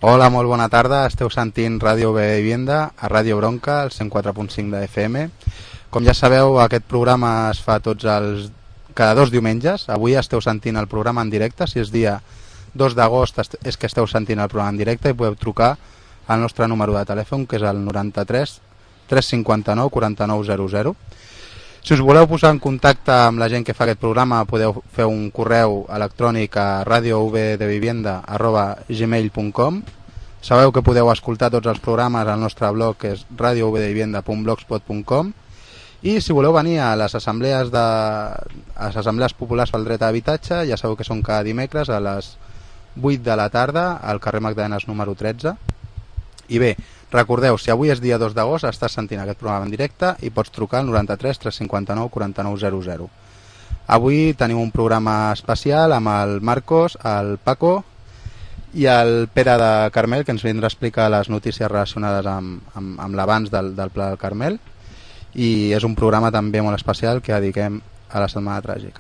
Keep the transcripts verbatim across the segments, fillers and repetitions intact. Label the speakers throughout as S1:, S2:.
S1: Hola, molt bona tarda. Esteu sentint Ràdio U B de Vivienda a Ràdio Bronca, al cent quatre punt cinc de F M. Com ja sabeu, aquest programa es fa tots els... cada dos diumenges. Avui esteu sentint el programa en directe. Si és dia dos d'agost és que esteu sentint el programa en directe i podeu trucar al nostre número de telèfon, que és el noranta-tres tres cinquanta-nou quaranta-nou zero zero. Si us voleu posar en contacte amb la gent que fa aquest programa, podeu fer un correu electrònic a radiouvdevivienda arroba gmail punt com. Sabeu que podeu escoltar tots els programes al nostre blog, que és radiouvdevivienda punt blogspot punt com. I si voleu venir a les assemblees, de, a les assemblees populars pel dret a habitatge, ja sabeu que són cada dimecres a les vuit de la tarda al carrer Magdalenes número tretze. I bé, recordeu, si avui és dia dos d'agost, estàs sentint aquest programa en directe i pots trucar al noranta-tres tres cinquanta-nou quaranta-nou zero zero. Avui tenim un programa especial amb el Marcos, el Paco i el Pere de Carmel, que ens vindrà a explicar les notícies relacionades amb, amb, amb l'avanç del, del Pla del Carmel. I és un programa també molt especial que dediquem a la Setmana Tràgica.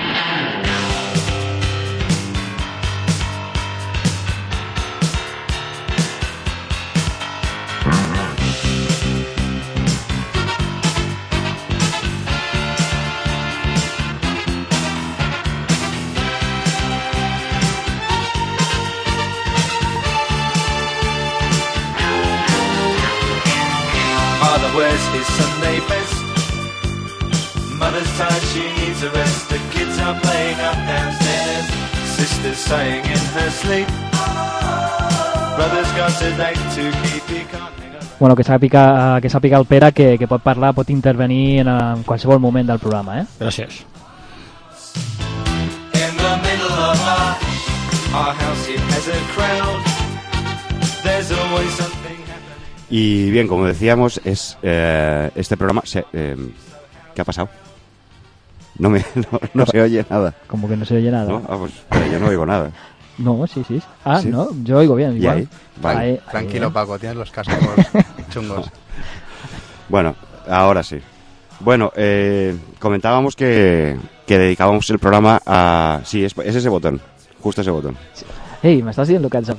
S2: Where's his Sunday best? Mother's tired, she needs a rest. The kids are playing up downstairs. Sister's sighing in her sleep. Brother's got a date to keep. He can't hang up.
S3: Bueno, que sàpiga, que sàpiga el Pere que, que pot parlar, pot intervenir en, en qualsevol moment del programa, eh?
S4: Gràcies.
S2: In the middle of our, our house it has a crowd. There's always something.
S5: Y bien, como decíamos, es eh, este programa... Se, eh, ¿Qué ha pasado? No me no, no se oye nada.
S3: Como que no se oye nada.
S5: ¿No? Ah, pues pero yo no oigo nada.
S3: No, sí, sí. Ah,
S5: ¿Sí?
S3: no, yo oigo bien. Igual.
S5: ¿Y ahí? Vale.
S3: Ahí,
S1: Tranquilo,
S3: ahí,
S1: Paco, tienes los cascos chungos.
S5: Bueno, ahora sí. Bueno, eh, comentábamos que, que dedicábamos el programa a... Sí, es, es ese botón, justo ese botón.
S3: Ey, me estás diciendo que has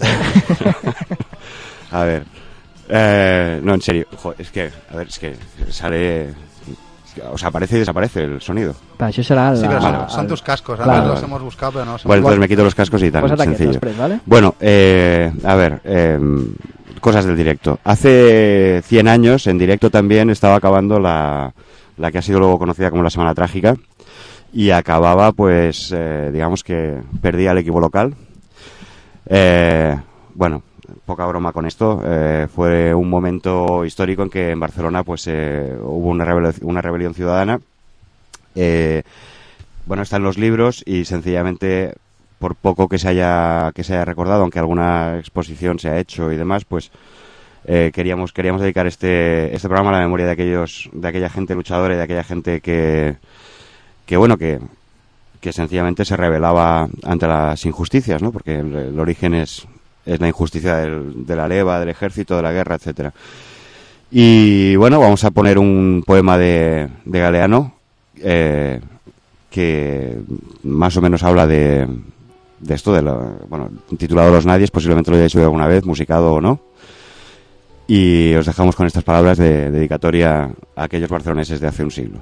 S5: A ver... Eh, no, en serio, jo, es que, a ver, es que sale, o sea, aparece y desaparece el sonido.
S3: Para eso será la,
S1: sí, pero son,
S3: al,
S1: son tus cascos,
S3: claro.
S1: ahora los hemos buscado, pero no.
S5: Bueno, entonces me quito los cascos y tal,
S3: pues
S5: sencillo.
S3: Després, ¿vale?
S5: Bueno, eh, a ver, eh, cosas del directo. Hace cien años, en directo también, estaba acabando la, la que ha sido luego conocida como la Semana Trágica, y acababa, pues, eh, digamos que perdía el equipo local. Eh, bueno... Poca broma con esto, eh, fue un momento histórico en que en Barcelona pues eh, hubo una rebelión, una rebelión ciudadana. Eh, bueno, está en los libros y sencillamente, por poco que se haya que se haya recordado, aunque alguna exposición se ha hecho y demás, pues eh, queríamos queríamos dedicar este este programa a la memoria de aquellos de aquella gente luchadora y de aquella gente que que bueno que que sencillamente se rebelaba ante las injusticias, ¿no? Porque el, el origen es es la injusticia del, de la leva, del ejército, de la guerra, etcétera. Y bueno, vamos a poner un poema de, de Galeano eh, que más o menos habla de, de esto, de lo, bueno, titulado Los Nadies, posiblemente lo haya hecho alguna vez, musicado o no. Y os dejamos con estas palabras de dedicatoria a aquellos barceloneses de hace un siglo.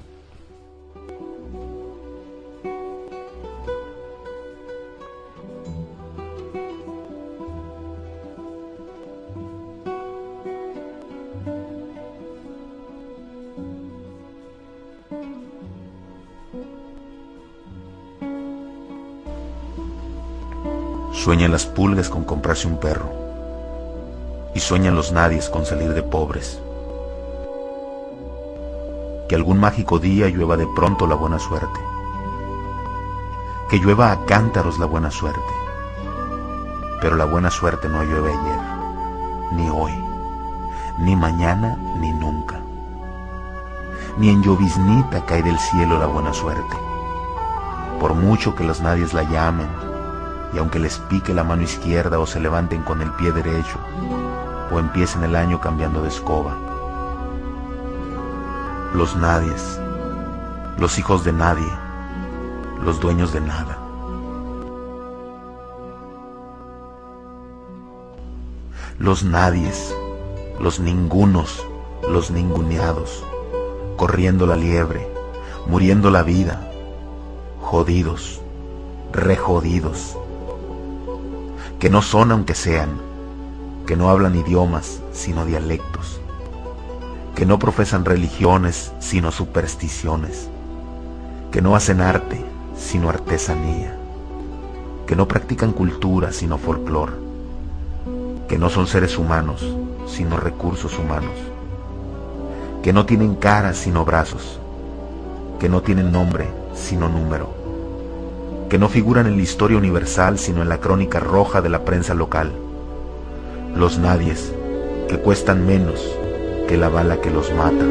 S6: Sueñan las pulgas con comprarse un perro, y sueñan los nadies con salir de pobres. Que algún mágico día llueva de pronto la buena suerte, que llueva a cántaros la buena suerte. Pero la buena suerte no llueve ayer, ni hoy, ni mañana, ni nunca. Ni en lloviznita cae del cielo la buena suerte, por mucho que los nadies la llamen, y aunque les pique la mano izquierda o se levanten con el pie derecho, o empiecen el año cambiando de escoba. Los nadies, los hijos de nadie, los dueños de nada. los nadies, los ningunos, los ninguneados, corriendo la liebre, muriendo la vida, jodidos, rejodidos, que no son aunque sean, que no hablan idiomas sino dialectos, que no profesan religiones sino supersticiones, que no hacen arte sino artesanía, que no practican cultura sino folclor, que no son seres humanos sino recursos humanos, que no tienen cara sino brazos, que no tienen nombre sino número, que no figuran en la historia universal sino en la crónica roja de la prensa local, los nadies que cuestan menos que la bala que los mata.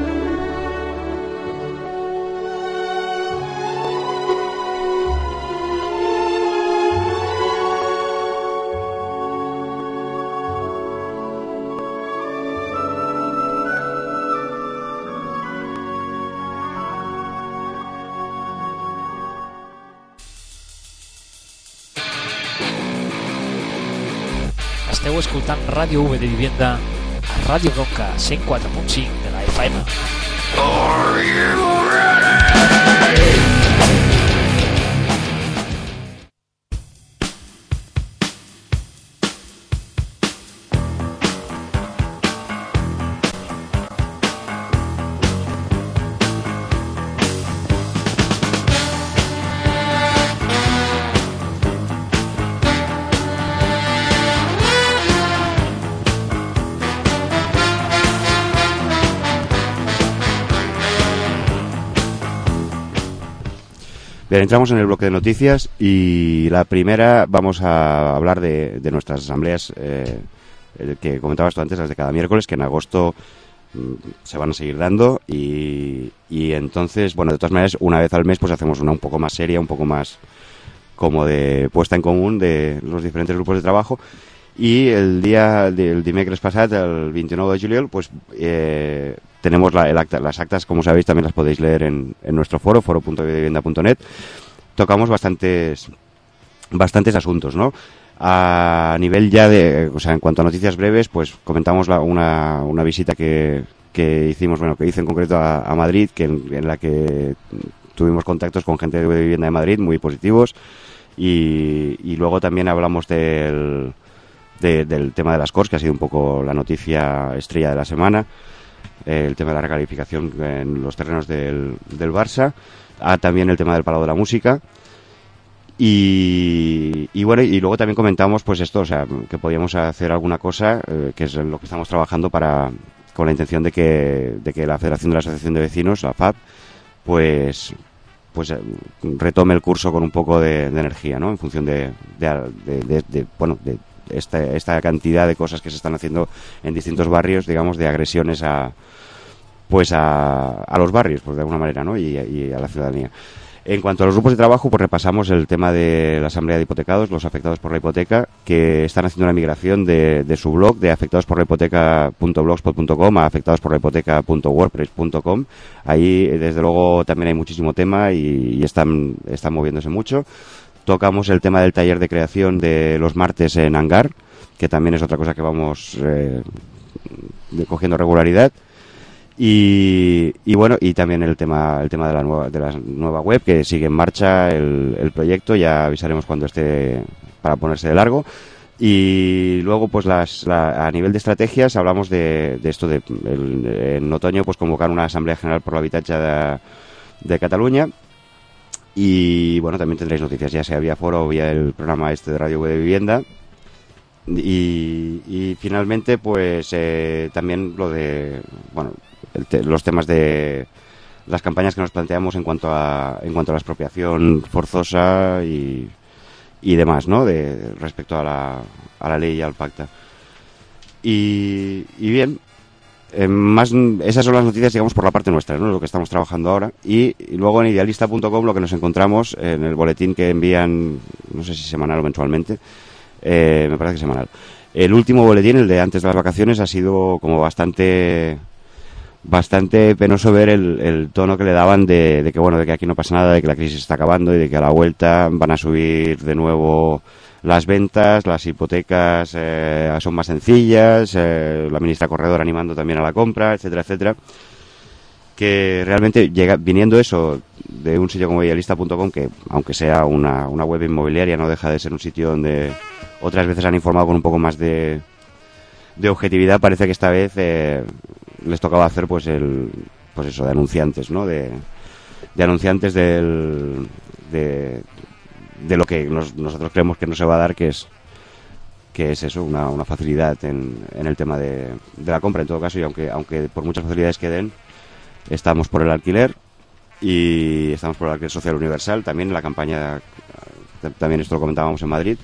S4: Esteu escoltant Ràdio V de Vivienda a Ràdio Bronca cent quatre punt cinc de la F M. Are you ready?
S5: Bien, entramos en el bloque de noticias y la primera vamos a hablar de, de nuestras asambleas eh, que comentabas tú antes, las de cada miércoles, que en agosto mm, se van a seguir dando y, y entonces, bueno, de todas maneras, una vez al mes pues hacemos una un poco más seria, un poco más como de puesta en común de los diferentes grupos de trabajo. Y el día del dimecres pasado, el veintinueve de juliol, pues eh, tenemos la, el acta, las actas, como sabéis, también las podéis leer en, en nuestro foro, foro punto vivienda punto net. Tocamos bastantes bastantes asuntos, ¿no? A nivel ya de, o sea, en cuanto a noticias breves, pues comentamos la, una, una visita que, que hicimos, bueno, que hice en concreto a, a Madrid, que en, en la que tuvimos contactos con gente de vivienda de Madrid muy positivos y, y luego también hablamos del De, del tema de las Corts, que ha sido un poco la noticia estrella de la semana, eh, el tema de la recalificación en los terrenos del, del Barça, ah, también el tema del Palau de la Música y, y bueno, y luego también comentamos pues esto, o sea, que podíamos hacer alguna cosa, eh, que es en lo que estamos trabajando para, con la intención de que, de que la Federación de la Asociación de Vecinos, la F A B, pues pues eh, retome el curso con un poco de, de energía, ¿no? En función de, de, de, de, de bueno, de Esta, esta cantidad de cosas que se están haciendo en distintos barrios, digamos, de agresiones a pues a, a los barrios, pues de alguna manera, ¿no? Y, y a la ciudadanía. En cuanto a los grupos de trabajo, pues repasamos el tema de la Asamblea de Hipotecados, los afectados por la hipoteca, que están haciendo la migración de, de su blog de afectados por la hipoteca punto blogspot punto com a afectados por la hipoteca punto wordpress punto com. Ahí, desde luego, también hay muchísimo tema y, y están, están moviéndose mucho. Tocamos el tema del taller de creación de los martes en Hangar, que también es otra cosa que vamos eh, cogiendo regularidad. Y, y bueno, y también el tema el tema de la nueva de la nueva web, que sigue en marcha el, el proyecto. Ya avisaremos cuando esté para ponerse de largo. Y luego, pues las la, a nivel de estrategias, hablamos de, de esto de el, en otoño, pues convocar una asamblea general por l'habitatge de, de Cataluña. Y bueno, también tendréis noticias, ya sea vía foro o vía el programa este de Radio de Vivienda. Y, y finalmente, pues eh, también lo de, bueno, el te, los temas de las campañas que nos planteamos en cuanto a en cuanto a la expropiación forzosa y, y demás, ¿no? De respecto a la, a la ley y al pacta. Y, y bien. Eh, más esas son las noticias, digamos, por la parte nuestra, ¿no? Lo que estamos trabajando ahora. Y, y luego en idealista punto com lo que nos encontramos en el boletín que envían, no sé si semanal o mensualmente, eh, me parece que semanal. El último boletín, el de antes de las vacaciones, ha sido como bastante bastante penoso ver el, el tono que le daban de, de que bueno, de que aquí no pasa nada, de que la crisis está acabando y de que a la vuelta van a subir de nuevo las ventas, las hipotecas eh, son más sencillas, eh, la ministra Corredor animando también a la compra, etcétera, etcétera. Que realmente llega viniendo eso de un sitio como idealista punto com, que aunque sea una, una web inmobiliaria, no deja de ser un sitio donde otras veces han informado con un poco más de, de objetividad, parece que esta vez eh, les tocaba hacer pues el pues eso de anunciantes, ¿no? De, de anunciantes del, de, de lo que nos, nosotros creemos que no se va a dar, que es que es eso, una, una facilidad en, en el tema de, de la compra en todo caso, y aunque aunque por muchas facilidades que den, estamos por el alquiler y estamos por el alquiler social universal, también en la campaña, también esto lo comentábamos en Madrid.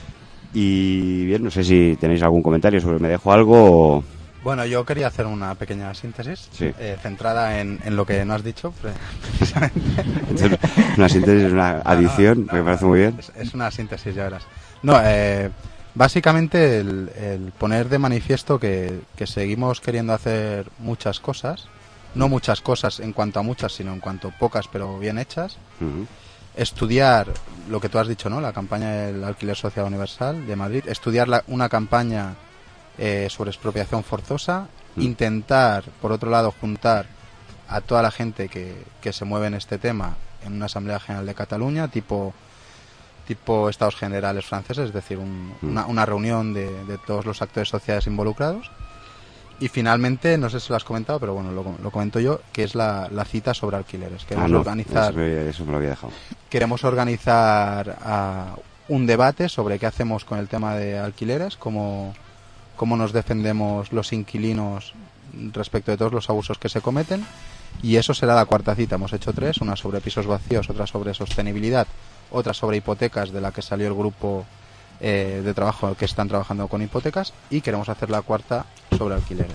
S5: Y bien, no sé si tenéis algún comentario sobre me dejo algo o...
S1: Bueno, yo quería hacer una pequeña síntesis
S5: sí.
S1: eh, centrada en, en lo que no has dicho, precisamente.
S5: Una síntesis, una adición, no, no, no, me parece muy bien.
S1: Es, es una síntesis, ya verás. No, eh, básicamente el, el poner de manifiesto que, que seguimos queriendo hacer muchas cosas, no muchas cosas en cuanto a muchas, sino en cuanto a pocas, pero bien hechas. Uh-huh. Estudiar lo que tú has dicho, ¿no? La campaña del alquiler social universal de Madrid. Estudiar la, una campaña eh, sobre expropiación forzosa. Uh-huh. Intentar, por otro lado, juntar a toda la gente que, que se mueve en este tema en una Asamblea General de Cataluña, tipo tipo Estados Generales franceses, es decir, un, uh-huh. una, una reunión de, de todos los actores sociales involucrados. Y finalmente, no sé si lo has comentado, pero bueno, lo, lo comento yo, que es la, la cita sobre alquileres. Queremos
S5: ah, no,
S1: organizar,
S5: eso me, eso me lo había dejado.
S1: Queremos organizar uh, un debate sobre qué hacemos con el tema de alquileres, cómo, cómo nos defendemos los inquilinos respecto de todos los abusos que se cometen. Y eso será la cuarta cita. Hemos hecho tres, una sobre pisos vacíos, otra sobre sostenibilidad, otra sobre hipotecas, de la que salió el grupo Eh, de trabajo que están trabajando con hipotecas, y queremos hacer la cuarta sobre alquileres.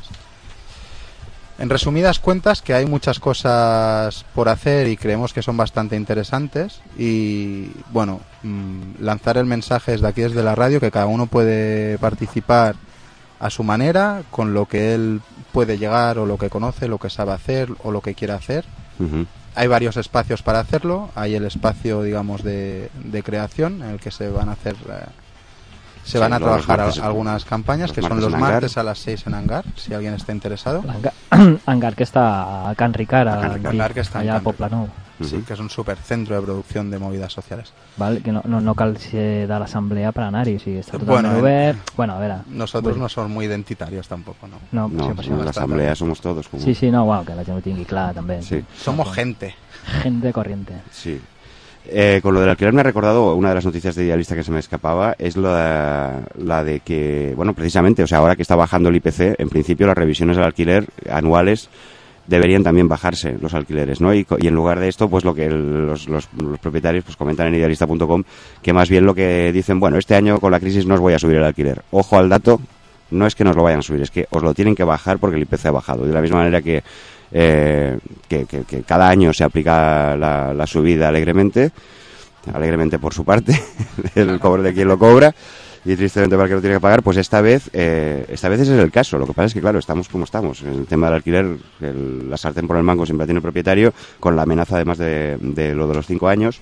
S1: En resumidas cuentas, que hay muchas cosas por hacer y creemos que son bastante interesantes, y bueno, mmm, lanzar el mensaje desde aquí, desde la radio, que cada uno puede participar a su manera, con lo que él puede llegar, o lo que conoce, lo que sabe hacer, o lo que quiera hacer. Uh-huh. Hay varios espacios para hacerlo. Hay el espacio, digamos, de, de creación, en el que se van a hacer eh, se sí, van a trabajar martes, a, algunas campañas, que son los martes a las seis en Hangar, si alguien está interesado.
S3: Hangar, que está a Can Ricard, a
S1: Hangar, que está
S3: allà a Poblenou.
S1: Sí, que es un supercentro de producción de movidas sociales.
S3: Vale, que no, no, no cal ser de l'assemblea per anar-hi, o sigui, està totalment bueno, obert. Bueno, a veure...
S1: Nosotros
S3: bueno.
S1: no somos muy identitarios tampoco, ¿no?
S3: No,
S5: no,
S3: sí,
S5: no, la asamblea somos todos. Como...
S3: Sí, sí, no, bueno, que la gent ho tingui clar, també.
S5: Sí.
S1: Somos gente.
S3: Gente corriente.
S5: Sí. Eh, con lo del alquiler me ha recordado una de las noticias de Idealista que se me escapaba, es la, la de que, bueno, precisamente, o sea, ahora que está bajando el I P C, en principio las revisiones del alquiler anuales deberían también bajarse los alquileres, ¿no? Y, y en lugar de esto, pues lo que el, los, los, los propietarios pues comentan en idealista punto com, que más bien lo que dicen, bueno, este año con la crisis no os voy a subir el alquiler. Ojo al dato, no es que nos lo vayan a subir, es que os lo tienen que bajar porque el I P C ha bajado. De la misma manera que Eh, que, que, que cada año se aplica la, la subida alegremente, alegremente por su parte, el cobro de quien lo cobra y tristemente para el que lo tiene que pagar, pues esta vez eh, esta vez ese es el caso. Lo que pasa es que, claro, estamos como estamos. En el tema del alquiler, el, la sartén por el mango siempre tiene el propietario, con la amenaza además de, de lo de los cinco años.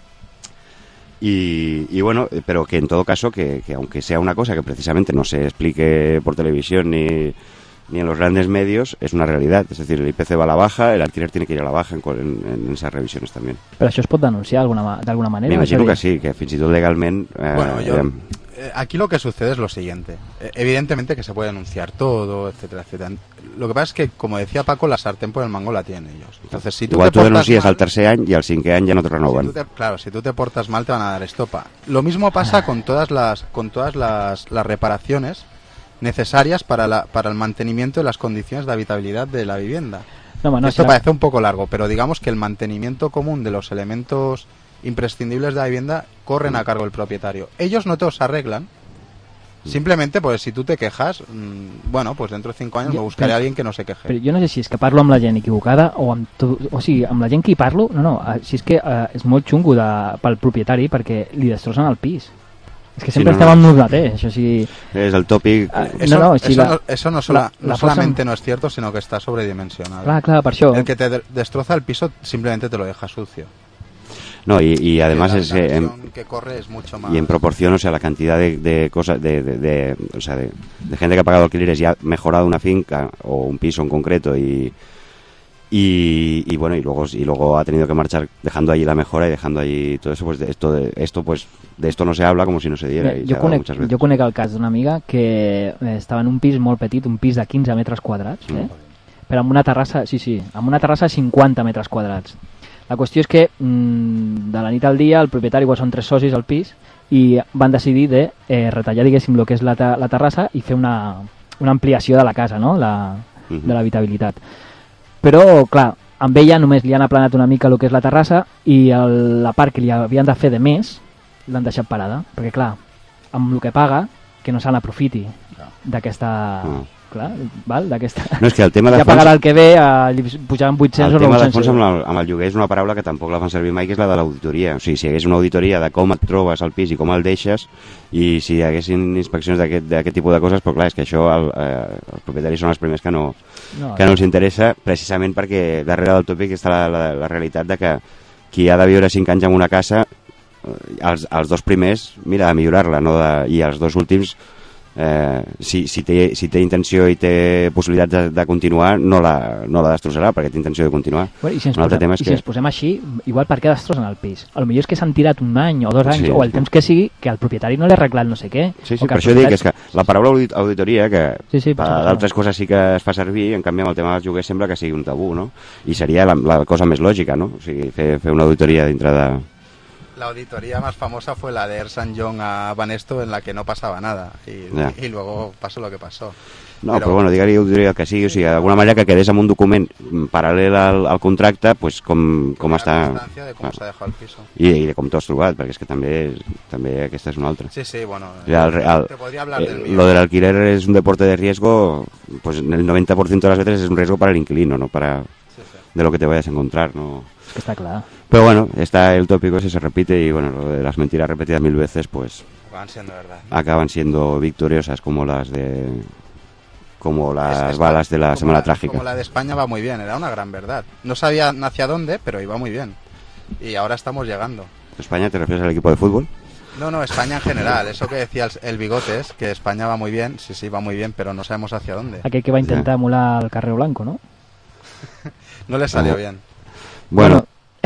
S5: Y, y bueno, pero que en todo caso, que, que aunque sea una cosa que precisamente no se explique por televisión ni... ni en los grandes medios, es una realidad. Es decir, el I P C va a la baja, el alquiler tiene que ir a la baja en, en, en esas revisiones también.
S3: Però això es pot denunciar d'alguna manera?
S5: Me imagino que sí, que fins i tot legalment... Eh,
S1: bueno, yo, eh, aquí lo que sucede es lo siguiente. Eh, evidentemente que se puede denunciar todo, etcétera, etcétera. Lo que pasa es que, como decía Paco, la sartén por el mango la tienen ellos. Entonces, si tú
S5: Igual
S1: te
S5: tú denuncies
S1: mal,
S5: al tercer any y al cinquè any ya no te renovan.
S1: Si tú te, claro, si tú te portas mal te van a dar estopa. Lo mismo pasa con todas las con todas las, las reparaciones necesarias para la, para el mantenimiento de las condiciones de habitabilidad de la vivienda. No, bueno, Esto será... parece un poco largo, pero digamos que el mantenimiento común de los elementos imprescindibles de la vivienda corren a cargo del propietario. Ellos no te los arreglan. Simplemente, pues si tú te quejas, mmm, bueno, pues dentro de cinco años jo, me buscaré però, a alguien que no se queje.
S3: Però jo no sé si és que parlo amb la gent equivocada o amb tu, o sigui, amb la gent que hi parlo, no, no, si és que uh, és molt xungo de, pel propietari perquè li destrossen el pis. Es que siempre sí, no, estem no. amb nosaltres, això sí...
S5: És el tòpic...
S1: Uh, eso, no, no, si eso, la, no, eso no, sola, la, no la solamente posen... no es cierto, sino que está sobredimensionado.
S3: Clar, clar, per això.
S1: El que te de destroza el piso simplemente te lo deja sucio.
S5: No, y, y además
S1: la
S5: es... eh, en,
S1: que corre es mucho más...
S5: y en proporción, o sea, la cantidad de, de cosas, de, de, de, o sea, de, de gente que ha pagado alquileres y ha mejorado una finca o un piso en concreto y... Y, y bueno, y luego y luego ha tenido que marchar dejando allí la mejora y dejando allí todo eso, pues de esto de esto pues de esto no se habla como si no se diera.
S3: Mira,
S5: I
S3: jo, conec,
S5: muchas veces.
S3: jo conec el cas d'una amiga que eh, estava en un pis molt petit, un pis de quinze metres quadrats, eh? Mm. però amb una terrassa, sí, sí, amb una terrassa de cinquanta metres quadrats. La qüestió és que mmm, de la nit al dia el propietari, igual són tres socis al pis, i van decidir de eh, retallar, diguéssim, el que és la, la terrassa i fer una, una ampliació de la casa, no? La, mm-hmm. de l'habitabilitat. Però, clar, amb ella només li han aplanat una mica el que és la terrassa i el, la part que li havien de fer de més l'han deixat parada, perquè clar, amb el que paga, que no se n'aprofiti d'aquesta... Mm. Clar, val? D'aquesta...
S5: No, és que el tema de
S3: ja
S5: fons...
S3: pagarà el que ve, eh, li pujaran vuit-cents o nou-cents.
S5: El tema de fons amb, la, amb el lloguer és una paraula que tampoc la fan servir mai, que és la de l'auditoria. O sigui, si hi hagués una auditoria de com et trobes al pis i com el deixes, i si hi haguessin inspeccions d'aquest tipus de coses, però clar, és que això el, eh, els propietaris són els primers que no, no, que no els interessa, precisament perquè darrere del tòpic està la, la, la realitat de que qui ha de viure cinc anys en una casa, els, els dos primers, mira, de millorar-la, no de, i els dos últims, Eh, si, si, té, si té intenció i té possibilitats de, de continuar, no la, no la destrossarà perquè té intenció de continuar.
S3: Bueno, I si ens, posem, i si que... ens posem així, igual per què destrossen el pis? A lo millor és que s'han tirat un any o dos anys, sí, o el temps que sigui, que el propietari no li ha arreglat no sé què.
S5: Sí, sí, per això dic que, és que la paraula auditoria, que
S3: sí, sí,
S5: per d'altres coses sí que es fa servir, en canvi amb el tema dels lloguers sembla que sigui un tabú, no? I seria la, la cosa més lògica, no? O sigui, fer, fer una auditoria dintre de...
S1: La auditoría más famosa fue la de Ersan Young a Banesto, en la que no pasaba nada y, yeah. y, y luego pasó lo que pasó.
S5: No, però, però bueno, digue-li auditoria que sigui, o sigui, d'alguna manera que quedés amb un document paral·lel al, al contracte, pues, com, com està...
S1: De com ah. s'ha deixat el piso.
S5: I, I de com t'ho has trobat, perquè és que també, també aquesta és una altra.
S1: Sí, sí, bueno...
S5: O sea, el, el,
S1: te podría hablar del
S5: eh,
S1: mío.
S5: Lo del alquiler es un deporte de riesgo, pues el noventa por ciento de las veces es un riesgo para el inquilino, no para sí, sí. de lo que te vayas a encontrar, ¿no?
S3: Es que está claro.
S5: Pero bueno, está el tópico ese, se repite y bueno, lo de las mentiras repetidas mil veces, pues...
S1: Acaban siendo verdad.
S5: Acaban siendo victoriosas como las de... como las balas de la Semana
S1: la,
S5: Trágica.
S1: Como la de España va muy bien, era una gran verdad. No sabían hacia dónde, pero iba muy bien. Y ahora estamos llegando.
S5: ¿España te refieres al equipo de fútbol?
S1: No, no, España en general. Eso que decía el, el Bigotes, que España va muy bien, sí, sí, va muy bien, pero no sabemos hacia dónde.
S3: Aquel que va a intentar emular el Carrero Blanco, ¿no?
S1: No le salió
S5: no.
S1: bien.
S5: Bueno,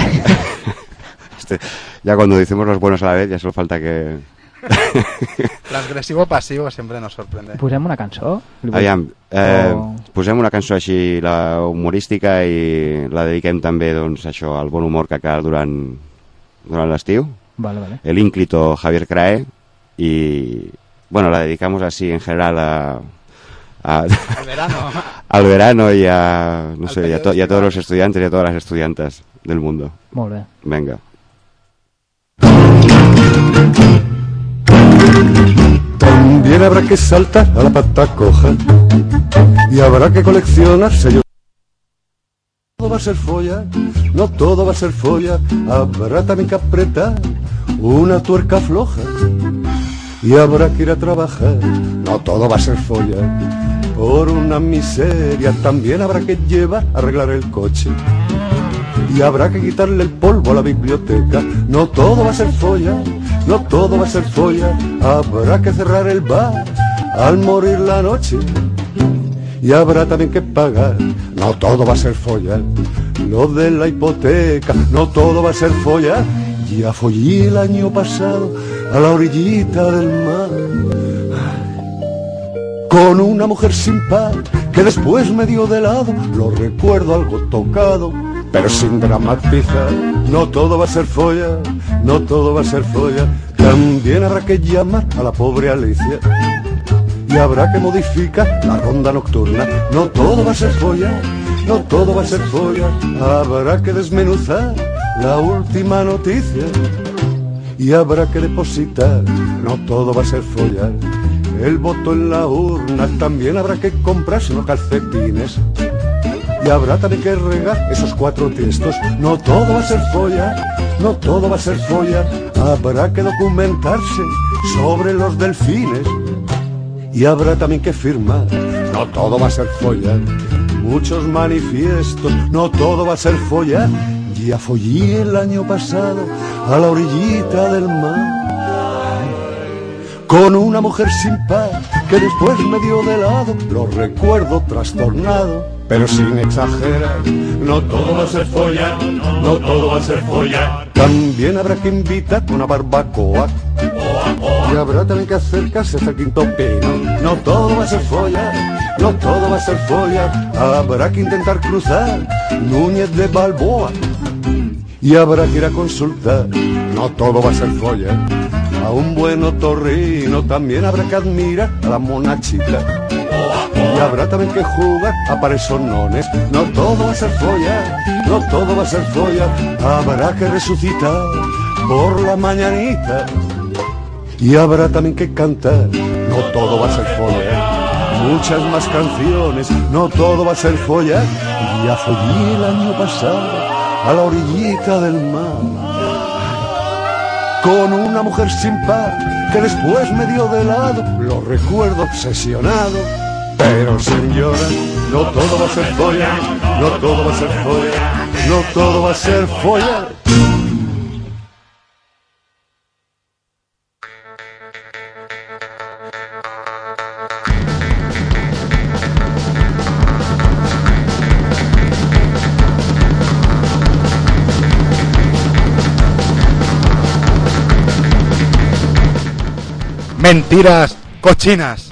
S5: este, ya cuando decimos los buenos a la vez, ya solo falta que...
S1: Transgresivo pasivo sempre nos sorprende.
S3: Posem una cançó?
S5: Aviam, eh,
S3: o...
S5: posem una cançó així, la humorística, i la dediquem també doncs, això, al bon humor que cal durant, durant l'estiu.
S3: Vale, vale.
S5: El ínclito Javier Crae, y bueno, la dedicamos así en general a... A,
S1: al verano
S5: al verano y a, no sé, y a, to, y a todos los estudiantes y a todas las estudiantes del mundo.
S3: Molt bé.
S5: Venga.
S7: También habrá que saltar a la pata coja y habrá que coleccionar sellos. Todo va a ser folla, no todo va a ser folla, habrá también que apretar una tuerca floja y habrá que ir a trabajar, no todo va a ser folla. Por una miseria también habrá que llevar a arreglar el coche y habrá que quitarle el polvo a la biblioteca. No todo va a ser folla, no todo va a ser folla. Habrá que cerrar el bar al morir la noche y habrá también que pagar. No todo va a ser folla, lo de la hipoteca. No todo va a ser folla. Ya follé el año pasado a la orillita del mar con una mujer sin par que después me dio de lado. Lo recuerdo algo tocado, pero sin dramatizar. No todo va a ser folla, no todo va a ser folla. También habrá que llamar a la pobre Alicia y habrá que modificar la ronda nocturna. No todo va a ser folla, no todo va a ser folla. Habrá que desmenuzar la última noticia y habrá que depositar. No todo va a ser folla. El voto en la urna, también habrá que comprarse unos calcetines y habrá también que regar esos cuatro tiestos. No todo va a ser folla, no todo va a ser folla. Habrá que documentarse sobre los delfines y habrá también que firmar. No todo va a ser folla, muchos manifiestos. No todo va a ser folla, Ya follí el año pasado a la orillita del mar con una mujer sin par que después me dio de lado. Lo recuerdo trastornado, pero sin exagerar. No todo va a ser follar, no todo va a ser follar. También habrá que invitar una barbacoa y habrá también que acercarse hasta el quinto pino. No todo va a ser follar, no todo va a ser follar. Habrá que intentar cruzar Núñez de Balboa y habrá que ir a consultar. No todo va a ser follar. A un buen otorrino también habrá que admirar a la monachita y habrá también que jugar a pares sonones. No todo va a ser follar, no todo va a ser follar. Habrá que resucitar por la mañanita y habrá también que cantar. No todo va a ser follar, muchas más canciones. No todo va a ser follar. Y ya follé el año pasado a la orillita del mar con una mujer sin par que después me dio de lado. Lo recuerdo obsesionado, pero señora, no todo va a ser follar, no todo va a ser follar, no todo va a ser follar.
S1: Mentiras cochinas.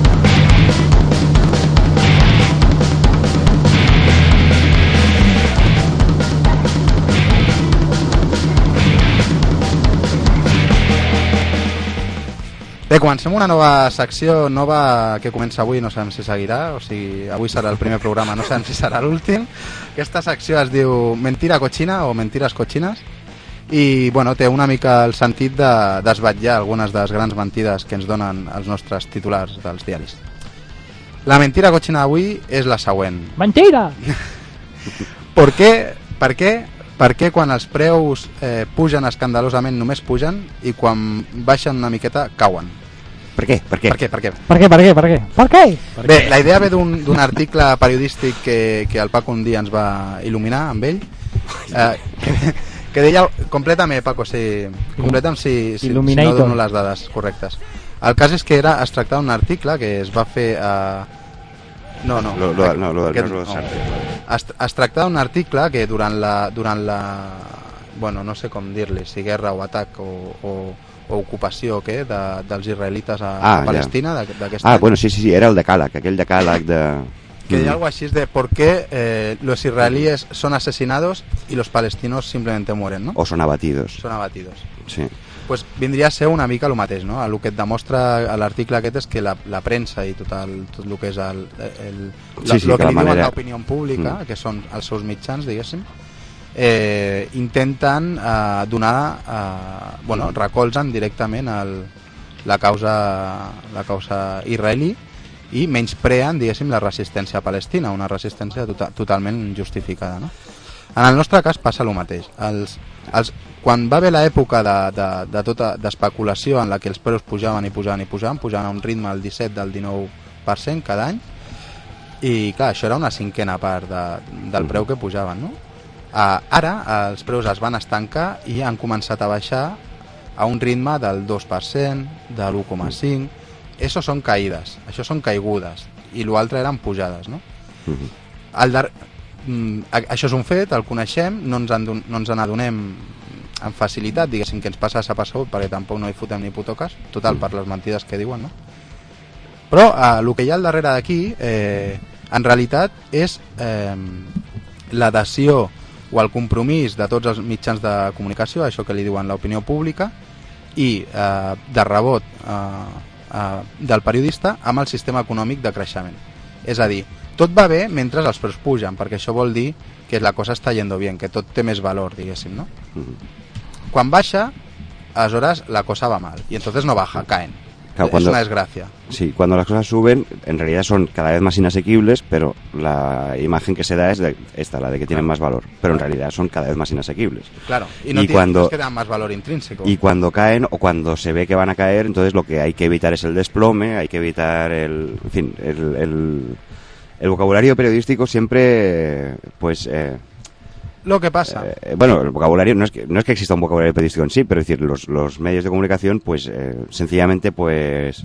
S1: Bé, comencem una nova secció nova que comença avui, no sabem si seguirà, o sigui, avui serà el primer programa, no sabem si serà l'últim. Aquesta secció es diu Mentira cochina o Mentires cochines i bueno, té una mica el sentit de desvetllar algunes de les grans mentides que ens donen els nostres titulars dels diaris. La mentira cochina d'avui és la següent.
S3: Mentira!
S1: Per què, per què, per què quan els preus eh, pugen escandalosament només pugen i quan baixen una miqueta cauen?
S5: Per què? Per què?
S1: Per què? Per què?
S3: Per què? Per què? Per què? Per què?
S1: Bé, la idea ve d'un d'un article periodístic que, que el Paco un dia ens va il·luminar amb ell, eh, que, que deia completament, Paco, si, completa'm si, si, si no dono les dades correctes. El cas és que era, es tractava d'un article que es va fer a... No, no,
S5: lo, lo, no, lo,
S1: aquest,
S5: no, lo
S1: no. Es, es tractava d'un article que durant la, durant la... Bueno, no sé com dir-li, si guerra o atac o, o, o ocupació o què, de, dels israelites a, ah, a Palestina, ja. d'aquesta...
S5: Ah, bueno, sí, sí, sí, era el decàleg, aquell decàleg de...
S1: Que hay algo así de por qué eh, los israelíes son asesinados y los palestinos simplemente mueren, ¿no?
S5: O son abatidos.
S1: Son abatidos.
S5: Sí.
S1: Pues vindria a ser una mica el mateix, no? El que et demostra l'article aquest és que la, la premsa i tot el, tot el que és el, el, la,
S5: sí, sí,
S1: el que,
S5: que
S1: li
S5: manera...
S1: diuen l'opinió pública, mm. que són els seus mitjans, diguéssim, eh, intenten eh, donar, eh, bueno, recolzen directament el, la causa, la causa israelí i menyspreen, diguéssim, la resistència palestina, una resistència tota, totalment justificada, no? En el nostre cas passa el mateix. Els, els, quan va haver l'època de, de, de tota d'especulació en la que els preus pujaven i pujaven i pujaven, pujaven a un ritme del disset, del dinou per cent cada any, i clar, això era una cinquena part de, del preu que pujaven, no? Uh, ara els preus es van estancar i han començat a baixar a un ritme del dos per cent, de l'u coma cinc. Això són caïdes, això són caigudes, i l'altre eren pujades, no? Uh-huh. El dar... mm, això és un fet, el coneixem, no ens, en, no ens n'adonem amb facilitat, diguéssim, que ens passa a passat, perquè tampoc no hi fotem ni putoques, total, per les mentides que diuen, no? Però eh, el que hi ha al darrere d'aquí, eh, en realitat, és eh, l'adhesió o el compromís de tots els mitjans de comunicació, això que li diuen l'opinió pública, i eh, de rebot eh, Uh, del periodista amb el sistema econòmic de creixement. És a dir, tot va bé mentre els preus pugen, perquè això vol dir que la cosa està yendo bien, que tot té més valor, diguéssim, no? Mm-hmm. Quan baixa, aleshores la cosa va mal, y entonces no baja, caen. Claro, cuando, es una desgracia.
S5: Sí, cuando las cosas suben, en realidad son cada vez más inasequibles, pero la imagen que se da es de esta, la de que tienen más valor. Pero en realidad son cada vez más inasequibles.
S1: Claro, y no, y tienen, cuando, no es que dan más valor intrínseco.
S5: Y cuando caen, o cuando se ve que van a caer, entonces lo que hay que evitar es el desplome, hay que evitar el... En fin, el, el, el vocabulario periodístico siempre, pues... Eh,
S1: Lo que pasa.
S5: Eh, bueno, el vocabulario, no es, que, no es que exista un vocabulario periodístico en sí, pero es decir, los, los medios de comunicación, pues eh, sencillamente, pues,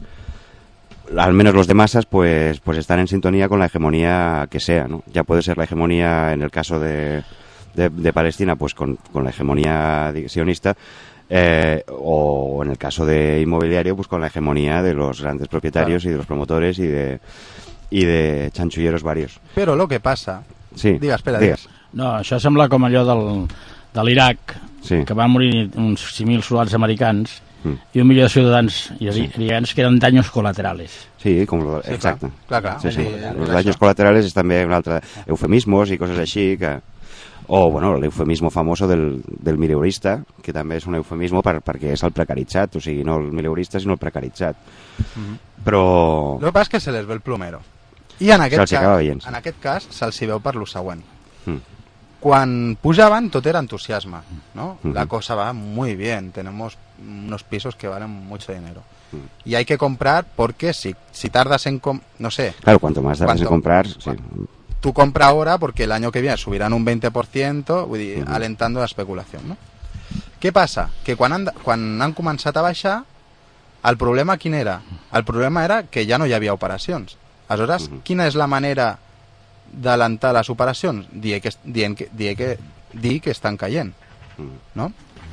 S5: al menos los de masas, pues, pues están en sintonía con la hegemonía que sea, ¿no? Ya puede ser la hegemonía, en el caso de, de, de Palestina, pues con, con la hegemonía sionista, eh, o en el caso de inmobiliario, pues con la hegemonía de los grandes propietarios, claro, y de los promotores y de, y de chanchulleros varios.
S1: Pero lo que pasa...
S5: Sí,
S1: Digues, espera,
S5: digues.
S1: digues.
S8: No, això sembla com allò del, de l'Iraq,
S5: sí,
S8: que van morir uns cinc mil soldats americans
S5: mm.
S8: i un milió de ciutadans iraquians, sí, que eren daños colaterales.
S5: Sí, com lo,
S1: sí,
S5: exacte.
S1: Clar, clar,
S5: sí, sí.
S1: sí,
S5: Los daños colaterales és també un altre eufemismos i coses així que... O, bueno, l'eufemismo famoso del, del mileurista, que també és un eufemismo per, perquè és el precaritzat, o sigui, no el mileurista, sinó el precaritzat. Mm-hmm. Però...
S1: El que passa és que se les ve el plomero. I en aquest, cas,
S5: veient, sí.
S1: en aquest cas se'ls veu per lo següent.
S5: Mm.
S1: Quan pujaven tot era entusiasme, ¿no?
S5: Mm-hmm.
S1: La cosa va muy bien, tenemos unos pisos que valen mucho dinero. Mm. Y hay que comprar porque si, si tardas en... Com no sé.
S5: Claro, cuanto más tardas
S1: cuanto,
S5: en comprar... Sí.
S1: Tú compra ahora porque el año que viene subirán un veinte por ciento, vull dir,
S5: mm-hmm,
S1: alentando la especulación, ¿no? Què passa? Que quan han, quan han començat a baixar, el problema quin era? El problema era que ja no hi havia operacions. Aleshores, mm-hmm, quina és la manera d'alentar les operacions? Dir que, dient que, dir que, dir que estan caient, no?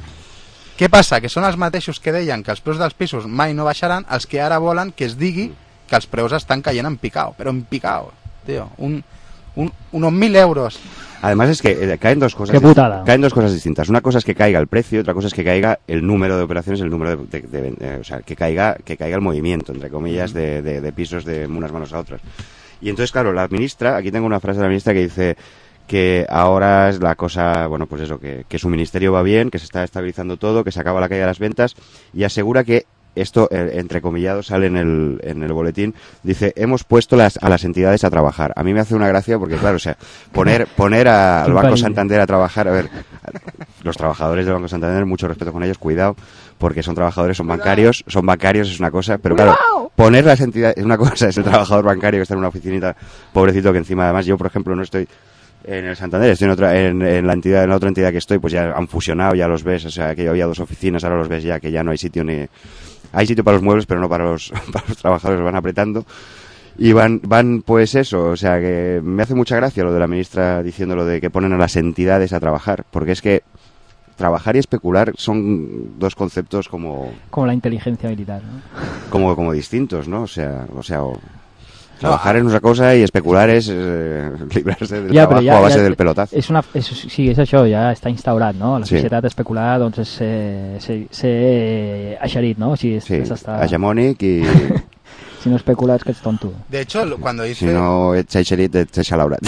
S1: Què passa? Que són els mateixos que deien que els preus dels pisos mai no baixaran, els que ara volen que es digui que els preus estan caient en picao, però en picao, tío, un, un, unos mil euros.
S5: Además es que eh, caen dos cosas.
S3: Qué putada.
S5: Caen dos cosas distintas. Una cosa es que caiga el precio, otra cosa es que caiga el número de operaciones, el número de, de, de, de o sea, que caiga, que caiga el movimiento, entre comillas, de, de, de pisos de unas manos a otras. Y entonces, claro, la ministra, aquí tengo una frase de la ministra que dice que ahora es la cosa, bueno, pues eso, que, que su ministerio va bien, que se está estabilizando todo, que se acaba la caída de las ventas, y asegura que esto, eh, entrecomillado, sale en el, en el boletín, dice, hemos puesto las, a las entidades a trabajar. A mí me hace una gracia porque, claro, o sea, poner, poner a, al Banco Santander a trabajar, a ver, los trabajadores del Banco Santander, mucho respeto con ellos, cuidado, porque son trabajadores, son bancarios, son bancarios, es una cosa, pero claro, poner las entidades, es una cosa, es el trabajador bancario que está en una oficinita, pobrecito, que encima, además, yo, por ejemplo, no estoy en el Santander, estoy en otra, en, en la entidad, en la otra entidad que estoy, pues ya han fusionado, ya los ves, o sea, que había dos oficinas, ahora los ves ya, que ya no hay sitio ni... Hay sitio para los muebles, pero no para los, para los trabajadores, van apretando. Y van, van, pues eso, o sea, que me hace mucha gracia lo de la ministra diciendo lo de que ponen a las entidades a trabajar, porque es que trabajar y especular son dos conceptos como...
S3: Como la inteligencia militar, ¿no?
S5: Como, como distintos, ¿no? O sea, o sea, o, trabajar no, es una cosa y especular és eh, librarse del ja, trabajo ja, a base ja, del pelotazo.
S3: És una, és, sí, és això, ja està instaurat, no? La societat sí. especular, doncs, és ser, ser, ser eixerit, no? O sigui, és,
S5: sí,
S3: és estar...
S5: hegemònic i...
S3: Si no especulas, que ets tonto.
S1: De hecho, cuando dice...
S5: Si no ets eixerit, ets eixalaurat.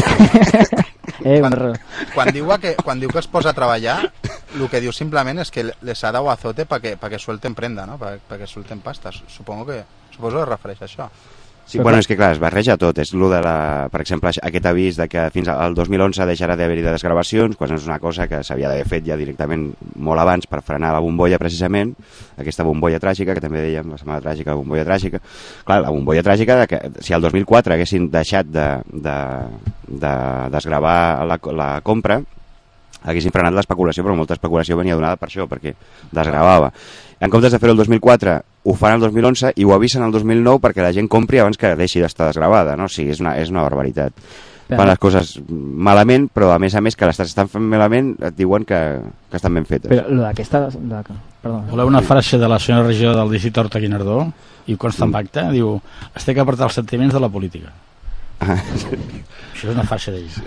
S3: eh,
S1: quan, quan, diu que, quan diu que es posa a treballar, el que diu simplement és que les ha dado azote perquè pa que suelten prenda, no? Perquè pa que suelten pastas. Supongo que, suposo que es refereix a això.
S5: Sí, però bueno, és que clar, es barreja tot, és lo de la, per exemple, aquest avís de que fins al dos mil onze deixarà d'haver-hi de desgravacions, quan és una cosa que s'havia d'haver fet ja directament molt abans per frenar la bombolla precisament, aquesta bombolla tràgica, que també dèiem, la setmana tràgica, la bombolla tràgica. Clar, la bombolla tràgica, de que si al dos mil quatre haguessin deixat de, de, de desgravar la, la compra, haguessin frenat l'especulació, però molta especulació venia donada per això, perquè desgravava. En comptes de fer-ho el dos mil quatre, ho fan el dos mil onze i ho avisen el dos mil nou perquè la gent compri abans que deixi d'estar desgravada, no? O sigui, és una, és una barbaritat. Però... Fan les coses malament, però a més a més que les estan fent malament et diuen que, que estan ben fetes.
S3: Però lo d'aquesta... La... Perdó.
S8: Voleu una frase de la senyora regidora del districte Horta Guinardó? I consta en acte, mm. diu, es té que apartar els sentiments de la política. Ah, sí. Això és una frase d'ells.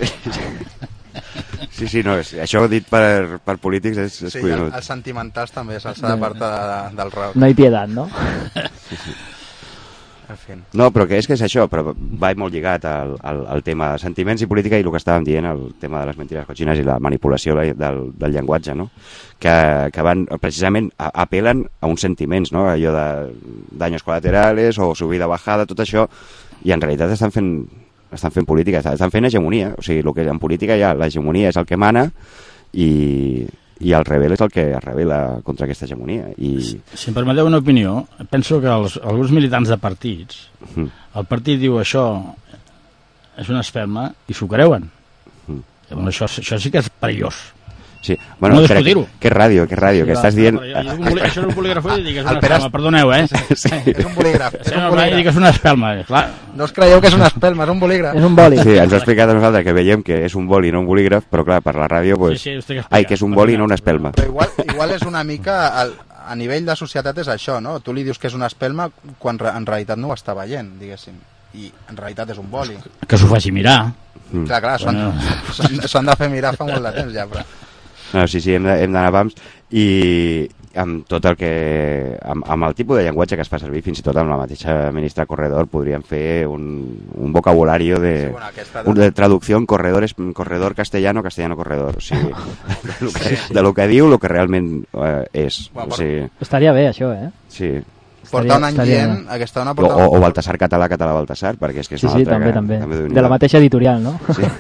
S5: Sí, sí, no, és, això dit per, per polítics és, és
S1: sí,
S5: collonut.
S1: Sí, els sentimentals també se'ls ha d'apartar de, del rock.
S3: No hi piedat, no?
S5: Sí, sí.
S1: En fin.
S5: No, però que és que és això, però va molt lligat al, al, al tema de sentiments i política i el que estàvem dient, el tema de les mentires cochines i la manipulació del, del llenguatge, no? Que, que van, precisament, apel·len a uns sentiments, no? Allò de daños colaterales o subida, bajada, tot això, i en realitat estan fent... estan fent política, estan fent hegemonia, o sigui, el que en política ja l'hegemonia és el que mana i, i el rebel és el que es rebel·la contra aquesta hegemonia. I...
S8: Si, si em permeteu una opinió, penso que els, alguns militants de partits, mm. el partit diu això és una espelma i s'ho creuen. Mm. Bueno, això, això sí que és perillós.
S5: Sí. Bueno,
S8: no
S5: espera,
S8: discutir-ho.
S5: què ràdio, què ràdio, sí, que estàs dient...
S8: Això és un bolígraf i dic que és una
S1: Pere...
S8: espelma, perdoneu, eh?
S1: Sí, és un bolígraf. És un bolígraf.
S8: I dic que és una espelma, clar.
S1: No us creieu que és una espelma, és un bolígraf.
S3: És un boli.
S5: Sí, ens ho ha explicat a nosaltres, que veiem que és un boli, no un bolígraf, però clar, per la ràdio, pues...
S8: Sí, sí,
S5: ai, que és un boli, no una espelma.
S1: Però igual, igual és una mica... El, a nivell de societat és això, no? Tu li dius que és una espelma quan en realitat no ho està veient, diguéssim. I en realitat és un boli.
S8: Que s'ho faci mirar.
S1: Mm. Clar, clar, s'han de fer mirar fa molt de temps ja, però...
S5: No, sí, sí, hem d'anar a pams i amb tot el que... Amb, amb el tipus de llenguatge que es fa servir, fins i tot amb la mateixa ministra Corredor, podríem fer un, un vocabulari de, sí, bueno, aquesta... un, de traducció en corredor, corredor castellano, castellano corredor. O sigui, de, lo que, de lo que diu, el que realment eh, és.
S1: Bueno,
S5: o sigui,
S3: estaria bé, això, eh?
S5: Sí.
S1: Portar un any dient, aquesta dona porta...
S5: O, o Baltasar català, català Baltasar, perquè és que és
S3: sí,
S5: una
S3: sí,
S5: altra...
S3: també,
S5: que,
S3: també.
S5: també
S3: de la mateixa editorial, no?
S5: Sí.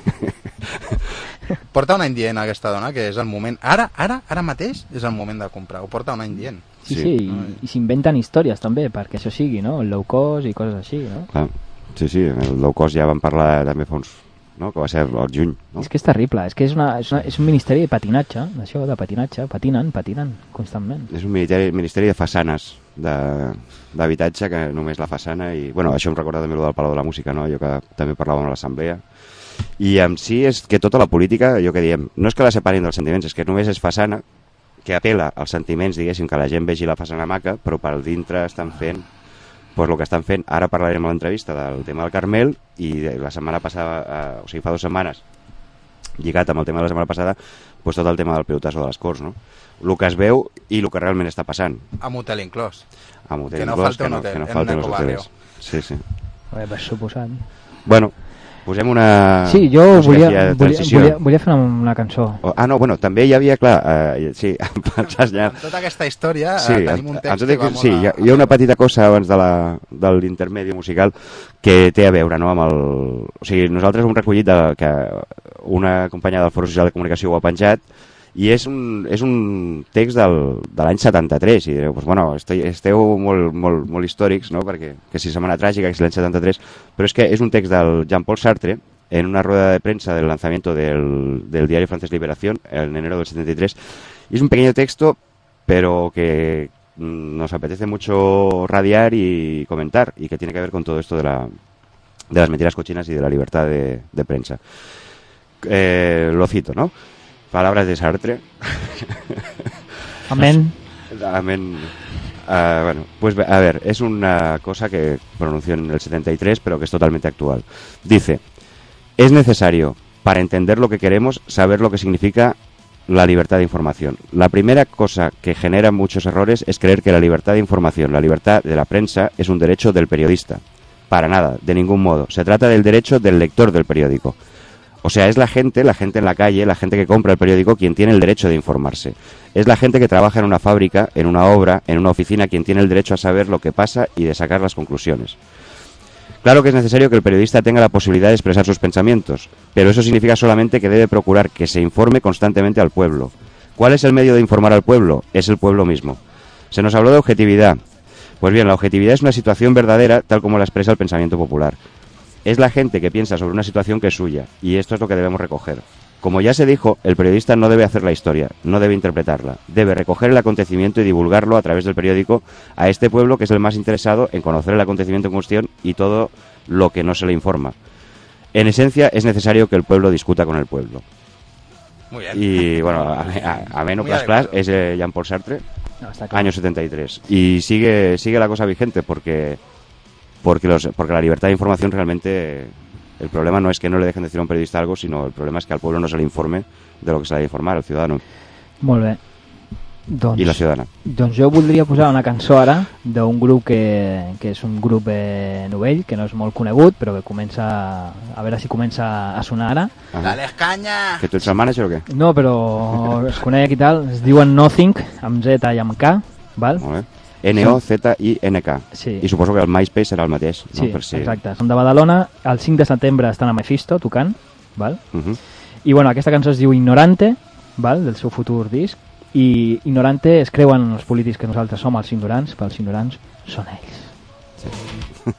S1: Porta un any dient aquesta dona que és el moment... Ara, ara, ara mateix és el moment de comprar. Ho porta un any dient.
S3: Sí, sí, sí i, i s'inventen històries també perquè això sigui, no? El low cost i coses així, no?
S5: Clar. Sí, sí, el low cost ja vam parlar també fa uns... No? Que va ser el juny, no?
S3: És que és terrible, és que és, una, és, una, és un ministeri de patinatge, d'això, de patinatge, patinen, patinen constantment.
S5: És un ministeri, ministeri de façanes, d'habitatge, que només la façana, i bueno, això em recorda també el del Palau de la Música, no? Jo que també parlàvem a l'assemblea. I en si és que tota la política, jo que diem, no és que la separin dels sentiments, és que només és façana, que apela als sentiments, diguéssim, que la gent vegi la façana maca, però per dintre estan fent pues, el que estan fent. Ara parlarem a l'entrevista del tema del Carmel, i la setmana passada, eh, o sigui, fa dues setmanes, lligat amb el tema de la setmana passada, pues, tot el tema del pelotazo de les Corts, no? El que es veu i el que realment està passant.
S1: Amb hotel inclòs.
S5: Amb hotel
S1: que no
S5: inclòs,
S1: falta un hotel,
S5: que no, que no
S1: en
S5: falten
S1: un
S5: els hotels. Sí, sí.
S3: Bé, per suposat.
S5: Bueno, posem una...
S3: Sí, jo volia, volia,
S5: transició.
S3: volia, volia fer una, una cançó.
S5: Oh, ah, no, bueno, també hi havia, clar, eh, sí, ja...
S1: amb tota aquesta història
S5: sí,
S1: eh, tenim un text que va molt...
S5: Sí, hi ha, hi ha una petita cosa abans de, la, de l'intermedi musical que té a veure, no?, amb el... O sigui, nosaltres hem recollit de, que una companya del Foro Social de Comunicació ho ha penjat, i és un, és un text del, de l'any setanta-tres, i direu, pues, bueno, esteu, esteu molt, molt, molt històrics, no?, perquè que si Setmana Tràgica, que és l'any setanta-tres, però és que és un text del Jean-Paul Sartre, en una rueda de prensa del lanzamiento del, del diario francés Liberación, en enero del setenta y tres, y es un pequeño texto, pero que nos apetece mucho radiar y comentar, y que tiene que ver con todo esto de, la, de las mentiras cochinas y de la libertad de, de prensa. Eh, lo cito, ¿no? Palabras de Sartre.
S3: Amén.
S5: Amén. Uh, bueno, pues a ver, es una cosa que pronunció en el setenta y tres, pero que es totalmente actual. Dice, es necesario, para entender lo que queremos, saber lo que significa la libertad de información. La primera cosa que genera muchos errores es creer que la libertad de información, la libertad de la prensa, es un derecho del periodista. Para nada, de ningún modo. Se trata del derecho del lector del periódico. O sea, es la gente, la gente en la calle, la gente que compra el periódico quien tiene el derecho de informarse. Es la gente que trabaja en una fábrica, en una obra, en una oficina, quien tiene el derecho a saber lo que pasa y de sacar las conclusiones. Claro que es necesario que el periodista tenga la posibilidad de expresar sus pensamientos, pero eso significa solamente que debe procurar que se informe constantemente al pueblo. ¿Cuál es el medio de informar al pueblo? Es el pueblo mismo. Se nos habló de objetividad. Pues bien, la objetividad es una situación verdadera tal como la expresa el pensamiento popular. Es la gente que piensa sobre una situación que es suya, y esto es lo que debemos recoger. Como ya se dijo, el periodista no debe hacer la historia, no debe interpretarla, debe recoger el acontecimiento y divulgarlo a través del periódico a este pueblo que es el más interesado en conocer el acontecimiento en cuestión y todo lo que no se le informa. En esencia, es necesario que el pueblo discuta con el pueblo.
S1: Muy bien.
S5: Y bueno, a, a, a menos Plas Plas es eh, Jean-Paul Sartre, no, año setenta y tres. Y sigue, sigue la cosa vigente porque... Porque, los, porque la libertad de información realmente, el problema no es que no le dejen decir a un periodista algo, sino el problema es que al pueblo no se le informe de lo que se le ha de informar, al ciudadano.
S3: Molt bé. Doncs,
S5: I la ciutadana.
S3: Doncs jo voldria posar una cançó ara d'un grup que, que és un grup eh, novell, que no és molt conegut, però que comença, a veure si comença a sonar ara.
S5: Ah.
S1: Dale canya!
S5: Que tu ets el manager o què?
S3: No, però es coneix i tal, es diuen Nothing, amb Z i amb K, val?
S5: Molt bé. N O Z I N K.
S3: Sí.
S5: I suposo que el MySpace serà el mateix.
S3: Sí,
S5: no? Per si...
S3: exacte. Són de Badalona. El cinc de setembre estan a Mephisto tocant. Val?
S5: Uh -huh.
S3: I bueno, aquesta cançó es diu Ignorante, val? Del seu futur disc. I Ignorante es creuen els polítics que nosaltres som els ignorants, però els ignorants són ells. Sí.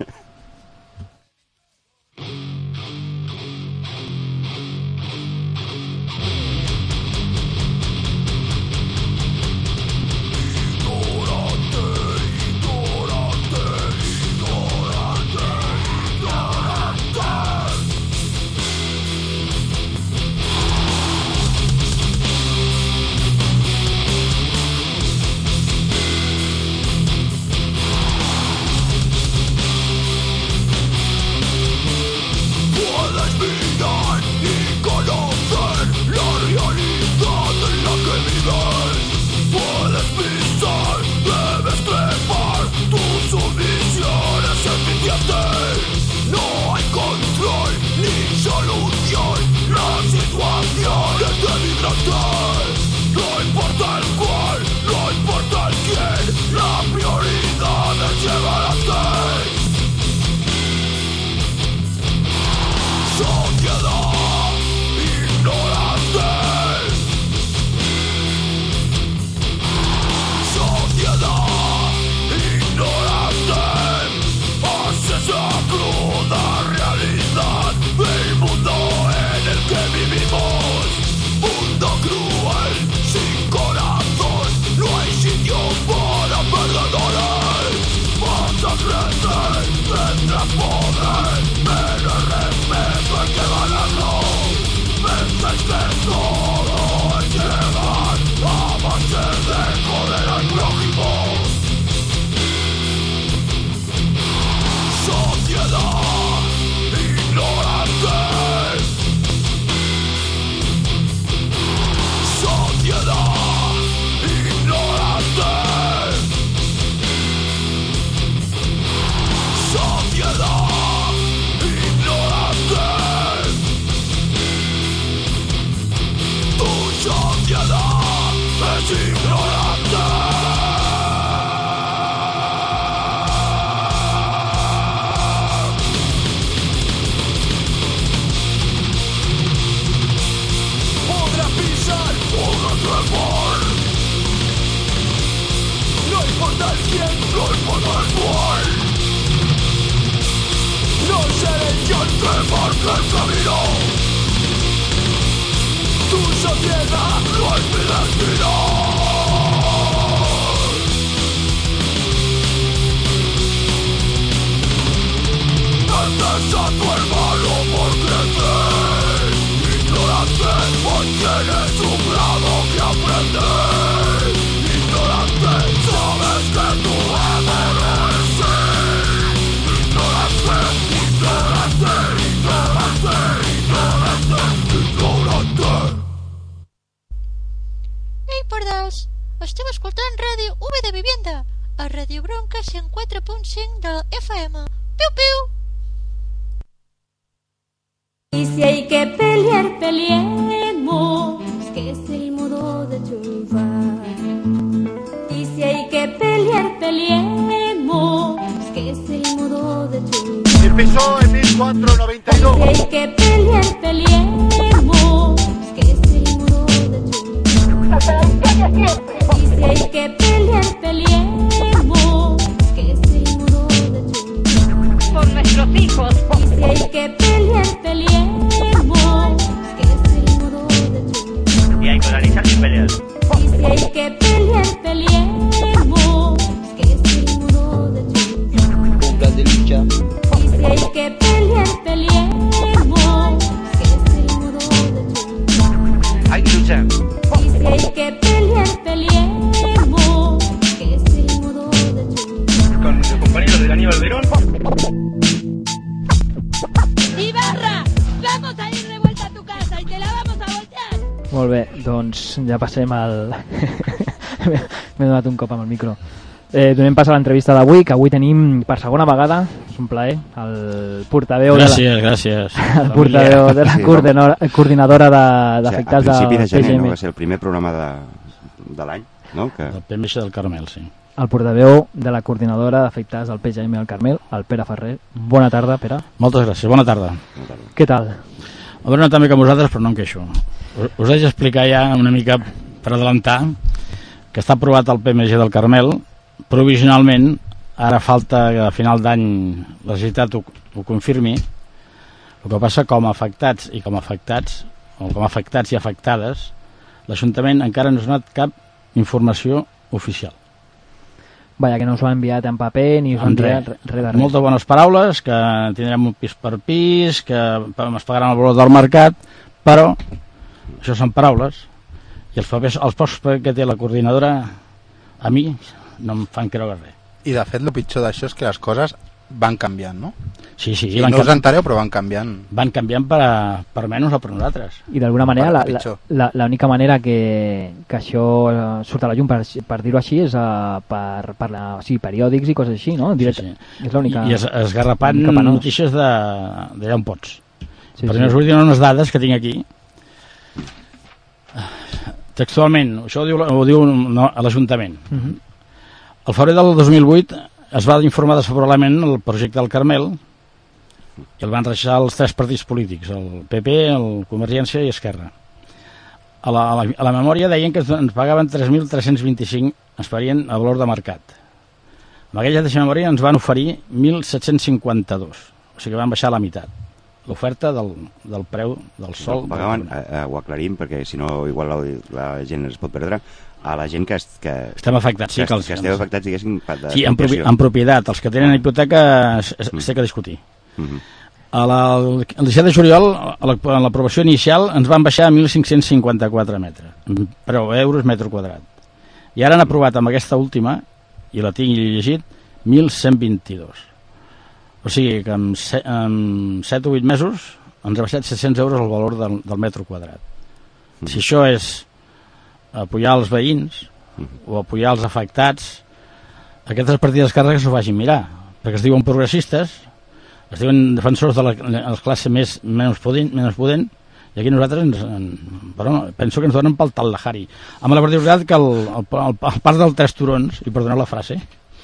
S9: sociedad es ignorante. Podrá pisar, podrá trepar. No importa el quién, no importa el cual. No seré yo el que marque el camino. Tu sociedad no es mi destino. Antes a tu hermano por crecer. Ignorante, pues tienes un grado que aprender. Ignorante, sabes que tu amo no es él. Ignorante, ignorante, ignorante, ignorante, ignorante.
S10: Ei, pardals! Esteu escoltant Ràdio U de Vivienda a Ràdio Bronca cent quatre punt cinc de la F M. Piu, piu!
S11: Y si hay que pelear, peleemos, que es el modo de triunfar. Y si hay que pelear, peleemos, que es el modo de triunfar.
S12: Empezó en mil cuatrocientos noventa y dos.
S11: Y si hay que pelear, peleemos, que es el modo de triunfar. Y si hay que pelear, peleemos, que es el modo de triunfar.
S10: Por nuestros hijos.
S11: Y si hay que pelear, peleemos, que es el modo de triunfar.
S12: Y hay que organizar sin pelear.
S11: Y si hay que pelear, peleemos, que es el modo de triunfar.
S12: Un plan de lucha.
S11: Y si hay que pelear, peleemos, que es el modo de triunfar.
S12: Hay que luchar.
S11: Y si hay que pelear, peleemos, que es el modo de triunfar.
S12: Con nuestros compañeros del Aníbal Verón.
S10: Ibarra, vamos a ir de vuelta a tu casa y te la vamos a voltear.
S3: Molt bé, doncs ja passem al... M'he donat un cop amb el micro. Eh, donem pas a l'entrevista d'avui, que avui tenim per segona vegada, és un plaer, el portaveu
S8: gràcies,
S3: de la...
S8: gràcies.
S3: El portaveu de la
S5: Sí,
S3: coordinadora, coordinadora d'afectats
S5: o sigui, a principi de
S3: de
S5: gener,
S3: P G M.
S5: no? Va ser el primer programa de, de l'any, no? Que...
S8: El P M X del Carmel, sí.
S3: El portaveu de la coordinadora d'afectats del P G M al Carmel, el Pere Ferrer. Bona tarda, Pere.
S8: Moltes gràcies, bona tarda.
S3: Què tal?
S8: A veure, no tan bé com vosaltres, però no em queixo. Us, us haig d'explicar ja una mica per adelantar que està aprovat el P M G del Carmel provisionalment. Ara falta que a final d'any la Generalitat ho, ho confirmi. El que passa, com a afectats i com a afectats o com a afectats i afectades, l'Ajuntament encara no ha donat cap informació oficial.
S3: Vaja, que no us ho ha enviat en paper ni us ha enviat res de res.
S8: Moltes bones paraules, que tindrem un pis per pis, que es pagaran el valor del mercat, però això són paraules, i els papers, els pocs que té la coordinadora a mi no em fan creure res.
S1: I de fet el pitjor d'això és que les coses van canviant, no?
S8: Sí, sí.
S1: sí no us entareu, però van canviant.
S8: Van canviant per, a, per menys o per nosaltres.
S3: I d'alguna manera la, la, l'única manera que, que això surt a la llum, per, per dir-ho així, és uh, per, per la, sí, periòdics i coses així, no? Directe.
S8: Sí, sí.
S3: És l'única...
S8: I es, esgarrapant notícies d'allà on pots.
S3: Sí,
S8: per
S3: sí.
S8: us vull dir unes dades que tinc aquí. Textualment, això ho diu, ho diu no, a l'Ajuntament. Uh-huh. Al febrer del dos mil vuit es va informar desfavorablement el projecte del Carmel i el van reeixar els tres partits polítics, el P P, el Convergència i Esquerra. A la, a la, a la memòria deien que ens pagaven tres mil tres-cents vint-i-cinc, ens farien a valor de mercat. Amb aquella mateixa memòria ens van oferir mil set-cents cinquanta-dos, o sigui que van baixar a la meitat l'oferta del, del preu del sol.
S5: No, pagaven, eh, ho aclarim perquè si no igual la, la gent es pot perdre, a la gent que, que
S8: estem afectats, sí,
S5: que,
S8: que, els,
S5: que esteu afectats, diguéssim, de
S8: sí, en, propi, en propietat, els que tenen hipoteca es, es, es té que discutir.
S5: Mm-hmm.
S8: A la, el disset de juliol, a l'aprovació inicial, ens van baixar a mil cinc-cents cinquanta-quatre metres, però euros metre quadrat. I ara han aprovat amb aquesta última, i la tinc llegit, mil cent vint-i-dos. O sigui que en, se, en set o vuit mesos ens ha baixat set-cents euros el valor del, del metre quadrat. Mm. Si això és apoyar els veïns o apoyar els afectats, aquestes partides càrregues s'ho vagin mirar, perquè es diuen progressistes, es diuen defensors de la, de la classe més menys podent, menys podent, I aquí nosaltres, ens, en, bueno, penso que ens donen pel Tal·lahari. Amb la particularitat que el, el, el, el parc del Tres Turons, i perdoneu la frase,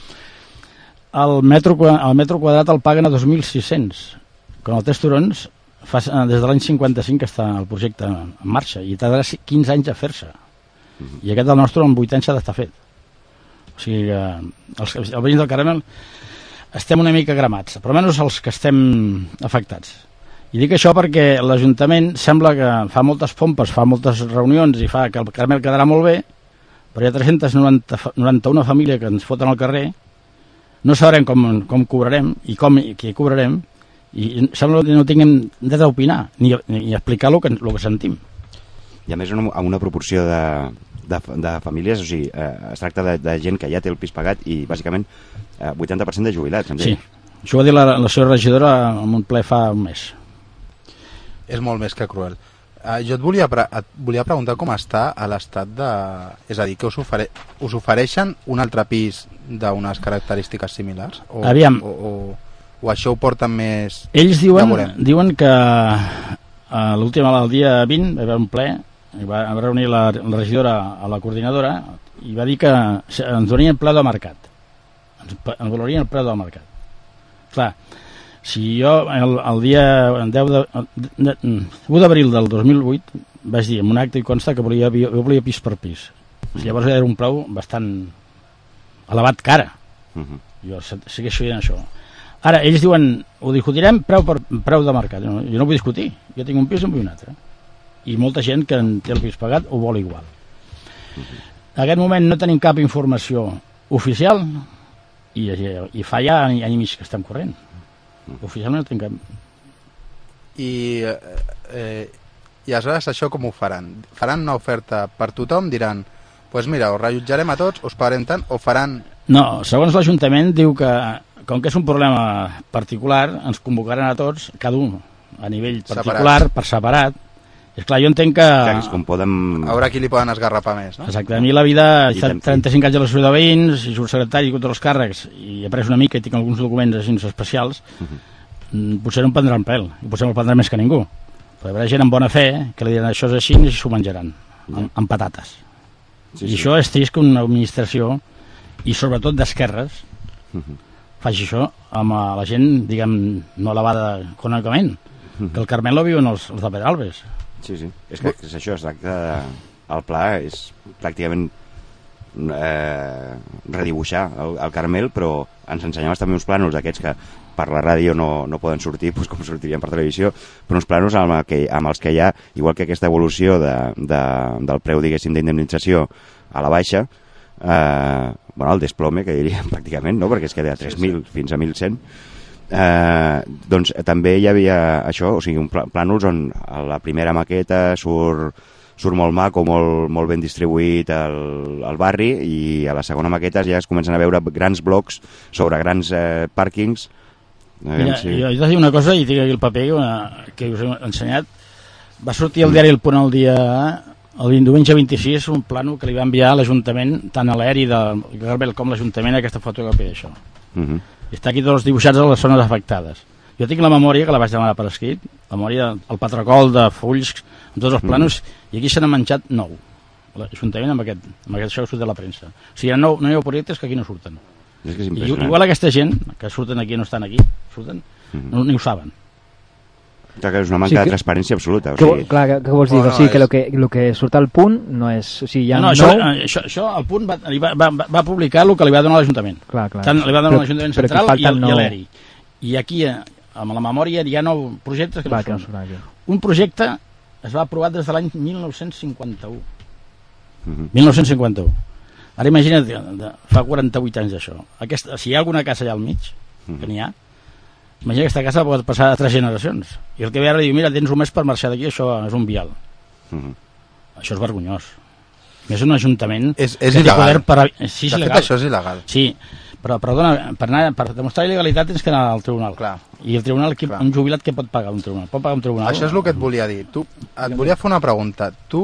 S8: el metro, el metro quadrat el paguen a dos mil sis-cents, quan el Tres Turons fa, des de l'any cinquanta-cinc que està el projecte en marxa, i tardarà quinze anys a fer-se. I aquest del nostre en vuit anys s'ha d'estar fet. O sigui que els, els veïns del Caramel estem una mica gramats, però almenys els que estem afectats. I dic això perquè l'Ajuntament sembla que fa moltes pompes, fa moltes reunions i fa que el Caramel quedarà molt bé, però hi ha tres-centes noranta-una famílies que ens foten al carrer, no sabrem com, com cobrarem i com i qui cobrarem, i sembla que no tinguem dret a opinar ni, ni explicar el que, el que sentim.
S5: I a més una, una proporció de, de, de famílies, o sigui, eh, es tracta de, de gent que ja té el pis pagat i bàsicament eh, vuitanta per cent de jubilats.
S8: Sí, això ho va dir la, la seva regidora en un ple fa un mes.
S1: És molt més que cruel. Uh, jo et volia, pre et volia preguntar com està a l'estat de... És a dir, que us, ofere us ofereixen un altre pis d'unes característiques similars? O,
S8: Aviam.
S1: O, o, o això ho porten més...
S8: Ells diuen, diuen que uh, l'últim, el dia vint, va haver un ple, va, va reunir la, la regidora a la coordinadora i va dir que ens donarien el preu del mercat. Ens, ens valorarien el preu del mercat. Clar, si jo el, el dia deu de, de, de, u d'abril del dos mil vuit vaig dir en un acte i consta que volia, jo volia pis per pis. Llavors era un preu bastant elevat cara. Uh-huh. Jo segueixo dient això. Ara, ells diuen, ho discutirem preu per preu de mercat. Jo no, jo no vull discutir. Jo tinc un pis en vull un altre. I molta gent que en té el pis pagat ho vol igual. Uh-huh. En aquest moment no tenim cap informació oficial i, i fa ja any i mig que estem corrent. Oficialment no tinc cap.
S1: I, eh, i aleshores això com ho faran? Faran una oferta per tothom? Diran, doncs pues mira, us rellotjarem a tots, us pagarem tant, o faran...
S8: No, segons l'Ajuntament diu que com que és un problema particular ens convocaran a tots, cada un a nivell particular, separat. Per separat. És clar, jo entenc que...
S5: Clar, com podem...
S1: A veure qui li poden esgarrapar més, no?
S8: Exacte, a mi la vida, he estat trenta-cinc anys a l'associació de veïns, i soc secretari i tots els càrrecs, i he après una mica i tinc alguns documents així especials, uh-huh. Potser no em prendran pèl, i potser no el prendran més que ningú. Però hi haurà gent amb bona fe que li diran això és així i s'ho menjaran, amb, amb patates. Sí, I sí. Això és trist que una administració, i sobretot d'esquerres, uh-huh. faci això amb la gent, diguem, no elevada econòmicament, uh-huh. que el Carmelo viuen els, els de Pedralbes.
S5: Sí, sí, és que és això, es tracta de... El pla és pràcticament eh, redibuixar el, el Carmel, però ens ensenyaves també uns plànols d'aquests que per la ràdio no, no poden sortir, doncs com sortirien per televisió, però uns plànols amb, que, amb els que hi ha, igual que aquesta evolució de, de, del preu, diguéssim, d'indemnització a la baixa, eh, bueno, el desplome, que diríem pràcticament, no? Perquè es queda a tres mil sí, sí. fins a mil cent. Eh, doncs també hi havia això, o sigui, un pl plànols on a la primera maqueta surt, surt molt maco, molt, molt ben distribuït al, al barri, i a la segona maqueta ja es comencen a veure grans blocs sobre grans eh, pàrquings.
S8: Mira, si... jo he de dir una cosa, i tinc aquí el paper una, que us he ensenyat. Va sortir al diari El Punt el dia el diumenge vint-i-sis un plànol que li va enviar a l'Ajuntament, tant a l'aeri del Garbel com l'Ajuntament, aquesta fotografia d'això. Uh-huh. I està aquí tots dibuixats a les zones afectades. Jo tinc la memòria, que la vaig demanar per escrit, la memòria, el patracol de fulls, amb tots els plànols, mm. i aquí se n'ha menjat nou. L'Ajuntament amb aquest, amb aquest això que surt de la premsa. O sigui, no, no hi ha projectes que aquí no surten.
S5: És que és
S8: I, igual aquesta gent, que surten aquí no estan aquí, surten, mm. no, ni ho saben.
S5: Clar que és una manca sí, que, de transparència absoluta. O
S3: que,
S5: sigui...
S3: Clar, què vols dir? Oh, no, o sigui, és... que el que, lo que surt al Punt no és... O sigui, ja
S8: no, no, això, nou... això, això el Punt va, va, va, va publicar el que li va donar l'Ajuntament.
S3: Clar, clar.
S8: Tant li va donar l'Ajuntament Central i,
S3: nou...
S8: i l'E R I. I aquí, amb la memòria, hi ha nou projectes que
S3: clar,
S8: no
S3: són.
S8: Que no un projecte es va aprovar des de l'any mil nou-cents cinquanta-u. Uh-huh. mil nou-cents cinquanta-u. Ara imagina't, fa quaranta-vuit anys d'això. Aquesta, si hi ha alguna casa allà al mig, uh-huh. que n'hi ha, imagina que aquesta casa pot passar a tres generacions. I el que ve ara diu, mira, tens un mes per marxar d'aquí, això és un vial. Uh-huh. Això és vergonyós. És un ajuntament...
S1: És, és il·legal.
S8: Per... Sí, és
S1: de
S8: il·legal.
S1: fet, això és il·legal.
S8: Sí, però, perdona, per, anar, per demostrar il·legalitat tens que anar al tribunal.
S1: Clar.
S8: I el tribunal, qui, un jubilat, què pot pagar un tribunal? Pot pagar un tribunal?
S1: Això és el que et volia dir. Tu, et volia fer una pregunta. Tu...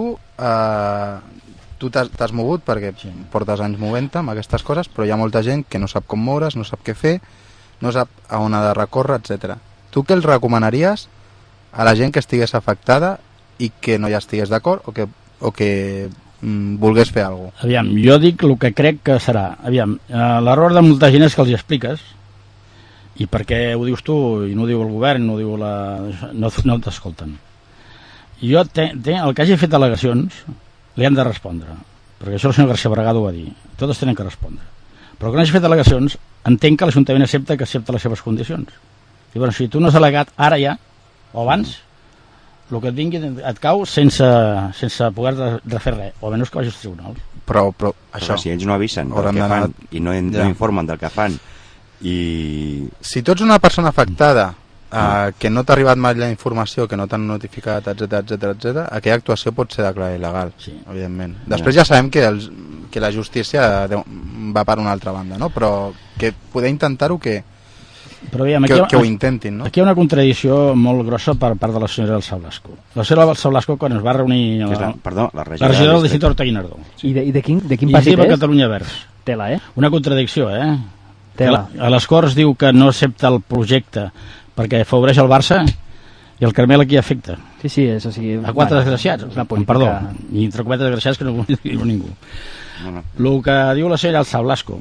S1: Eh... Tu t'has mogut perquè sí. portes anys movent-te amb aquestes coses, però hi ha molta gent que no sap com moure's, no sap què fer, no sap a on ha de recórrer, etcètera. Tu què els recomanaries a la gent que estigués afectada i que no hi estigués d'acord o que, o que mm, volgués fer alguna cosa?
S8: Aviam, jo dic el que crec que serà. Aviam, eh, l'error de molta gent és que els hi expliques i perquè ho dius tu i no ho diu el govern, no ho diu la... no, no t'escolten. Jo, te, te, el que hagi fet al·legacions li han de respondre, perquè això el senyor García Bragado ho va dir, totes tenen que respondre, però que no hagi fet al·legacions entenc que l'Ajuntament accepta que accepta les seves condicions. I bueno, si tu no has al·legat ara ja o abans, el que et vingui et cau sense, sense poder de, de fer res, o almenys que vagis als tribunals.
S1: Però, però, això,
S5: però si ells no avisen del que fan i no, no ja. informen del que fan i...
S1: Si tu ets una persona afectada Uh, que no t'ha arribat mai la informació, que no t'han notificat, etc etc etc, aquella actuació pot ser declarada il·legal, sí. evidentment. Després ja sabem que, els, que la justícia va per una altra banda, no? Però que poder intentar-ho que,
S8: Però, aviam,
S1: que,
S8: ha,
S1: que ho intentin, no?
S8: Aquí hi ha una contradicció molt grossa per part de la senyora Elsa Blasco. La senyora Elsa Blasco, quan es va reunir la,
S5: la, perdó, la regidora,
S8: la regidora del districte Horta Guinardó.
S3: I de, i de quin, de quin partit és?
S8: Catalunya Verds.
S3: Tela, eh?
S8: Una contradicció, eh?
S3: Tela.
S8: A les Corts diu que no accepta el projecte perquè afavoreix el Barça i el Carmel aquí afecta.
S3: Sí, sí, és, o sigui...
S8: A quatre desgraciats, política... perdó, i entre quatre desgraciats que no diu ningú. No, no. El que diu la senyora Elsa Blasco,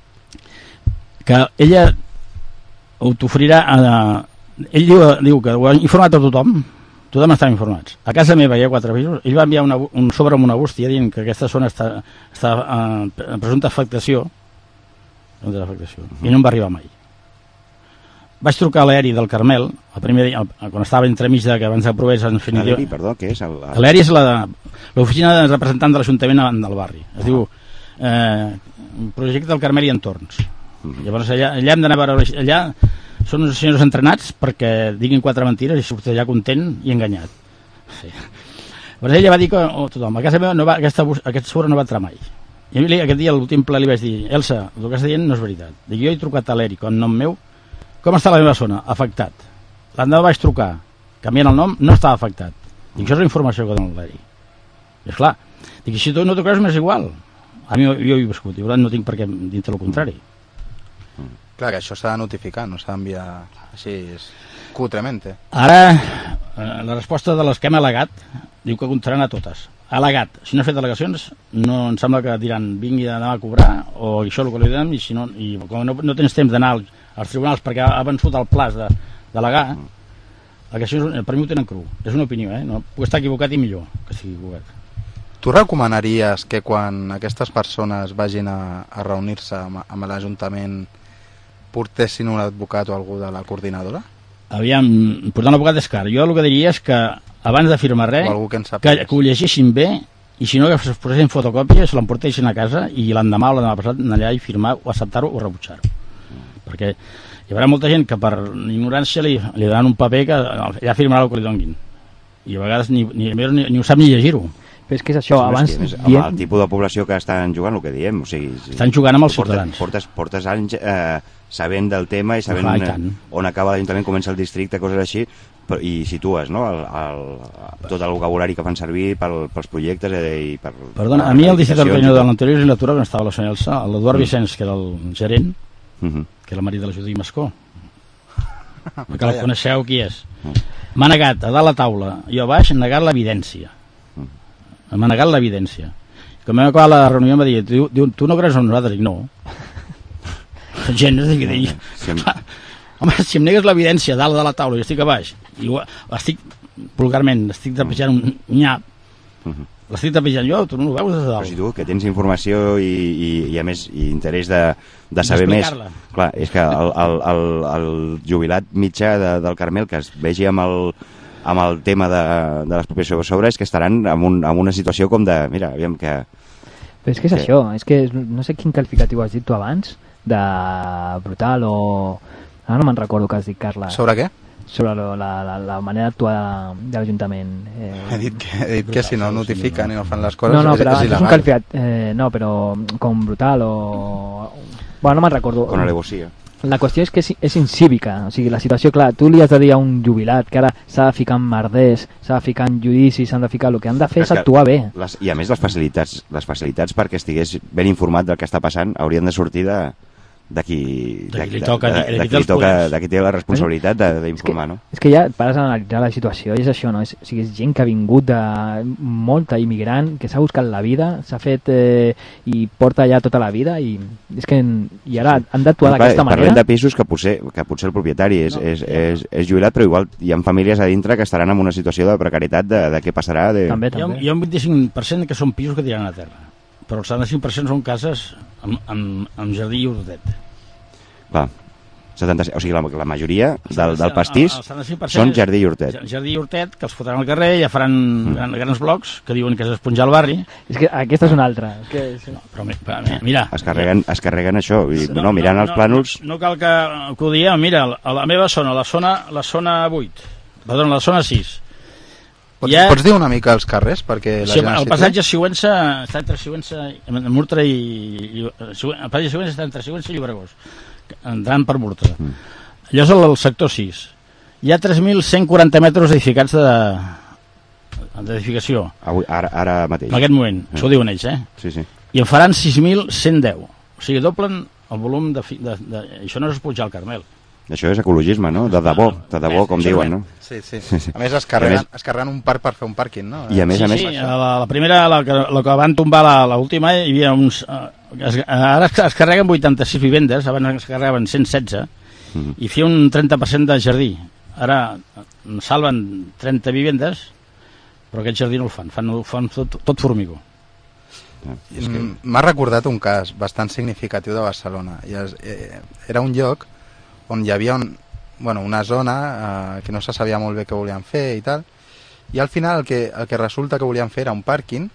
S8: que ella ho t'oferirà a... Ell diu, diu que ho ha informat a tothom, tothom estava informats. A casa meva hi ha quatre pisos, ell va enviar una, un sobre amb una bústia dient que aquesta zona està, està en presumpta afectació, afectació uh-huh. i no em va arribar mai. Vaig trucar a l'Aeri del Carmel, el primer dia, quan estava entremig de que abans d'aprovés en definitiva...
S5: L'Aeri, perdó, què és?
S8: L'Aeri és l'oficina de representant de l'Ajuntament del barri. Es diu eh, Projecte del Carmel i Entorns. Uh-huh. Llavors allà, allà hem d'anar a veure... Allà són uns senyors entrenats perquè diguin quatre mentires i surt allà content i enganyat. Sí. Llavors ella va dir que oh, tothom, a casa meva no va, aquesta, aquest sobre no va entrar mai. I aquest dia, a l'últim ple, li vaig dir, Elsa, el que estàs dient no és veritat. Dic, jo he trucat a l'Aeri, con nom meu, com està la meva zona? Afectat. L'endemà vaig trucar, canviant el nom, no estava afectat. Dic, això és la informació que dona l'Aeri. I esclar, dic, si tu no t'ho creus, m'és igual. A mi jo ho he viscut, i no tinc per què dir-te el contrari.
S1: Clar, que això s'ha de notificar, no s'ha d'enviar així cutremente.
S8: Ara, la resposta de les que hem al·legat diu que comptaran a totes. Al·legat, si no has fet al·legacions, no em sembla que diran vingui d'anar a cobrar, o això el que li donem, i si no, i com no, no tens temps d'anar als, als tribunals perquè ha vençut el plaç de delegar, al·legacions per mi ho tenen cru. És una opinió, eh? No, puc estar equivocat i millor que sigui equivocat.
S1: Tu recomanaries que quan aquestes persones vagin a, a reunir-se amb, amb l'Ajuntament portessin un advocat o algú de la coordinadora?
S8: Aviam, portar un advocat és car. Jo el que diria és que abans de firmar res,
S1: que,
S8: que, que ho llegeixin bé i si no que es posessin fotocòpies, se l'emportessin a casa i l'endemà o l'endemà passat anar allà i firmar o acceptar-ho o rebutjar-ho. Perquè hi haurà molta gent que per ignorància li, li donen un paper que ja firmarà el que li donguin. I a vegades ni, ni, ni, ni ho sap ni llegir-ho.
S3: Però és que és això, abans...
S5: És que, amb el tipus de població que estan jugant, el que diem, o sigui...
S8: Estan jugant amb els ciutadans.
S5: Portes, portes anys eh, sabent del tema i sabent
S8: Ojalà, i
S5: on acaba l'Ajuntament, comença el districte, coses així, però, i situes, no?, el, el, tot el vocabulari que fan servir pel, pels projectes eh, i per...
S8: Perdona, a mi el districte de l'anterior legislatura, quan estava la senyora Elsa, l'Eduard Vicenç, que era el gerent, uh -huh. que era el marit de la Judit Mascó, que el coneixeu qui és, m'ha negat a dalt la taula i a baix negat l'evidència. M'ha negat l'evidència. Quan vam acabar la reunió em va dir, diu, diu, tu no creus en nosaltres? Dic, no. Gent, és dir, dir, home, si em negues l'evidència dalt de la taula i estic a baix, i ho, estic, vulgarment, estic trepitjant un nyap, l'estic trepitjant jo, tu no ho veus des de dalt.
S5: Però si tu, que tens informació i, i, i a més, i interès de, de saber més, clar, és que el, el, el, el jubilat mitjà de, del Carmel que es vegi amb el amb el tema de, de l'expropiació sobre és que estaran en, un, en una situació com de, mira, aviam que...
S3: Però és que és que... això, és que no sé quin qualificatiu has dit tu abans, de brutal o... Ara no me'n recordo que has dit, Carla.
S1: Sobre què?
S3: Sobre lo, la, la, la manera d'actuar de l'Ajuntament. Eh...
S1: He dit que, he dit que si no notifiquen i no fan les coses
S3: no, no,
S1: és,
S3: però
S1: és il·legal.
S3: És un qualificat, eh, no, però com brutal o... Bueno, no me'n recordo.
S5: Con alevosía.
S3: La qüestió és que és, és incívica, o sigui, la situació, clar, tu li has de dir a un jubilat que ara s'ha de ficar en merders, s'ha de ficar en judicis, s'han de ficar, el que han de fer és, és actuar bé.
S5: Les, I a més les facilitats, les facilitats perquè estigués ben informat del que està passant haurien de sortir de, de qui,
S8: De qui li
S5: de-
S8: toca-
S5: de-
S8: de qui
S5: de
S8: té
S5: qui li
S8: els
S5: toca,
S8: poders.
S5: de qui té la responsabilitat de- d'informar, no?
S3: És que ja et pares a analitzar la situació i és això, no? És, o sigui, és gent que ha vingut de molta immigrant, que s'ha buscat la vida, s'ha fet eh, i porta ja tota la vida i és que i ara han d'actuar
S5: Però, clar,
S3: d'aquesta manera.
S5: Parlem de pisos que potser, que potser el propietari és,
S3: No,
S5: és,
S3: ja.
S5: és, és jubilat, però igual hi ha famílies a dintre que estaran en una situació de precarietat de, de què passarà. De...
S3: També,
S8: Hi ha,
S3: també.
S8: hi ha un vint-i-cinc per cent que són pisos que tiren a terra, però el setanta cinc per cent són cases amb, amb, amb jardí i hortet.
S5: Clar, setanta, o sigui, la, la majoria del, del pastís
S8: El- el setanta cinc per cent
S5: són
S8: és
S5: jardí i hortet.
S8: ja- Jardí i hortet, que els fotran al carrer, ja faran
S5: Mm.
S8: gran, grans blocs que diuen que és esponjar el barri.
S3: És que aquesta és una altra. És que, sí.
S8: No, però, mi- però mi- mira...
S5: Es carreguen, es carreguen això, i, no, no, mirant els plànols...
S8: No, no cal que, que ho diguem, mira, a la meva zona, la zona, la zona vuit, perdó, la zona sis.
S1: Pots,
S8: Ja-
S1: pots dir una mica els carrers? Perquè la
S8: Sí,
S1: gent es
S8: el
S1: situï?
S8: passatge Sigüença està entre Sigüença, Murtra i... i el passatge Sigüença està entre Sigüença i Llobregós, entrant per Murtra. Mm. Allò és el, el sector sis. Hi ha tres mil cent quaranta metres edificats de d'edificació.
S5: Avui, ara, ara mateix.
S8: En aquest moment,
S5: Mm.
S8: això ho diuen ells, eh?
S5: Sí, sí.
S8: I en faran sis mil cent deu. O sigui, doblen el volum de... Fi, de, de això no és pujar al Carmel.
S5: Això és ecologisme, no? De debò, de debò, com
S8: Això
S5: diuen, no?
S1: Sí, sí.
S5: Sí, sí.
S1: A més, es
S5: I a
S1: carreguen,
S5: més-
S1: es carreguen un parc per fer un pàrquing, no?
S5: I a més,
S8: sí,
S5: a més...
S8: sí, la, la primera, la que, la que van tombar la- l'última, hi havia uns... Eh, es, ara es, es carreguen vuitanta-sis vivendes, abans es carregaven cent setze,
S5: Mhm.
S8: i feia un trenta per cent de jardí. Ara en salven trenta vivendes, però aquest jardí no el fan, fan, fan tot, tot formigó.
S1: Mm, M'ha recordat un cas bastant significatiu de Barcelona. I és, eh, era un lloc on hi havia un, bueno, una zona eh, que no se sabia molt bé què volien fer i tal, i al final el que, el que resulta que volien fer era un pàrquing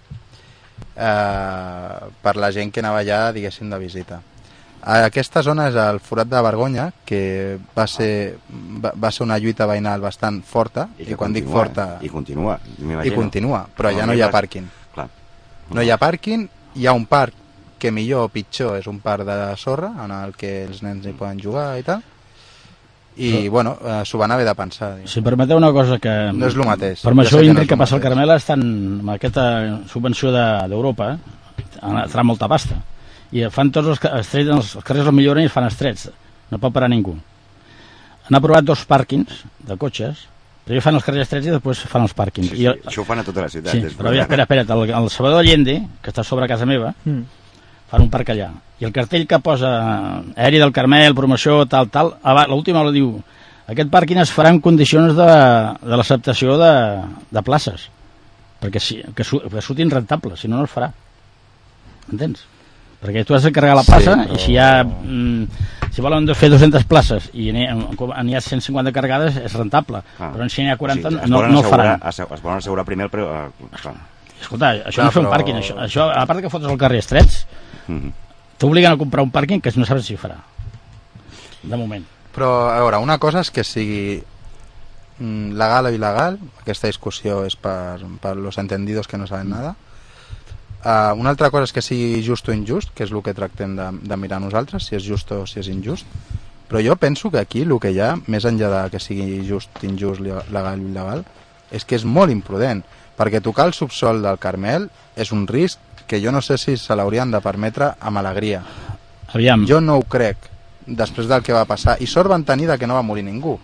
S1: eh, per la gent que anava allà, diguéssim, de visita. Aquesta zona és el Forat de Vergonya, que va ser, va, va ser una lluita veïnal bastant forta, i,
S5: que
S1: i quan dic
S5: continua,
S1: forta...
S5: I continua,
S1: I
S5: m'imagino.
S1: continua, però
S5: Com
S1: allà
S5: a
S1: no hi ha
S5: mi
S1: pàrquing.
S5: Clar.
S1: No hi ha pàrquing, hi ha un parc que millor o pitjor és un parc de sorra en el que els nens hi poden jugar i tal, i
S8: Però-
S1: bueno, eh, s'ho van haver de pensar.
S8: Si em permeteu una cosa que...
S1: No és el mateix.
S8: Per
S1: Ja
S8: això
S1: sé que no
S8: Indri
S1: és
S8: que
S1: lo
S8: passa al
S1: mateix.
S8: Carmel estan amb aquesta subvenció de- d'Europa, de, farà molta pasta. I fan tots els, ca- estrets, els carrers els milloren i es fan estrets. No pot parar ningú. Han aprovat dos pàrquings de cotxes, primer fan els carrers estrets i després fan els pàrquings.
S5: Sí, sí,
S8: I el,
S5: això ho fan a tota la ciutat.
S8: sí,
S5: és
S8: però mira, espera, espera, el, el Salvador Allende, que està sobre casa meva,
S3: Mm.
S8: fan un parc allà. I el cartell que posa aeri del Carmel, promoció, tal, tal, aba- l'última la diu, aquest pàrquing es farà en condicions de, de l'acceptació de, de places, perquè si, que, su, que surtin rentables, si no, no es farà. Entens? Perquè tu has de carregar la plaça,
S5: Sí, però-
S8: i si hi ha... Mm, si volen fer dues-centes places i n'hi ha, n'hi ha cent cinquanta carregades, és rentable.
S5: Ah.
S8: Però si n'hi ha quaranta,
S5: O sigui, es
S8: no,
S5: volen
S8: no el
S5: assegurar-
S8: faran.
S5: assa- Es volen assegurar primer el preu... Eh, clar.
S8: Escolta, això
S1: Clar,
S8: no és fer un
S1: però-
S8: pàrquing. Això, això, a part que fotes al carrer estrets,
S5: Mhm.
S8: t'obliguen a comprar un pàrquing que no saps si farà. De moment.
S1: Però, a veure, una cosa és que sigui mm, legal o il·legal, aquesta discussió és per, per los entendidos que no saben nada. Uh, una altra cosa és que sigui just o injust, que és el que tractem de, de mirar nosaltres, si és just o si és injust. Però jo penso que aquí el que hi ha, més enllà de que sigui just, injust, legal o il·legal, és que és molt imprudent, perquè tocar el subsol del Carmel és un risc que jo no sé si se l'haurien de permetre amb alegria.
S8: Aviam.
S1: Jo no ho crec, després del que va passar. I sort van tenir de que no va morir ningú.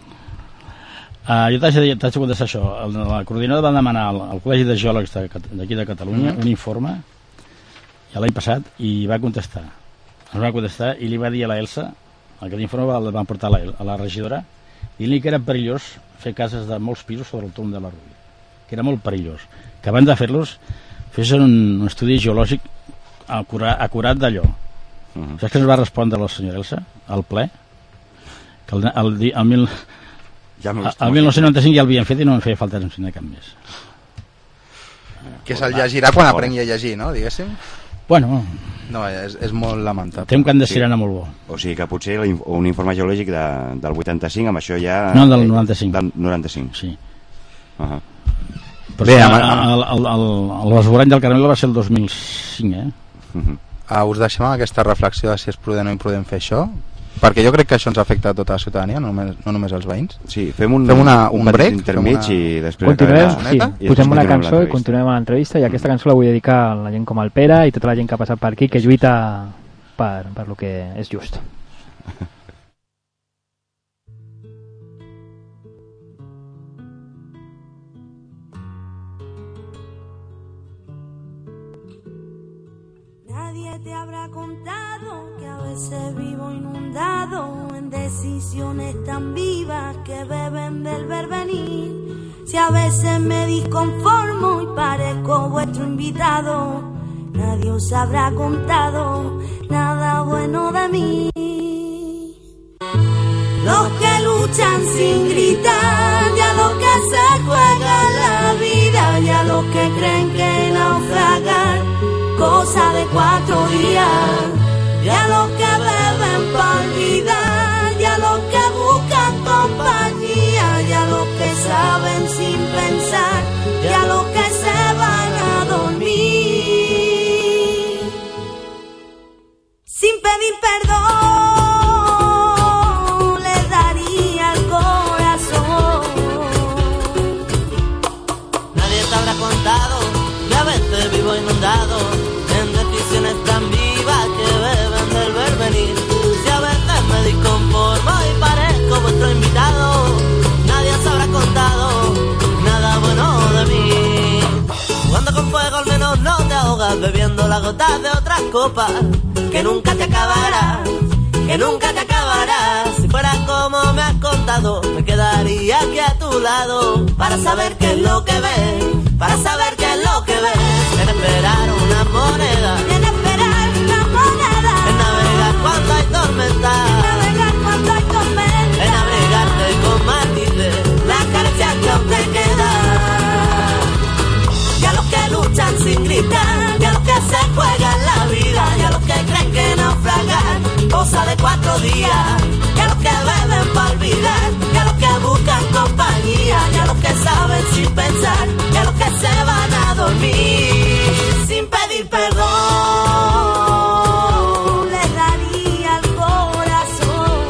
S8: Uh, jo t'haig de, t'haig de contestar això. El, la coordinadora va demanar al, al Col·legi de Geòlegs de Cat- d'aquí de Catalunya
S1: Mhm.
S8: un informe ja l'any passat i va contestar. Ens va contestar i li va dir a la Elsa, aquest informe va- el van portar a la, a la regidora, dient-li que era perillós fer cases de molts pisos sobre el tomb de la Rubí, que era molt perillós, que abans de fer-los fessin un, un estudi geològic acurat, acurat d'allò.
S5: Mhm.
S8: Saps què ens va respondre la senyora Elsa al ple? Que el, el, el, el, mil,
S5: Ja m'ho
S8: el,
S5: estic
S8: el dinou noranta-cinc ja l'havien fet i no en feia falta ensenyar cap més.
S1: Que se'l llegirà quan aprengui a llegir, no? Diguéssim.
S8: Bueno,
S1: No, és, és molt lamentable.
S8: té un cant de sirena molt bo.
S5: O sigui que potser la inf- un informe geològic de, del vuitanta-cinc, amb això ja...
S8: No, del noranta-cinc.
S5: Del noranta-cinc.
S8: Sí.
S5: Uh -huh.
S8: Però
S5: Bé,
S8: sí,
S5: amb-
S8: el, el, el, el l'esborrany del Carmel va ser el dos mil cinc, eh?
S5: Uh -huh.
S1: Ah, us deixem amb aquesta reflexió de si és prudent o imprudent fer això, perquè jo crec que això ens afecta a tota la ciutadania, no només, no només als veïns.
S5: Sí, fem un,
S1: fem una,
S5: un
S1: un
S5: petit
S1: break,
S5: intermig
S1: fem una...
S5: i després
S3: Continuem,
S5: acabem la
S3: sí,
S5: soneta i després
S3: posem una
S5: continuem
S3: cançó i
S5: l'entrevista.
S3: continuem amb l'entrevista i aquesta cançó la vull dedicar a la gent com el Pere i tota la gent que ha passat per aquí que lluita per, per lo que és just.
S11: Nadie te habrá contado que a veces vivo inundado en decisiones tan vivas que beben del vervenir. Si a veces me disconformo y parezco vuestro invitado, nadie os habrá contado nada bueno de mí. Los que luchan sin gritar, ya los que se juegan la vida, ya los que creen que naufragar cosa de cuatro días, ya los que beben para olvidar, ya los que buscan compañía, ya los que saben sin pensar, ya los que se van a dormir sin pedir perdón, les daría el corazón.
S13: Nadie te habrá contado que a veces vivo inundado en decisiones tan vivas que beben del vervenir. Si a veces me disconformo y parezco vuestro invitado, nadie os habrá contado nada bueno de mí. Jugando con fuego al menos no te ahogas, bebiendo las gotas de otras copas, que nunca te acabarás, que nunca te acabarás. Si fuera como me has contado, me quedaría aquí a tu lado, para saber qué es lo que ves, para saber qué es lo que ves. En esperar una moneda,
S11: en esperar una moneda,
S13: en navegar cuando hay tormenta,
S11: en navegar cuando hay tormenta,
S13: en abrigarte con matices las caricias que aún te quedan. Ya los que luchan sin gritar, ya los que se juegan la vida, ya los que creen que naufragar cosa de cuatro días, ya los que beben para olvidar, ya los que buscan compañía, ya los que saben sin pensar, ya los que se van a dormir sin pedir perdón,
S11: les daría el corazón.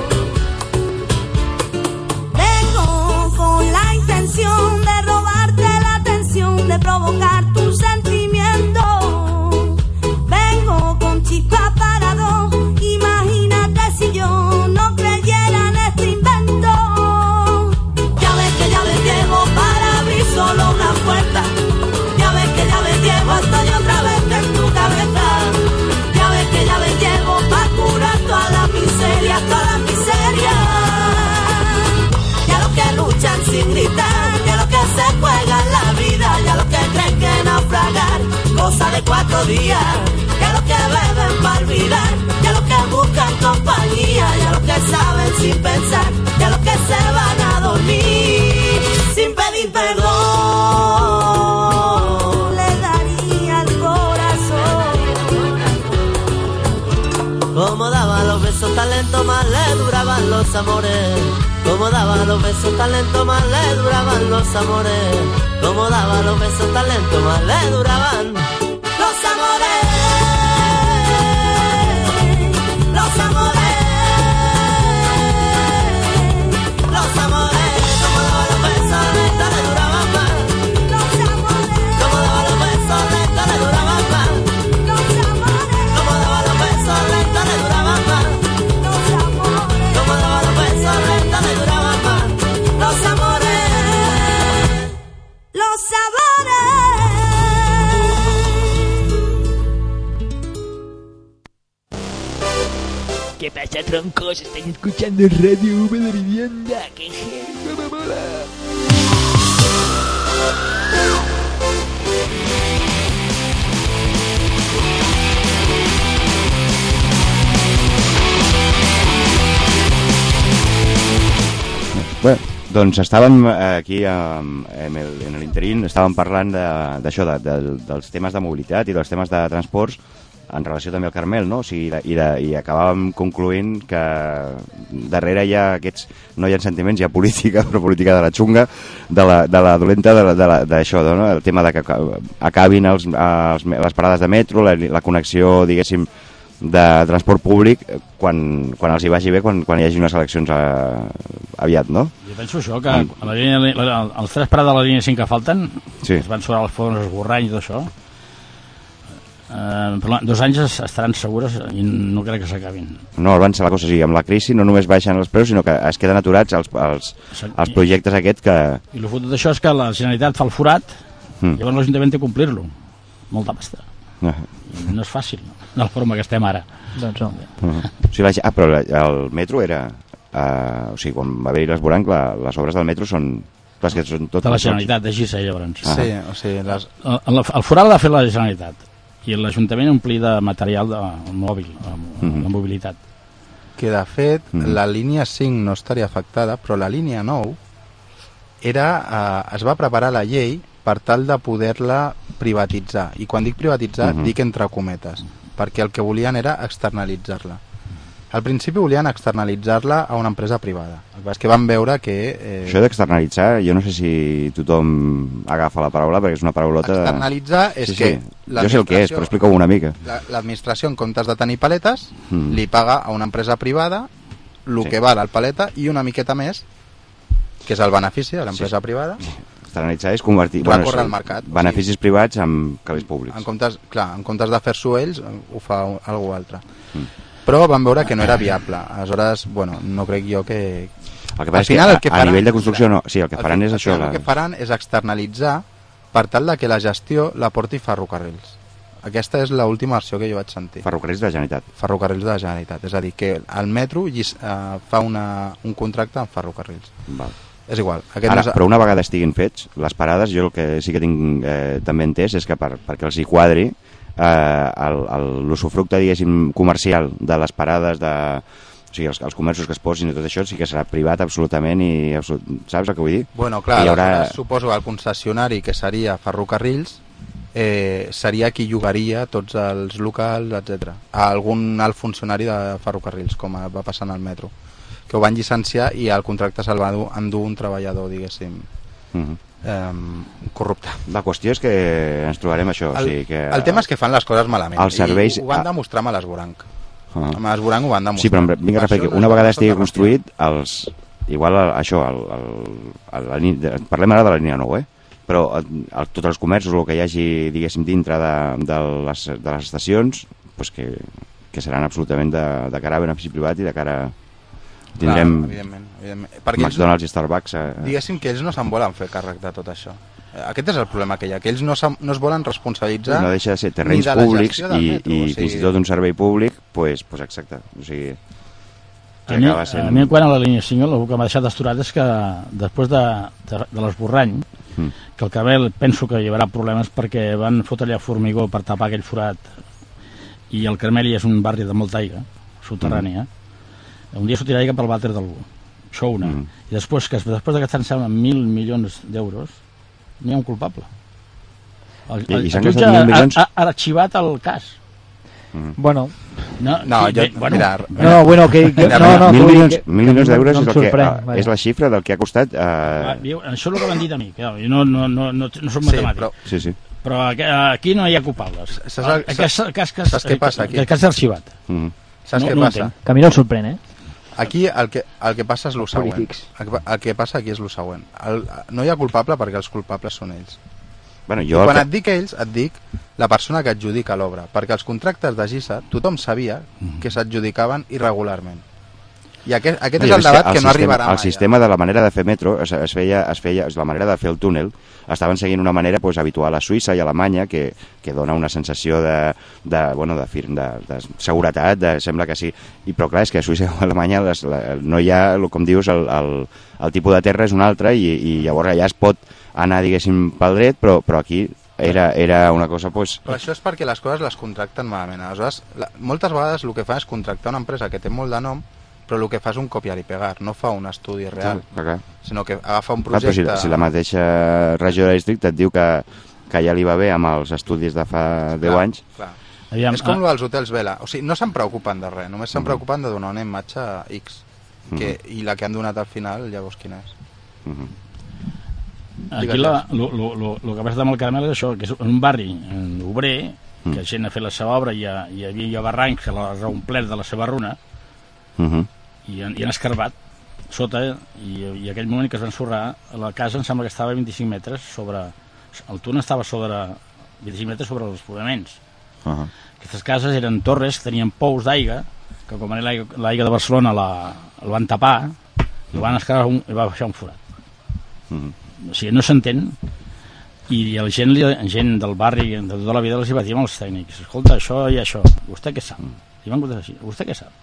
S11: Vengo con la intención de robarte la atención, de provocar tu sentimiento. Vengo con chispa para dos, imagínate si yo no creyera en este invento. Ya ves que ya ves llevo para abrir solo una puerta, ya ves que ya ves llevo estoy otra vez en tu cabeza, ya ves que ya ves llevo para curar todas las miserias, todas las miserias. Ya los que luchan sin gritar, ya los que se juegan la vida, ya los que creen que naufragar cosa de cuatro días, ya los que beben para olvidar, ya los que buscan compañía, ya los que saben sin pensar, ya los que se van a dormir sin pedir perdón, les daría el corazón.
S13: Como daba los besos tan lento más le duraban los amores, como daba los besos tan lento más le duraban los amores, como daba los besos tan lento más le duraban los amores, los amores, los amores, como daba los besos lento le duraban más,
S11: Los amores,
S13: como daba los besos lento le duraban más,
S11: los amores,
S13: como daba los besos lento le duraban más,
S11: los amores,
S13: como daba los besos lento le duraban más, los amores.
S11: los sabores.
S4: ¿Qué pasa, troncos? ¿Estáis escuchando Radio V de Vivienda? ¡Qué genio, me mola!
S5: Bé, doncs estàvem aquí en, en el, en l'interín, estàvem parlant d'això, de, de, de, dels temes de mobilitat i dels temes de transports en relació també al Carmel, no? O sigui, i, de, i acabàvem concloent que darrere hi ha aquests, no hi ha sentiments, hi ha política, però política de la xunga, de la, de la dolenta, d'això, no? El tema de que acabin els, els, les parades de metro, la, la connexió, diguéssim, de transport públic quan, quan els hi vagi bé, quan, quan hi hagi unes eleccions a, aviat, no?
S8: Jo penso això, que a la línia, la, els tres parades de la línia cinc que falten,
S5: sí,
S8: es van sobre els fons esborrany i tot això, Eh, per dos anys estaran segures i no crec que s'acabin.
S5: No, el van ser la cosa, sí, amb la crisi no només baixen els preus, sinó que es queden aturats els, els, els projectes aquests que...
S8: I el fotut d'això és que la Generalitat fa el forat, mm. llavors l'Ajuntament té que complir-lo. Molta pasta. Uh -huh. No és fàcil, no? De la forma que estem ara.
S3: Doncs no.
S5: Uh -huh. O sigui, la, ah, però la, el metro era... Uh, o sigui, quan va haver-hi l'esvoranc, la, les obres del metro són... Les que són tot
S8: de la Generalitat, de Gisa, llavors.
S1: Ah. Sí, o sigui... Les...
S8: El, el, el forat l'ha fet la Generalitat i l'Ajuntament omplir de material de mòbil, de mm-hmm. mobilitat.
S1: Que, de fet, mm-hmm. la línia cinc no estaria afectada, però la línia nou era, eh, es va preparar la llei per tal de poder-la privatitzar. I quan dic privatitzar, mm-hmm. dic entre cometes, perquè el que volien era externalitzar-la. Al principi volien externalitzar-la a una empresa privada. El que és que van veure que... Eh...
S5: Això d'externalitzar, jo no sé si tothom agafa la paraula, perquè és una paraulota...
S1: Externalitzar és
S5: sí,
S1: que...
S5: Sí. Jo sé el que és, però explica-ho una mica.
S1: L'administració, en comptes de tenir paletes, mm. li paga a una empresa privada el sí. que val al paleta i una miqueta més, que és el benefici de l'empresa sí. privada.
S5: Externalitzar és convertir...
S1: Recórrer bueno, al mercat.
S5: Beneficis sí. privats en calés públics.
S1: En comptes, clar, en comptes de fer-s'ho ells, ho fa algú altre. Mm. Però van veure que no era viable. Aleshores, bueno, no crec jo que...
S5: El que passa és que, a, que faran, a nivell de construcció no. Sí, el que faran
S1: el,
S5: és això.
S1: El la... que faran és externalitzar per tal de que la gestió la porti Ferrocarrils. Aquesta és l'última versió que jo vaig sentir.
S5: Ferrocarrils de la Generalitat.
S1: Ferrocarrils de la Generalitat. És a dir, que el metro llis, uh, fa una, un contracte amb Ferrocarrils.
S5: Val.
S1: És igual. Aquest
S5: Ara,
S1: no és...
S5: Però una vegada estiguin fets, les parades, jo el que sí que tinc eh, també entès és que per, perquè els hi quadri eh, l'usufructe, diguéssim, comercial de les parades, de, o sigui, els, els comerços que es posin i tot això, sí que serà privat absolutament i absolut, saps el que vull dir?
S1: Bueno, clar, hi haurà... suposo que el concessionari, que seria Ferrocarrils, eh, seria qui llogaria tots els locals, etcètera. A algun alt funcionari de Ferrocarrils, com va passar en el metro, que ho van llicenciar i el contracte se'l va endur un treballador, diguéssim, uh -huh. eh, corrupte.
S5: La qüestió és que ens trobarem això.
S1: El,
S5: o sigui que,
S1: el tema és que fan les coses malament.
S5: Els serveis...
S1: I ho van demostrar amb l'Esvoranc. Uh -huh. Amb l'Esvoranc ho van demostrar.
S5: Sí, però vinga, Rafael, una vegada estigui construït, els, igual això, el, el, el, el, parlem ara de la línia nou, eh? Però el, el, tots els comerços, el que hi hagi, diguéssim, dintre de, de, les, de les estacions, pues que, que seran absolutament de, de cara a benefici privat i de cara... Tindrem
S1: clar, evidentment, evidentment.
S5: McDonald's no, i Starbucks. Eh.
S1: Diguéssim que ells no se'n volen fer càrrec de tot això. Aquest és el problema que hi ha, que ells no, no es volen responsabilitzar.
S5: No deixa de ser terrenys de públics i, metro, i o sigui... fins i tot un servei públic, pues, pues exacte. O sigui,
S8: a, mi, sent... a mi quan a la línia cinc el que m'ha deixat esturat és que després de, de, de l'esborrany, mm. que el Cabel penso que hi haurà problemes perquè van fotre allà formigó per tapar aquell forat i el Carmeli és un barri de molta aigua subterrània. Mm. Un dia sortirà aigua pel vàter d'algú, això una. Mm. I després, que després de gastar-se mil milions d'euros, n'hi ha un culpable. El, el, el jutge ha, ha, ha arxivat el cas.
S3: Mm. Bueno,
S1: no, no,
S3: sí,
S1: jo,
S3: bé, bueno,
S1: mira,
S3: no, bueno, que, que no, no,
S5: mil
S3: no,
S5: milions,
S3: que,
S5: mil milions d'euros no, no és, el que,
S3: vale.
S5: és la xifra del que ha costat. Eh...
S8: Ah, això és el que m'han dit a mi, que jo no, no, no, no, no soc matemàtic.
S1: Sí, però...
S5: Sí, sí.
S8: Però aquí no hi ha culpables.
S1: Saps, saps, saps, saps què passa aquí?
S8: El cas s'ha arxivat.
S1: Mm. Saps
S8: no,
S1: què
S8: no
S1: passa?
S3: Que a mi no em sorprèn, eh?
S1: Aquí el que, el que passa és el següent. El que, el que passa aquí és el següent. El, no hi ha culpable perquè els culpables són ells.
S5: Bueno, jo
S1: quan
S5: que...
S1: et dic ells, et dic la persona que adjudica l'obra, perquè els contractes de Gisa tothom sabia que s'adjudicaven irregularment. I aquest, aquest és el debat que, el que no sistema, arribarà mai.
S5: El sistema de la manera de fer metro, es, es feia, es feia, la manera de fer el túnel, estaven seguint una manera pues, habitual a Suïssa i a Alemanya que, que dona una sensació de, de, bueno, de, de, de seguretat, de, sembla que sí. I, però clar, és que a Suïssa o a Alemanya les, la, no hi ha, com dius, el, el, el tipus de terra és un altre i, i llavors allà es pot anar, diguéssim, pel dret, però, però aquí era, era una cosa... Pues...
S1: Però això és perquè les coses les contracten malament. Aleshores, la, moltes vegades el que fa és contractar una empresa que té molt de nom, però el que fa és un copiar i pegar, no fa un estudi real,
S5: clar, clar.
S1: sinó que agafa un projecte...
S5: Clar, si, si la mateixa regió de districte et diu que, que ja li va bé amb els estudis de fa deu
S1: clar,
S5: anys...
S1: Clar. Aviam, és com ah... els hotels Vela, o sigui, no se'n preocupen de res, només se'n uh -huh. preocupen de donar una imatge X, que, uh -huh. i la que han donat al final, llavors quina és.
S5: Uh -huh.
S8: Aquí el que passa amb el Carmel és això, que és un barri obrer, que la gent ha fet la seva obra i hi, ha, hi havia barrancs que l'ha reomplert de la seva runa,
S5: uh -huh.
S8: i, han, i han escarbat sota, i, i aquell moment que es va ensorrar, la casa em sembla que estava a vint-i-cinc metres sobre... El túnel estava sobre vint-i-cinc metres sobre els fonaments. Uh -huh. Aquestes cases eren torres, tenien pous d'aigua, que com era l'aigua de Barcelona la, el van tapar i van escalar un, i va baixar un forat. Uh -huh. O sigui, no s'entén. I la gent, gent del barri de tota la vida els hi va dir als tècnics, escolta, això i això, vostè què sap? I van contestar així, vostè què sap?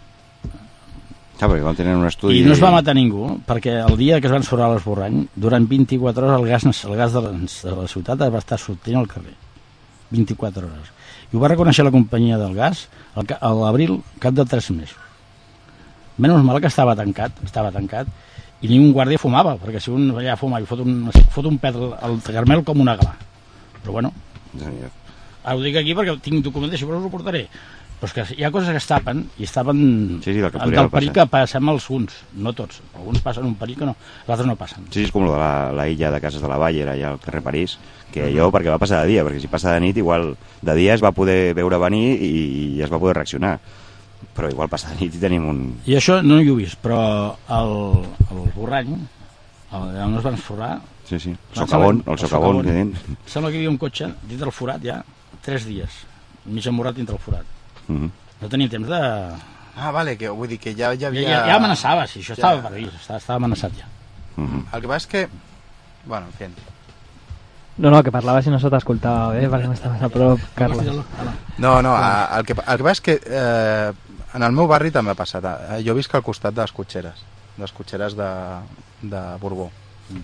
S5: Ah, perquè van tenir un estudi...
S8: I no es va matar ningú, perquè el dia que es van ensorrar a l'Esborrany, durant vint-i-quatre hores el gas, el gas de, la, de la ciutat va estar sortint al carrer. vint-i-quatre hores. I ho va reconèixer la companyia del gas a l'abril, cap de tres mesos. Menys mal que estava tancat, estava tancat, i ni un guàrdia fumava, perquè si un allà fuma i fot un, fot un pet al Carmel com una gala. Però bueno, ara ho dic aquí perquè tinc documentació, però us ho portaré. Però és que hi ha coses que es tapen i es tapen sí, sí, del, del perill que passem els uns, no tots. Alguns passen un perill que no, els altres no passen.
S5: Sí, és com de la, la illa de Cases de la Vall, era allà al carrer París, que allò perquè va passar de dia, perquè si passa de nit, igual de dia es va poder veure venir i, i es va poder reaccionar. Però igual passa de nit i tenim un...
S8: I això no hi ho he vist, però el, el Borrany, allà on es van esforrar...
S5: Sí, sí, el socavón, el socavón.
S8: Sembla que hi havia un cotxe dins del forat ja tres dies, mig amorrat dins del forat. Uh -huh. No tenia temps de...
S1: Ah, vale, que vull dir que ja, ja havia...
S8: Ja, ja amenaçava, sí, això ja... estava per dir, estava, estava amenaçat ja.
S1: Uh -huh. El que passa és que... Bueno, en fi...
S3: No, no, que parlava si no se t'escoltava bé, perquè m'estaves a prop, Carles.
S1: No, no, el que, el que passa és que eh, en el meu barri també ha passat. Eh, jo visc al costat de les cotxeres, de les cotxeres de, de Borbó. Mm.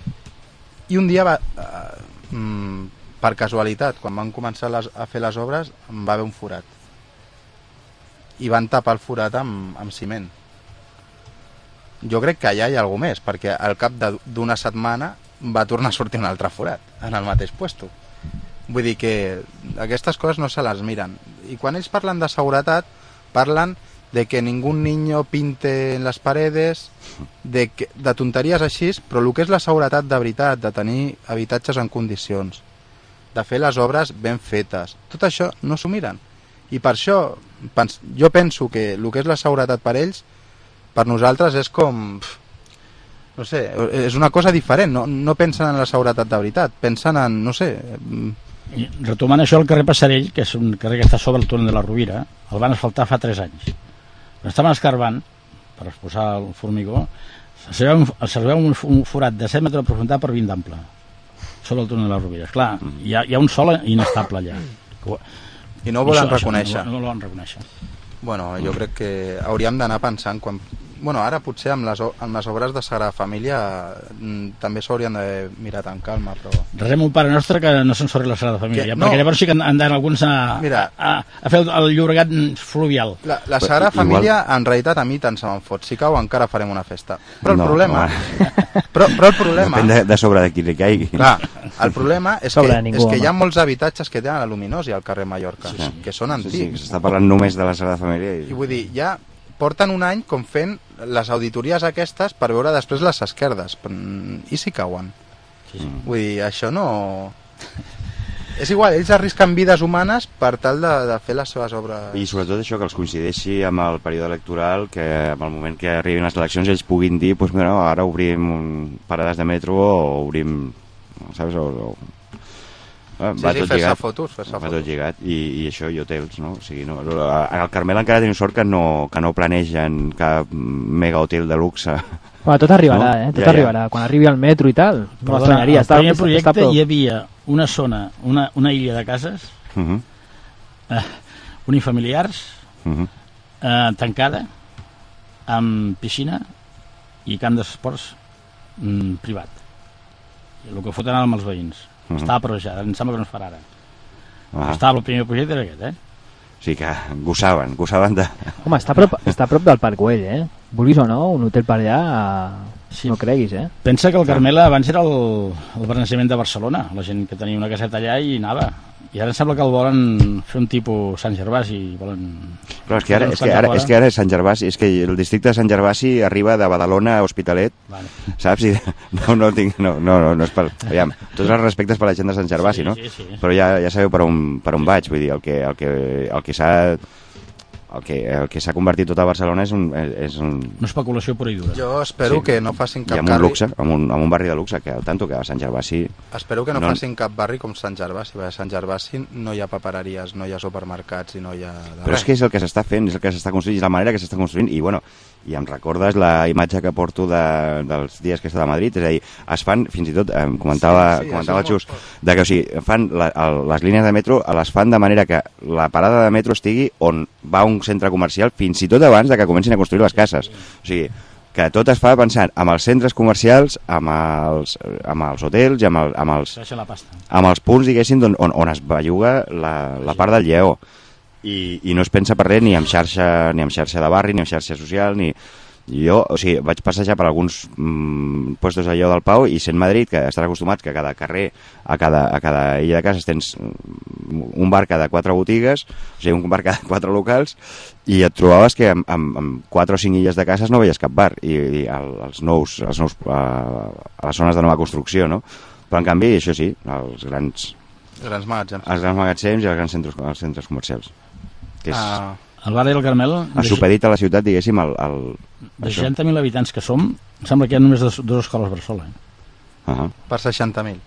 S1: I un dia va... Eh, mm, per casualitat, quan van començar les, a fer les obres, em va haver un forat. I van tapar el forat amb, amb ciment. Jo crec que allà hi ha alguna més, perquè al cap d'una setmana va tornar a sortir un altre forat, en el mateix puesto. Vull dir que aquestes coses no se les miren. I quan ells parlen de seguretat, parlen de que ningú niño pinte en les paredes, de, que, de tonteries així, però el que és la seguretat de veritat, de tenir habitatges en condicions, de fer les obres ben fetes, tot això no s'ho miren. I per això pens, jo penso que el que és la seguretat per ells, per nosaltres és com... no sé, és una cosa diferent, no, no pensen en la seguretat de veritat, pensen en, no sé...
S8: I retomant això, el carrer Passarell, que és un carrer que està sobre el túnel de la Rovira, el van asfaltar fa tres anys. Quan estaven escarbant, per exposar el formigó, se veu un, se veu un, un forat de set metres de profunditat per vint d'ample, sobre el túnel de la Rovira. Clar, hi ha, hi ha un sòl inestable allà.
S1: I no ho volen això, reconèixer.
S8: Això, no, no ho volen reconèixer.
S1: Bueno, jo crec que hauríem d'anar pensant quan... Bueno, ara potser amb les, amb les obres de Sagrada Família també s'haurien de mirar amb calma, però...
S8: Resem un pare nostre que no s'ensorri la Sagrada Família, que, no. Perquè llavors sí que han d'anar alguns a, Mira, a, a fer el, el Llobregat fluvial.
S1: La, la Sagrada Però, Família, igual... en realitat, a mi tant se me'n fot. Si cau, encara farem una festa. Però el no, problema... No. Però, però el problema...
S5: Depèn de, de sobre de qui li caigui.
S1: Clar, el problema és que, ningú, és que hi ha molts habitatges que tenen l'Aluminós i al carrer Mallorca, sí, sí. que són antics. Sí, sí,
S5: s'està parlant només de la Sagrada Família. I,
S1: I vull dir, ja... porten un any com fent les auditories aquestes per veure després les esquerdes. I si cauen? Sí, sí. Vull dir, això no... És igual, ells arrisquen vides humanes per tal de, de fer les seves obres.
S5: I sobretot això, que els coincideixi amb el període electoral, que en el moment que arribin les eleccions ells puguin dir, doncs mira, ara obrim un parades de metro o obrim... saps? O, o...
S1: Ah, sí, va sí, tot lligat, fotos,
S5: va tot lligat i, i això i hotels, no? O sigui, no, el Carmel encara tenim sort que no, que no planegen cap mega hotel de luxe.
S3: Bueno, tot arribarà, no? eh? Tot ja, arribarà. Ja. Quan arribi al metro i tal, no m'estranyaria.
S8: Al primer projecte hi havia una zona, una, una illa de cases, uh -huh. eh, unifamiliars, uh -huh. eh, tancada, amb piscina i camp d'esports mm, privat. I el que foten amb els veïns. Uh -huh. Estava prevejada, em sembla que no es farà ara. Ah. Estava el primer projecte era aquest, eh?
S5: Sí que gossaven, gossaven de...
S3: Home, està a prop, està a prop del Parc Güell, eh? Vulguis o no, un hotel per allà, sí. No creguis, eh?
S8: Pensa que el Carmel abans era el, el Renaixement de Barcelona, la gent que tenia una caseta allà i anava. I ara em sembla que el volen fer un tipus Sant Gervasi i volen...
S5: Però és que ara és que ara, és que ara és Sant Gervasi, és que el districte de Sant Gervasi arriba de Badalona a Hospitalet, vale. Saps? I no, no, tinc, no, no, no és per... Aviam, tots els respectes per la gent de Sant Gervasi, sí, no? Sí, sí. Però ja, ja sabeu per on, per on vaig, vull dir, el que, el que, el que s'ha... el que, el que s'ha convertit tot a Barcelona és un... És un...
S8: Una especulació pura i dura.
S1: Jo espero sí. que no facin cap
S5: I amb
S1: carri...
S5: un luxe, amb un, amb un barri de luxe, que al tanto que a Sant Gervasi...
S1: Espero que no,
S5: no
S1: facin cap barri com Sant Gervasi, perquè a Sant Gervasi no hi ha papereries, no hi ha supermercats i no hi ha...
S5: Però és que és el que s'està fent, és el que s'està construint, és la manera que s'està construint, i bueno, i em recordes la imatge que porto de, dels dies que he estat a Madrid, és a dir, es fan, fins i tot, em comentava, sí, sí, comentava el Xus, de que o sigui, fan la, el, les línies de metro, les fan de manera que la parada de metro estigui on va un centre comercial, fins i tot abans de que comencin a construir les cases. O sigui, que tot es fa pensant amb els centres comercials, amb els, amb els hotels i amb, el, amb, els, amb els punts, diguéssim, on, on, on es belluga la, la part del lleó. I, i no es pensa per res ni en xarxa ni en xarxa de barri, ni en xarxa social, ni... Jo, o sigui, vaig passejar per alguns mm, puestos allò del Pau i sent Madrid, que estan acostumats que a cada carrer, a cada, a cada illa de cases tens un bar cada quatre botigues, o sigui, un bar cada quatre locals, i et trobaves que amb, amb, amb quatre o cinc illes de cases no veies cap bar, i, i el, els nous, els nous a, a les zones de nova construcció, no? Però en canvi, això sí, els grans...
S1: grans magatzems.
S5: Els grans magatzems i els grans centres, els centres comercials. Que és...
S8: Ah. El barri del Carmel...
S5: Ha supedit a la ciutat, diguéssim, el... el
S8: de seixanta mil habitants que som, em sembla que hi ha només dues, dues escoles bressol, eh?
S5: Uh -huh.
S1: Per seixanta mil.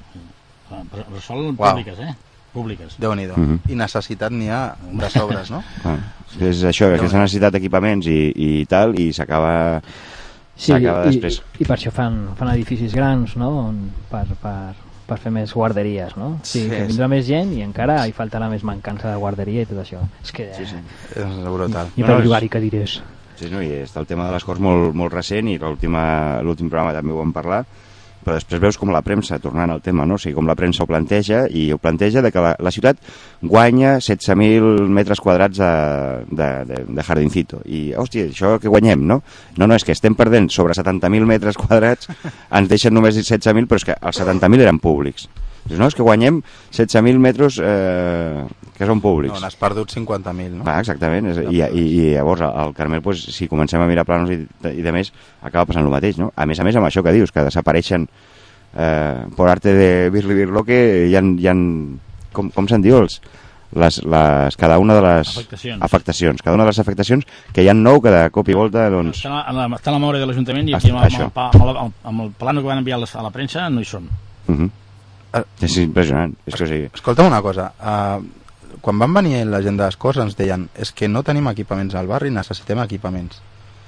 S8: Bressol públiques, eh? Públiques.
S1: Déu-n'hi-do.
S5: Uh -huh.
S1: I necessitat n'hi ha de sobres, no?
S5: Ah, és això, que s'ha necessitat equipaments i, i tal, i s'acaba...
S3: Sí,
S5: s'acaba
S3: i,
S5: després.
S3: i per això fan, fan edificis grans, no? On, per, per, per fer més guarderies, no? Sí, sí, que vindrà més gent i encara hi faltarà més mancança de guarderia i tot això. És que...
S5: Sí, sí.
S1: És brutal.
S3: I per llogar-hi cadires.
S5: Sí, no, i està el tema de les Corts molt, molt recent, i l'últim programa també ho vam parlar, però després veus com la premsa, tornant al tema, no? O sigui, com la premsa ho planteja, i ho planteja de que la, la ciutat guanya setze mil metres quadrats de, de, de, de jardincito. I, hòstia, això que guanyem, no? No, no, és que estem perdent sobre setanta mil metres quadrats, ens deixen només setze mil, però és que els setanta mil eren públics. Dius, no, és que guanyem setze mil metres eh, que són públics.
S1: No, n'has perdut cinquanta mil, no?
S5: Va, exactament, és, i, i, i llavors al Carmel, pues, si comencem a mirar planos i, i de més, acaba passant el mateix, no? A més a més, amb això que dius, que desapareixen eh, por arte de birli birloque, hi ha, hi ha com, com se'n diu, els, les, les, cada una de les
S8: afectacions.
S5: afectacions, cada una de les afectacions, que hi ha nou que de cop i volta, doncs...
S8: Està a la, està a la memòria de l'Ajuntament i aquí amb, amb, el, amb, el, amb el plano que van enviar a la premsa no hi són.
S5: Uh -huh. És impressionant. És que, o sigui...
S1: Escolta'm una cosa, uh, quan van venir la gent de les Corts ens deien és que no tenim equipaments al barri, necessitem equipaments.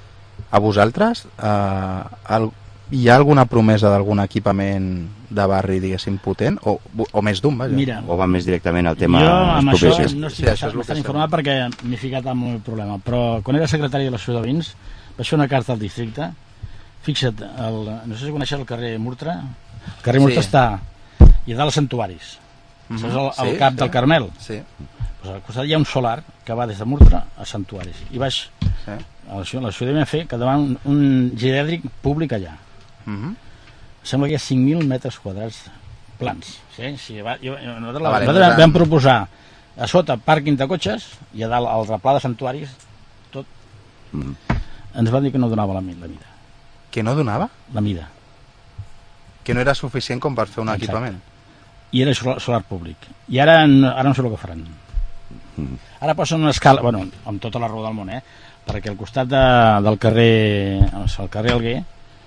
S1: A vosaltres uh, el, hi ha alguna promesa d'algun equipament de barri, diguéssim, potent? O, o més d'un, vaja?
S8: Mira,
S5: o van més directament al tema...
S8: Jo amb això no estic
S1: sí,
S8: bastant, bastant informat perquè m'he ficat amb el problema, però quan era secretari de l'Associació de Veïns vaig fer una carta al districte. Fixa't, el, no sé si coneixes el carrer Murtra. El carrer Murtra sí. està... i a dalt els santuaris. Mm -hmm. Saps el, el
S1: sí,
S8: cap
S1: sí.
S8: del Carmel?
S1: Sí.
S8: Pues al costat hi ha un solar que va des de Murtra a santuaris. I baix sí. a la ciutat de fer que davant un, un girèdric públic allà.
S1: Mm -hmm.
S8: Sembla que hi ha cinc mil metres quadrats plans. Sí? Sí, va, jo, nosaltres
S1: ah, vale,
S8: nosaltres vam proposar a sota pàrquing de cotxes i a dalt el replà de santuaris, tot. Mm -hmm. Ens van dir que no donava la mida.
S1: Que no donava?
S8: La mida.
S1: Que no era suficient com per fer un
S8: Exacte.
S1: equipament.
S8: I era solar, solar públic. I ara, ara no sé el que faran. Mm. Ara posen una escala, bueno, amb tota la raó del món, eh? Perquè al costat de, del carrer, el carrer Alguer,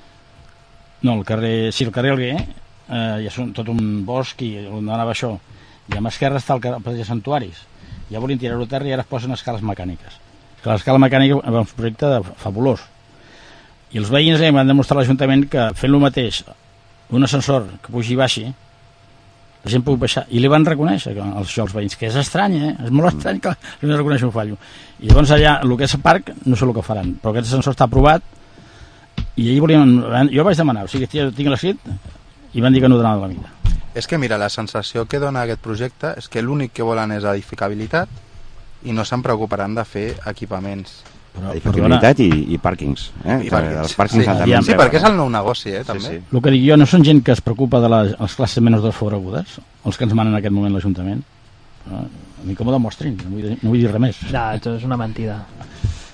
S8: no, el carrer, sí, el carrer Alguer, eh, hi ha tot un bosc i on anava això, i a l'esquerra està el carrer de Santuaris. Ja volien tirar-ho a terra i ara es posen escales mecàniques. Que l'escala mecànica va un projecte de, fabulós. I els veïns eh, van demostrar a l'Ajuntament que fent el mateix, un ascensor que pugi i baixi, la gent pugui baixar, i li van reconèixer que, això als veïns, que és estrany, eh? És molt estrany que li van reconèixer un fallo. I llavors allà, el que és el parc, no sé el que faran, però aquest ascensor està aprovat, i allà volien, jo vaig demanar, o sigui, tinc l'escrit, i van dir que no donava la mida.
S1: És que mira, la sensació que dona aquest projecte és que l'únic que volen és edificabilitat i no se'n preocuparan de fer equipaments.
S5: Però, edificabilitat i, i pàrquings, eh?
S1: I pàrquings.
S5: Els pàrquings
S1: sí,
S5: també
S1: sí, perquè és el nou negoci, eh, també. Sí, sí.
S8: El que dic jo, no són gent que es preocupa de les, les classes menys desfavoregudes, els que ens manen en aquest moment l'Ajuntament. A mi com ho demostrin, no vull, no vull dir res més.
S3: No, això és una mentida.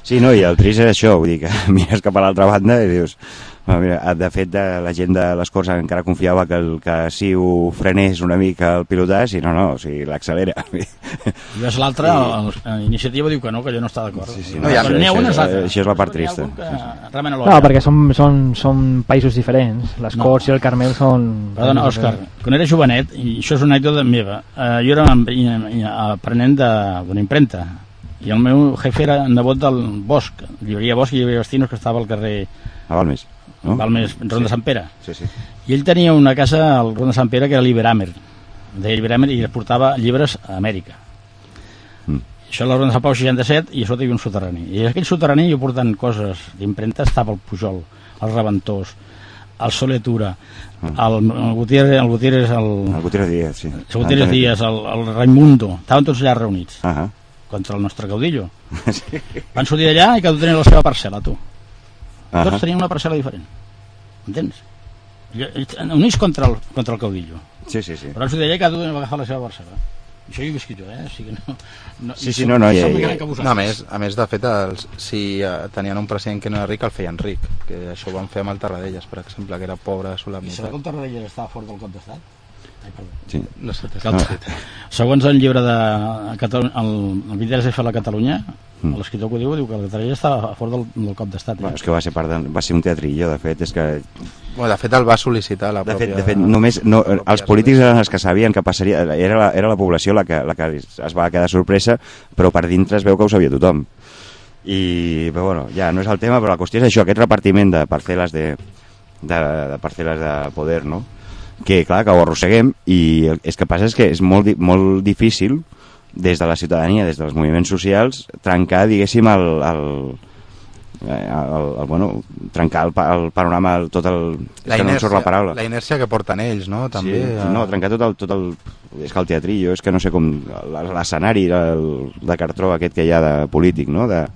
S5: Sí, no, i el trist és això, vull dir que mires cap a l'altra banda i dius... Bueno, mira, de fet, de, la gent de les Corts encara confiava que, el, que si ho frenés una mica el pilotàs, i no, no, o sigui, l'accelera. I
S8: ves l'altre, sí. Iniciativa diu que no, que jo no està d'acord.
S5: Sí, sí,
S8: no,
S5: no, ja,
S8: però n'hi ha una, és l'altra.
S5: Això és la part trista.
S3: No, perquè són, són, són països diferents. Les no. Corts i el Carmel són...
S8: Perdona, Òscar, quan era jovenet, i això és una anècdota meva, eh, jo era aprenent d'una impremta, i el meu jefe era nebot del Bosch, llibreria Bosch i llibreria Bastinos, que estava al carrer...
S5: A Balmes. No?
S8: Balmes, Ronda
S5: sí.
S8: Sant Pere.
S5: Sí, sí.
S8: I ell tenia una casa al Ronda Sant Pere que era Liberamer, de Liberamer, i portava llibres a Amèrica. Mm. Això a la Ronda Sant Pau seixanta-set, i a sota hi havia un soterrani. I en aquell soterrani jo portant coses d'impremta estava el Pujol, el Reventós, el Soletura, mm. el, el Gutiérrez, el Gutiérrez, el,
S5: el Gutiérrez Díaz, sí.
S8: El Gutiérrez Díaz, el, el Raimundo, estaven tots allà reunits.
S5: Uh -huh.
S8: Contra el nostre caudillo. Sí. Van sortir allà i cada un tenia la seva parcel·la, tu. Uh -huh. Tots tenien una parcel·la diferent. Entens? Unís contra el, contra el caudillo.
S5: Sí, sí, sí.
S8: Però van sortir allà i cada un va agafar la seva parcel·la. Això hi he viscut jo, eh? O sigui que no, no,
S5: sí, sí, no, no, ja, ja, ja.
S1: no a, més, a més, de fet, els, si uh, tenien un president que no era ric, el feien ric. Que això ho van fer amb el Tarradellas, per exemple, que era pobre a solemnitat.
S8: I sabeu que el Tarradellas estava fort del cop d'estat? Ai, perdó.
S5: Sí.
S1: No sé,
S5: no.
S8: Segons el llibre de Catalunya, el, el vint-i-tres F a la Catalunya, mm. l'escriptor que ho diu, diu que el Tarradellas estava a fort del, del cop d'estat. Eh?
S5: Bueno, és que va ser, part de, va ser un teatrillo, de fet, és que...
S1: Bueno, de fet el va sol·licitar la
S5: de
S1: pròpia...
S5: Fet, de fet, només, no, els polítics eren els que sabien que passaria, era la, era la població la que, la que es va quedar sorpresa, però per dintre es veu que ho sabia tothom. I, però bueno, ja no és el tema, però la qüestió és això, aquest repartiment de parcel·les de, de, de parcel·les de poder, no?, que clar, que ho arrosseguem, i el és que passa és que és molt, molt difícil des de la ciutadania, des dels moviments socials, trencar, diguéssim, el, el, el, el, el bueno, trencar el, el panorama, el, tot el...
S1: La
S5: és que
S1: inèrcia,
S5: no la paraula.
S1: la inèrcia que porten ells, no? També,
S5: sí,
S1: a...
S5: no, trencar tot el, tot el... És que el teatrillo, és que no sé com... L'escenari de cartró aquest que hi ha de polític, no?, de...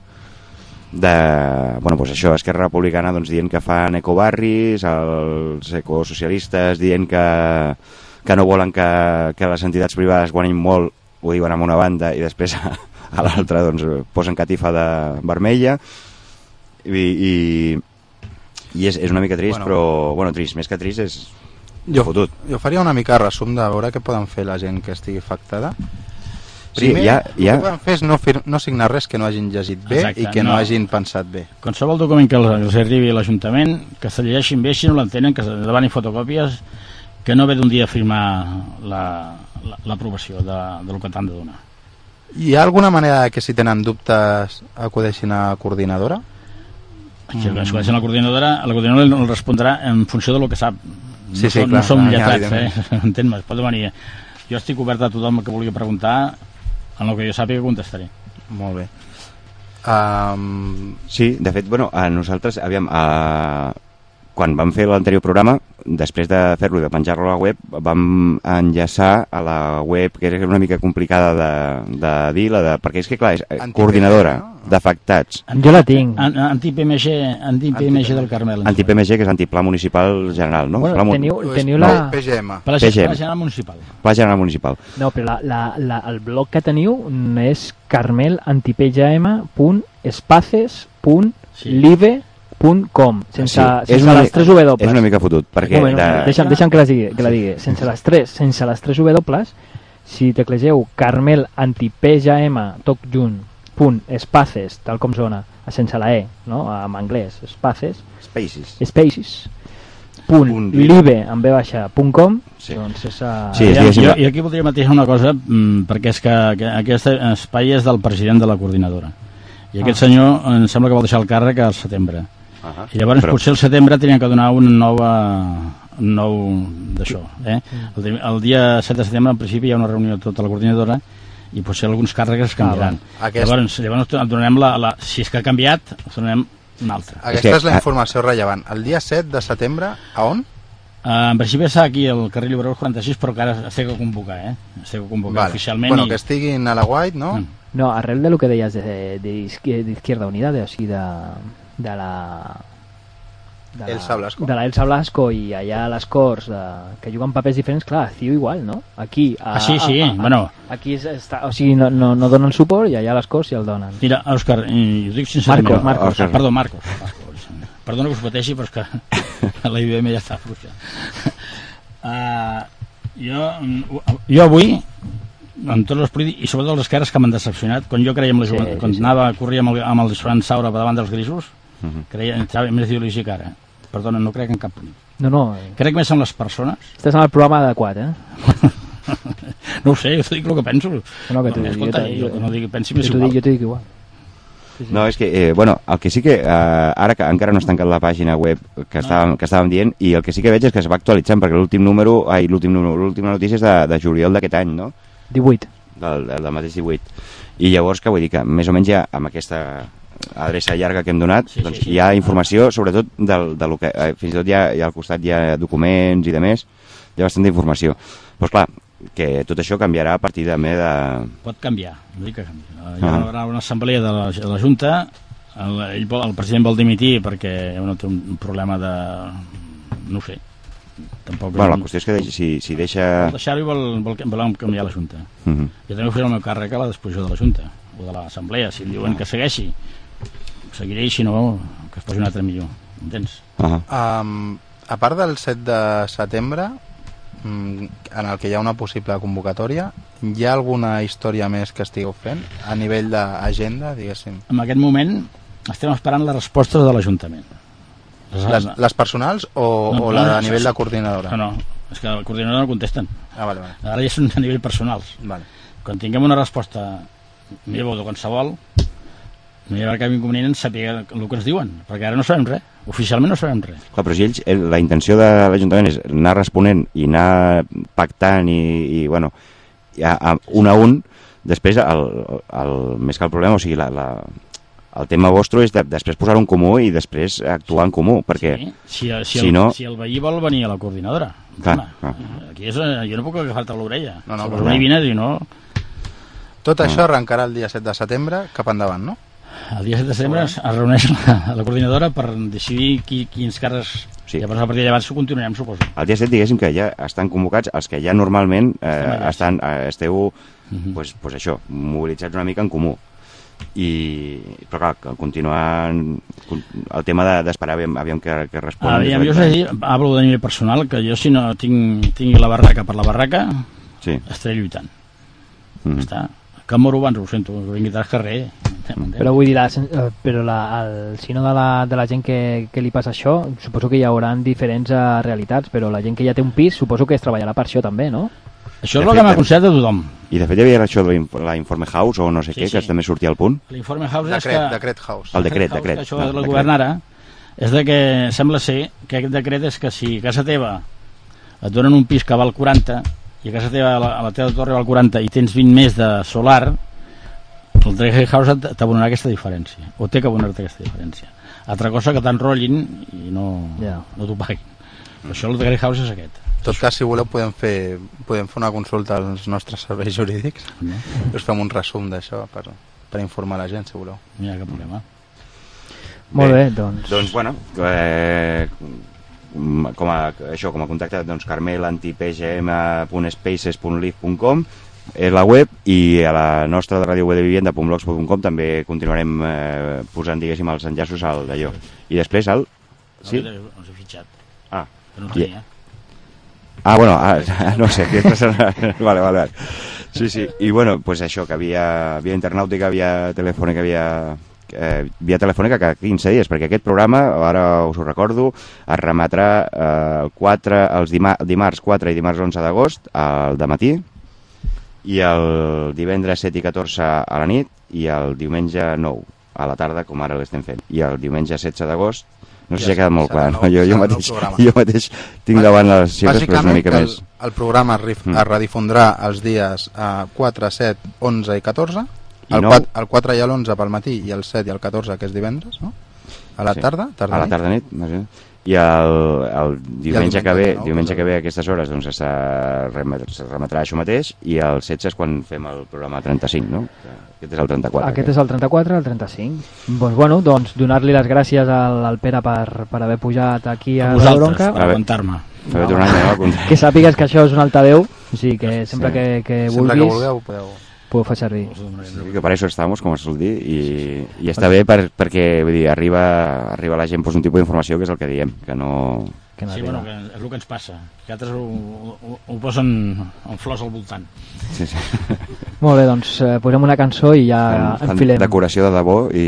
S5: de, bueno, pues això, Esquerra Republicana doncs, dient que fan ecobarris, els ecosocialistes dient que, que no volen que, que les entitats privades guanyin molt, ho diuen amb una banda, i després a, a l'altra doncs, posen catifa de vermella, i, i, i és, és una mica trist, bueno, però bueno, trist, més que trist és
S1: jo,
S5: fotut.
S1: Jo faria una mica resum de veure què poden fer la gent que estigui afectada. Primer,
S5: sí, ja, ja...
S1: el que poden fer és no, fir no signar res que no hagin llegit bé. Exacte, i que no. no hagin pensat bé.
S8: Qualsevol document que els arribi a l'Ajuntament, que se llegeixin bé, si no l'entenen, que demanin fotocòpies, que no ve d'un dia a firmar l'aprovació la, la, de, de lo que t'han de donar.
S1: Hi ha alguna manera que si tenen dubtes acudeixin a coordinadora?
S8: Si mm. acudeixin a la coordinadora, la coordinadora el respondrà en funció de lo que sap. No,
S1: sí, sí,
S8: som,
S1: clar,
S8: no som
S1: clar,
S8: lletrats, eh? Entén-me, pot venir. Jo estic obert a tothom que vulgui preguntar, en el que jo sàpiga contestaré.
S1: Molt bé. Um...
S5: Sí, de fet, bueno, a nosaltres, aviam, a... quan vam fer l'anterior programa, després de fer-lo i de penjar-lo a la web, vam enllaçar a la web, que era una mica complicada de, de dir, la de, perquè és que, clar, és Anti coordinadora no? d'afectats.
S3: Jo la tinc.
S8: Anti-P M G anti P M G del Carmel.
S5: Anti-P M G, que és Antipla Municipal General, no?
S3: Bueno, teniu, teniu la...
S1: No, P G M.
S8: Pla, P G M. Pla General Municipal.
S5: Pla General Municipal.
S3: No, però la, la, la, el blog que teniu és carmel anti p g m punt espaces punt live punt com, sense, sí, sense les tres W.
S5: És una mica fotut, perquè...
S3: Moment, de... deixa'm, deixa'm que, la digui, que la digui. Sense les tres, sense les tres W, si teclegeu carmel anti p g m tot junt, punt, espaces, tal com sona, sense la E, no? En anglès, espaces,
S5: spaces,
S3: spaces punt, punt live, amb B baixa, punt com, sí. Doncs és a...
S5: Sí, sí, sí,
S8: jo, i aquí voldria matisar una cosa, mmm, perquè és que, que aquest espai és del president de la coordinadora, i aquest ah. senyor em sembla que vol deixar el càrrec al setembre. Uh -huh. I llavors però... potser al setembre tenien que donar una nova un nou d'això, eh? el, el dia set de setembre en principi hi ha una reunió de tota la coordinadora i potser alguns càrrecs es canviaran. Ah, Aquest... llavors, llavors donarem la, la, si és que ha canviat donem una altra.
S1: Aquesta és, que... és la informació rellevant. El dia set de setembre a on?
S8: Uh, en principi està aquí al carrer Lliberós quaranta-sis, però que ara es té que convocar, eh? Es té que convocar vale. oficialment.
S1: Bueno,
S8: i...
S1: que estiguin a la White, no? Mm.
S3: No, arrel de lo que deies de, de, de Izquierda Unida, de, o sigui, de, de la de
S1: Elsa Blasco.
S3: de la Elsa Blasco, i allà a les Corts de, que juguen papers diferents, clar, Ciu igual, no? Aquí, a,
S8: Ah, sí, sí,
S3: a, a,
S8: bueno.
S3: Aquí és, està, o sigui, no, no, no donen suport i allà a les Corts sí el donen.
S8: Mira, Òscar, i ho dic sincerament...
S3: Marcos, Marcos.
S8: Ah, perdó, Marcos. Marcos. Perdona que us pateixi, però és que la I B M ja està fluixa. Uh, jo, jo avui, amb tots els polítics, i sobretot els esquerres que m'han decepcionat, quan jo creia amb la
S3: Sí,
S8: joventut,
S3: sí,
S8: quan
S3: sí.
S8: anava a correr amb el, amb el Joan Saura per davant dels grisos,
S5: Uh -huh.
S8: creia, entrava més ideologia que ara. Perdona, no crec en cap polític.
S3: No, no. eh,
S8: Crec més en les persones.
S3: Estàs en el programa adequat, eh?
S8: No ho sé, jo t'ho dic el que penso.
S3: No, que t'ho dic,
S8: Escolta,
S3: jo t'ho-
S8: jo, no digui, pensi
S3: jo
S8: més
S3: t'ho
S8: igual.
S3: dic, jo t'ho dic igual. Sí, sí.
S5: No, és que, eh, bueno, el que sí que, eh, ara que encara no has tancat la pàgina web que,
S8: No.
S5: estàvem, que estàvem dient, i el que sí que veig és que es va actualitzant, perquè l'últim número, ai, l'últim número, l'última notícia és de, de juliol d'aquest any, no?
S3: divuit.
S5: Del, del, del mateix divuit. I llavors, que vull dir que més o menys ja amb aquesta adreça llarga que hem donat,
S8: Sí, sí,
S5: doncs
S8: sí.
S5: hi ha informació, sobretot del, de lo que, eh, fins i tot hi ha, hi ha al costat hi ha documents i de més, hi ha bastanta informació. Però clar, que tot això canviarà a partir també de...
S8: Pot canviar, no dic que canvi. Hi
S5: Ah.
S8: haurà una assemblea de la, de la Junta, el, ell vol, el president vol dimitir perquè bueno, té un problema de... no ho sé. Tampoc
S5: Bueno, la qüestió és que deix, si, si deixa...
S8: Vol deixar-ho i vol, vol, vol canviar la Junta.
S5: Uh -huh.
S8: Jo també faré el meu càrrec a la disposició de la Junta o de l'Assemblea. Si em diuen que segueixi, seguiré, i si no, que es posi un altre millor. Entens?
S5: Uh -huh.
S1: Um, a part del set de setembre, mm, en el que hi ha una possible convocatòria, hi ha alguna història més que estigueu fent a nivell d'agenda, diguéssim?
S8: En aquest moment estem esperant les respostes de l'Ajuntament.
S1: Les, les personals o,
S8: No,
S1: o
S8: no,
S1: la
S8: no,
S1: a nivell
S8: no,
S1: de coordinadora?
S8: No, no, és que el coordinador no contesten.
S1: Ah, vale, vale.
S8: Ara ja són a nivell personals.
S1: Vale.
S8: Quan tinguem una resposta meva o de qualsevol, no hi haurà cap inconvenient en saber el que ens diuen, perquè ara no sabem res, oficialment no sabem res.
S5: Clar, però si ells, eh, la intenció de l'Ajuntament és anar responent i anar pactant i, i bueno, a, a, un a un, després, el, el, més que el problema, o sigui, la, la, el tema vostre és de, després posar-ho en comú i després actuar en comú, perquè
S8: Sí, si, si,
S5: si
S8: el,
S5: no...
S8: si el veí vol venir a la coordinadora,
S5: Clar,
S8: home,
S5: clar.
S8: aquí és, jo no puc agafar-te l'orella.
S1: No, no,
S8: Si
S1: però
S8: vols venir,
S1: no.
S8: vine, i no...
S1: Tot això arrencarà el dia set de setembre cap endavant, no?
S8: El dia set de setembre es es reuneix la, la coordinadora per decidir qui, quins càrrecs...
S5: Sí.
S8: Llavors a partir de llavors ho continuarem, suposo.
S5: el dia set, diguéssim que ja estan convocats els que ja normalment eh,
S8: Estem allà.
S5: estan, eh, esteu,
S8: Mhm.
S5: pues, pues això, mobilitzats una mica en comú. I, però clar, que continuant el tema de- d'esperar de, aviam, aviam què, què responen.
S8: Aviam,
S5: des
S8: jo us
S5: de-
S8: he de dir, hablo de nivell personal, que jo si no tinc, tinc la barraca per la barraca,
S5: Sí.
S8: estaré lluitant.
S5: Mhm.
S8: Està. Que moro abans, ho sento, que vingui al carrer.
S3: Però vull dir, la, sen- eh, però la, el, si no de la, de la gent que, que li passa això, suposo que hi haurà diferents eh, realitats, però la gent que ja té un pis, suposo que es treballarà per això també, no?
S8: Això
S5: De
S8: és el
S5: fet,
S8: que m'ha aconsellat a tothom.
S5: I de fet hi havia això de l'inf- la Informe House o no sé
S8: Sí,
S5: què,
S8: sí.
S5: que també sortia al punt.
S8: L'informe House és
S1: Decret,
S8: que...
S1: decret house.
S5: El decret,
S8: House,
S5: decret.
S8: que això
S5: no,
S8: del
S5: decret.
S8: govern ara és de que sembla ser que aquest decret és que si a casa teva et donen un pis que val quaranta i a casa teva, a la, a la teva torre val quaranta i tens vint més de solar, el decret house et- t'abonarà aquesta diferència, o té que abonar-te aquesta diferència. Altra cosa que t'enrotllin i no,
S3: Ja.
S8: no t'ho paguin. Per això el decret house és aquest.
S1: En tot cas, si voleu, podem fer, podem fer una consulta als nostres serveis jurídics.
S8: No?
S1: Us fem un resum d'això per, per informar la gent, si voleu.
S8: No hi ha cap problema.
S3: Molt bé, doncs...
S5: Doncs, bueno, eh, com a, això, com a contacte, doncs, carmel anti p g m punt spaces punt live punt com és la web, i a la nostra de ràdio de vivienda punt blogspot punt com també continuarem eh, posant, diguéssim, els enllaços al d'allò. I després el... Sí?
S8: No, no s'ha fitxat.
S5: Ah,
S8: Que no
S5: i-
S8: tenia.
S5: Ah, bueno, ah, no sé, aquesta serà... vale, vale, vale. Sí, sí, i bueno, pues això, que havia via internàutica, via telefònica, via, eh, via telefònica cada quinze dies, perquè aquest programa, ara us ho recordo, es remetrà eh, el quatre, els dima, dimarts quatre i dimarts onze d'agost al dematí, i el divendres set i catorze a la nit, i el diumenge nou a la tarda, com ara l'estem fent. I el diumenge setze d'agost, no sé
S1: Ja
S5: si ha quedat molt
S1: serà
S5: clar, no?
S1: nou-
S5: Jo, jo,
S1: serà nou
S5: mateix,
S1: programa.
S5: jo mateix tinc davant les xifres, però és una mica
S1: que el,
S5: més...
S1: el programa es, rif,
S5: Mm.
S1: es redifondrà els dies eh, quatre, set, onze i catorze.
S5: I
S1: El,
S5: nou.
S1: quatre, el quatre i l'onze pel matí i el set i el catorze, que és divendres, no? A la tarda?
S5: Sí.
S1: tarda
S5: a la tarda nit, imagina't. I el, el diumenge que ve, no? diumenge que ve a aquestes hores doncs es remetrà això mateix, i el setze és quan fem el programa trenta-cinc, no? Aquest és el trenta-quatre.
S3: Aquest és el trenta-quatre, el trenta-cinc. Doncs, bueno, doncs donar-li les gràcies al, al Pere per, per haver pujat aquí a, a
S8: vosaltres,
S3: Bronca.
S8: per aguantar-me.
S5: No, no,
S3: que sàpigues que això és un altaveu, o sigui que sempre sí. que, que
S1: sempre
S3: vulguis...
S1: que vulgueu podeu...
S3: Puedo fer servir.
S5: Sí, que per això estamos, com es sol dir, i, i està bé per, perquè vull dir, arriba, arriba a la gent pues, un tipus d'informació que és el que diem, que no...
S3: Que no
S8: sí, bueno, que és el que ens passa, que altres ho, ho, ho posen en flors al voltant.
S5: Sí, sí.
S3: Molt bé, doncs eh, posem una cançó i ja
S5: fan,
S3: enfilem.
S5: Fan decoració de debò i...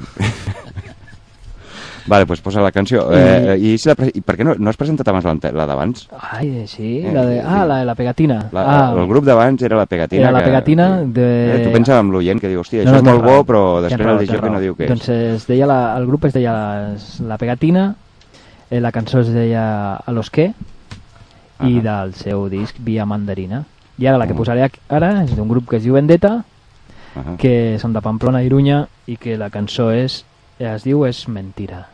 S5: Vale, pues posa la canció. Eh, I, si la pre... I per què no, no has presentat abans la, la d'abans?
S3: Ai, sí, eh, la de... Ah, la de la pegatina.
S5: La,
S3: ah.
S5: El grup d'abans era la pegatina.
S3: Era la
S5: que,
S3: pegatina de...
S5: Eh, tu pensa amb l'oient que diu, hòstia,
S3: no,
S5: això
S3: no,
S5: és molt bo,
S3: raó.
S5: però després
S3: raó,
S5: el disc que no diu què és.
S3: Doncs es deia la, el grup es deia la, la pegatina, eh, la cançó es deia A los que, uh-huh. i del seu disc Via Mandarina. I ara la que posaré ara és d'un grup que es diu Vendetta, uh-huh. que són de Pamplona i Iruña, i que la cançó és, es diu És Mentira.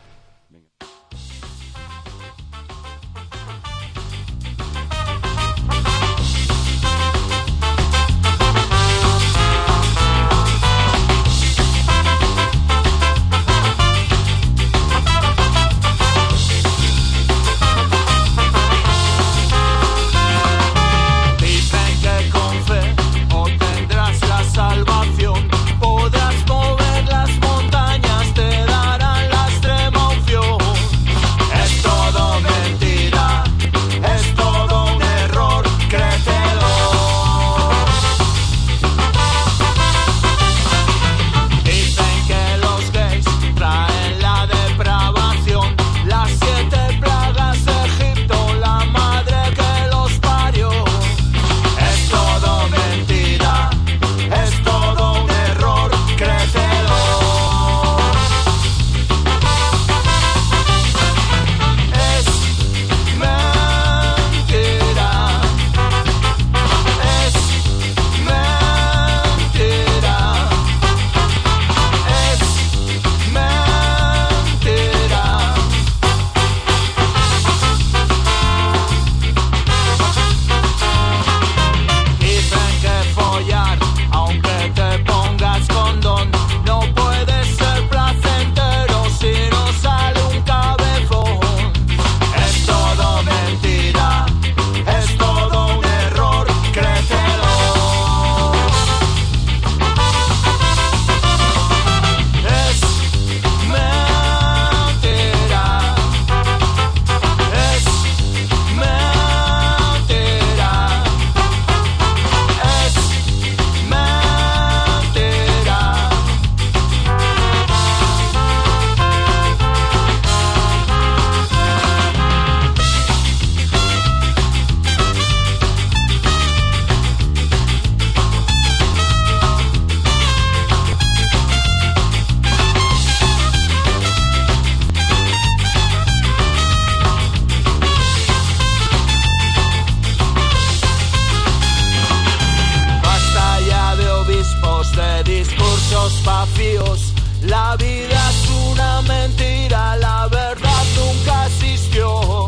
S9: La vida es una mentira, la verdad nunca existió.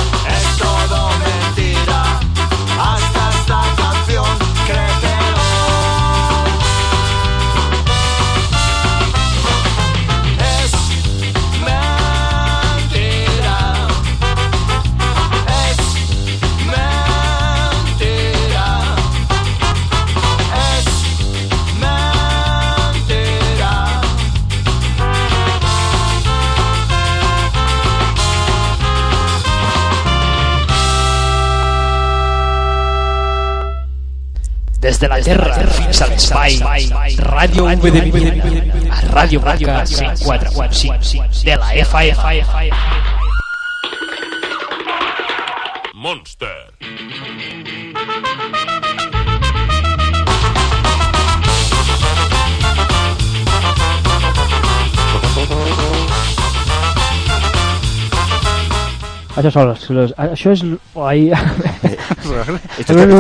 S9: Es todo mentira, hasta esta canción, créetelo. Es mentira, es mentira, es mentira.
S4: Des de la Terra fins a l'espai, Ràdio U de Vivienda, a Ràdio Bronca cent quatre punt cinc de la F M.
S14: Monster.
S3: Això són los, los, això és... Ai,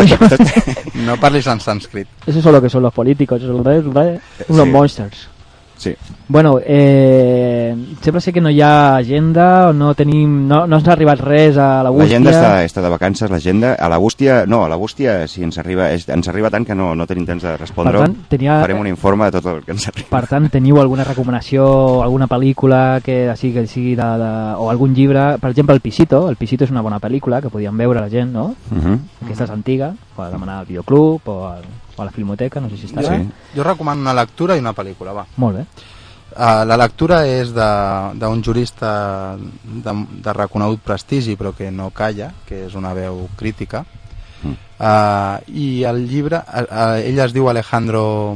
S1: no parlis en sànscrit.
S3: Eso es lo que son los políticos, eso es lo de, unos
S1: Sí.
S3: monsters.
S5: Sí.
S3: Bueno, eh, sempre sé que no hi ha agenda, no tenim, no, no ens ha arribat res a la bústia.
S5: L'agenda està, està de vacances, l'agenda. A la bústia, no, a la bústia sí, ens arriba, és, ens arriba tant que no, no tenim temps de respondre-ho.
S3: Per tant, tenia-
S5: Farem un informe de tot el que ens arriba.
S3: Per tant, teniu alguna recomanació, alguna pel·lícula que sigui, que sigui de, de, o algun llibre, per exemple El Pisito, El Pisito és una bona pel·lícula que podíem veure la gent, no?
S5: Uh -huh.
S3: Aquesta és antiga, pot demanar al videoclub o, al, o a la filmoteca, no sé si estarà.
S1: Jo, jo recomano una lectura i una pel·lícula, va.
S3: Molt bé.
S1: Uh, la lectura és d'un jurista de, de reconegut prestigi però que no calla, que és una veu crítica.
S5: Mm.
S1: Uh, i el llibre, uh, uh, ell es diu Alejandro,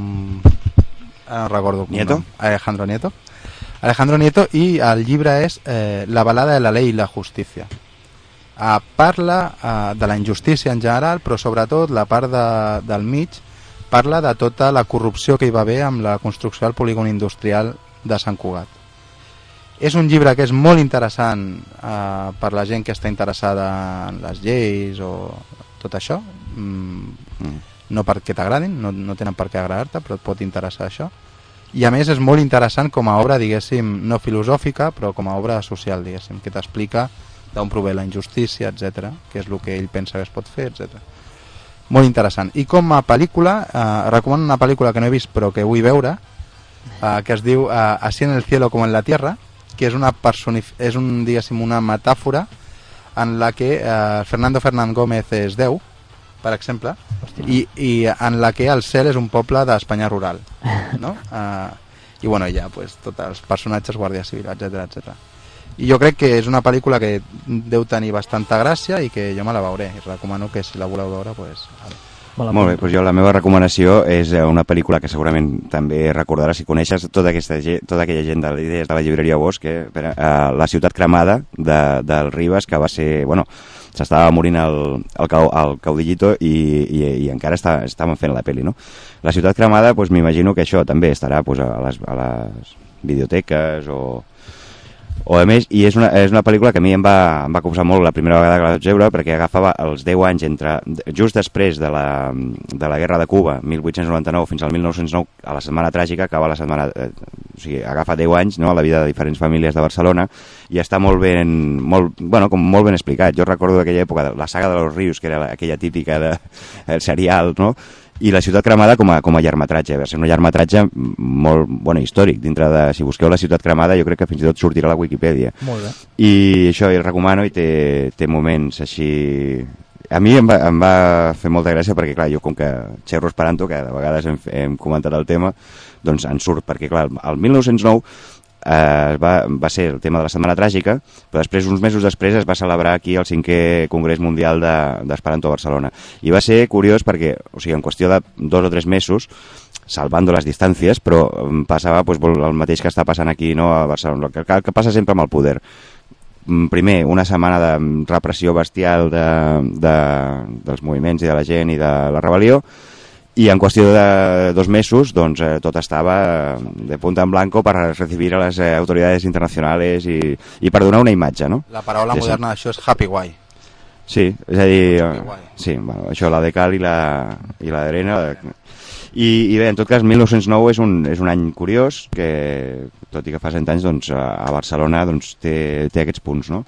S1: ara no recordo com
S5: Nieto?
S1: nom. Alejandro Nieto. Alejandro Nieto, i el llibre és eh, La balada de la ley i la justícia. Uh, parla uh, de la injustícia en general, però sobretot la part de, del mig parla de tota la corrupció que hi va haver amb la construcció del polígon industrial de Sant Cugat. És un llibre que és molt interessant eh, per la gent que està interessada en les lleis o tot això. Mm,
S5: Mm.
S1: no perquè t'agradin, no, no tenen per què agradar-te, però et pot interessar això. I a més és molt interessant com a obra, diguéssim, no filosòfica, però com a obra social, diguéssim, que t'explica d'on prové la injustícia, etcètera, que és el que ell pensa que es pot fer, etcètera. Molt interessant. I com a pel·lícula, eh, recomano una pel·lícula que no he vist però que vull veure, eh, que es diu eh, Así en el cielo como en la tierra, que és una, personif és un, diguéssim, una metàfora en la que eh, Fernando Fernán Gómez és Déu, per exemple, i, i en la que el cel és un poble d'Espanya rural, no? Eh, I bueno, ja, pues, tots els personatges, guàrdia civil, etcètera, etcètera. I jo crec que és una pel·lícula que deu tenir bastanta gràcia i que jo me la veuré, i recomano que si la voleu veure, pues,
S5: Molt bé, doncs jo la meva recomanació és una pel·lícula que segurament també recordaràs si coneixes tota, aquesta, tota aquella gent de les idees de la llibreria Bosch, eh, per, eh, La ciutat cremada de, del Ribas, que va ser, bueno, s'estava morint el, el, cau, el caudillito i, i, i encara està, estaven fent la pel·li, no? La ciutat cremada, doncs m'imagino que això també estarà pues, a, les, a les videoteques o... o a més, i és una, és una pel·lícula que a mi em va, em va causar molt la primera vegada que la vaig veure, perquè agafava els deu anys entre, just després de la, de la guerra de Cuba, mil vuit-cents noranta-nou fins al mil nou-cents nou, a la setmana tràgica, acaba la setmana, eh, o sigui, agafa deu anys, no?, a la vida de diferents famílies de Barcelona, i està molt ben, molt, bueno, com molt ben explicat. Jo recordo d'aquella època, la saga de los Rius, que era la, aquella típica de, el serial, no?, i la ciutat cremada com a, com a llargmetratge, va ser un llargmetratge molt, bueno, històric, dintre de, si busqueu la ciutat cremada jo crec que fins i tot sortirà a la Wikipedia.
S3: Molt bé.
S5: I això el recomano i té, té moments així... A mi em va, em va fer molta gràcia perquè, clar, jo com que xerro esperanto, que de vegades hem, hem comentat el tema, doncs en surt, perquè, clar, el mil nou-cents nou eh, va, va ser el tema de la Setmana Tràgica, però després, uns mesos després, es va celebrar aquí el cinquè Congrés Mundial d'Esperanto de, a Barcelona. I va ser curiós perquè, o sigui, en qüestió de dos o tres mesos, salvando les distàncies, però passava pues, el mateix que està passant aquí, no, a Barcelona, el que, el que passa sempre amb el poder. Primer, una setmana de repressió bestial de, de, dels moviments i de la gent i de la rebel·lió, i en qüestió de dos mesos doncs, eh, tot estava de punta en blanco per recibir a les eh, autoritats internacionals i, i per donar una imatge, no?
S1: La paraula moderna d'això és happy guai.
S5: Sí, és a dir, sí, bueno, això, la de cal i la, i la d'arena. I, I bé, en tot cas, mil nou-cents nou és un, és un any curiós, que tot i que fa cent anys, doncs, a Barcelona doncs, té, té aquests punts, no?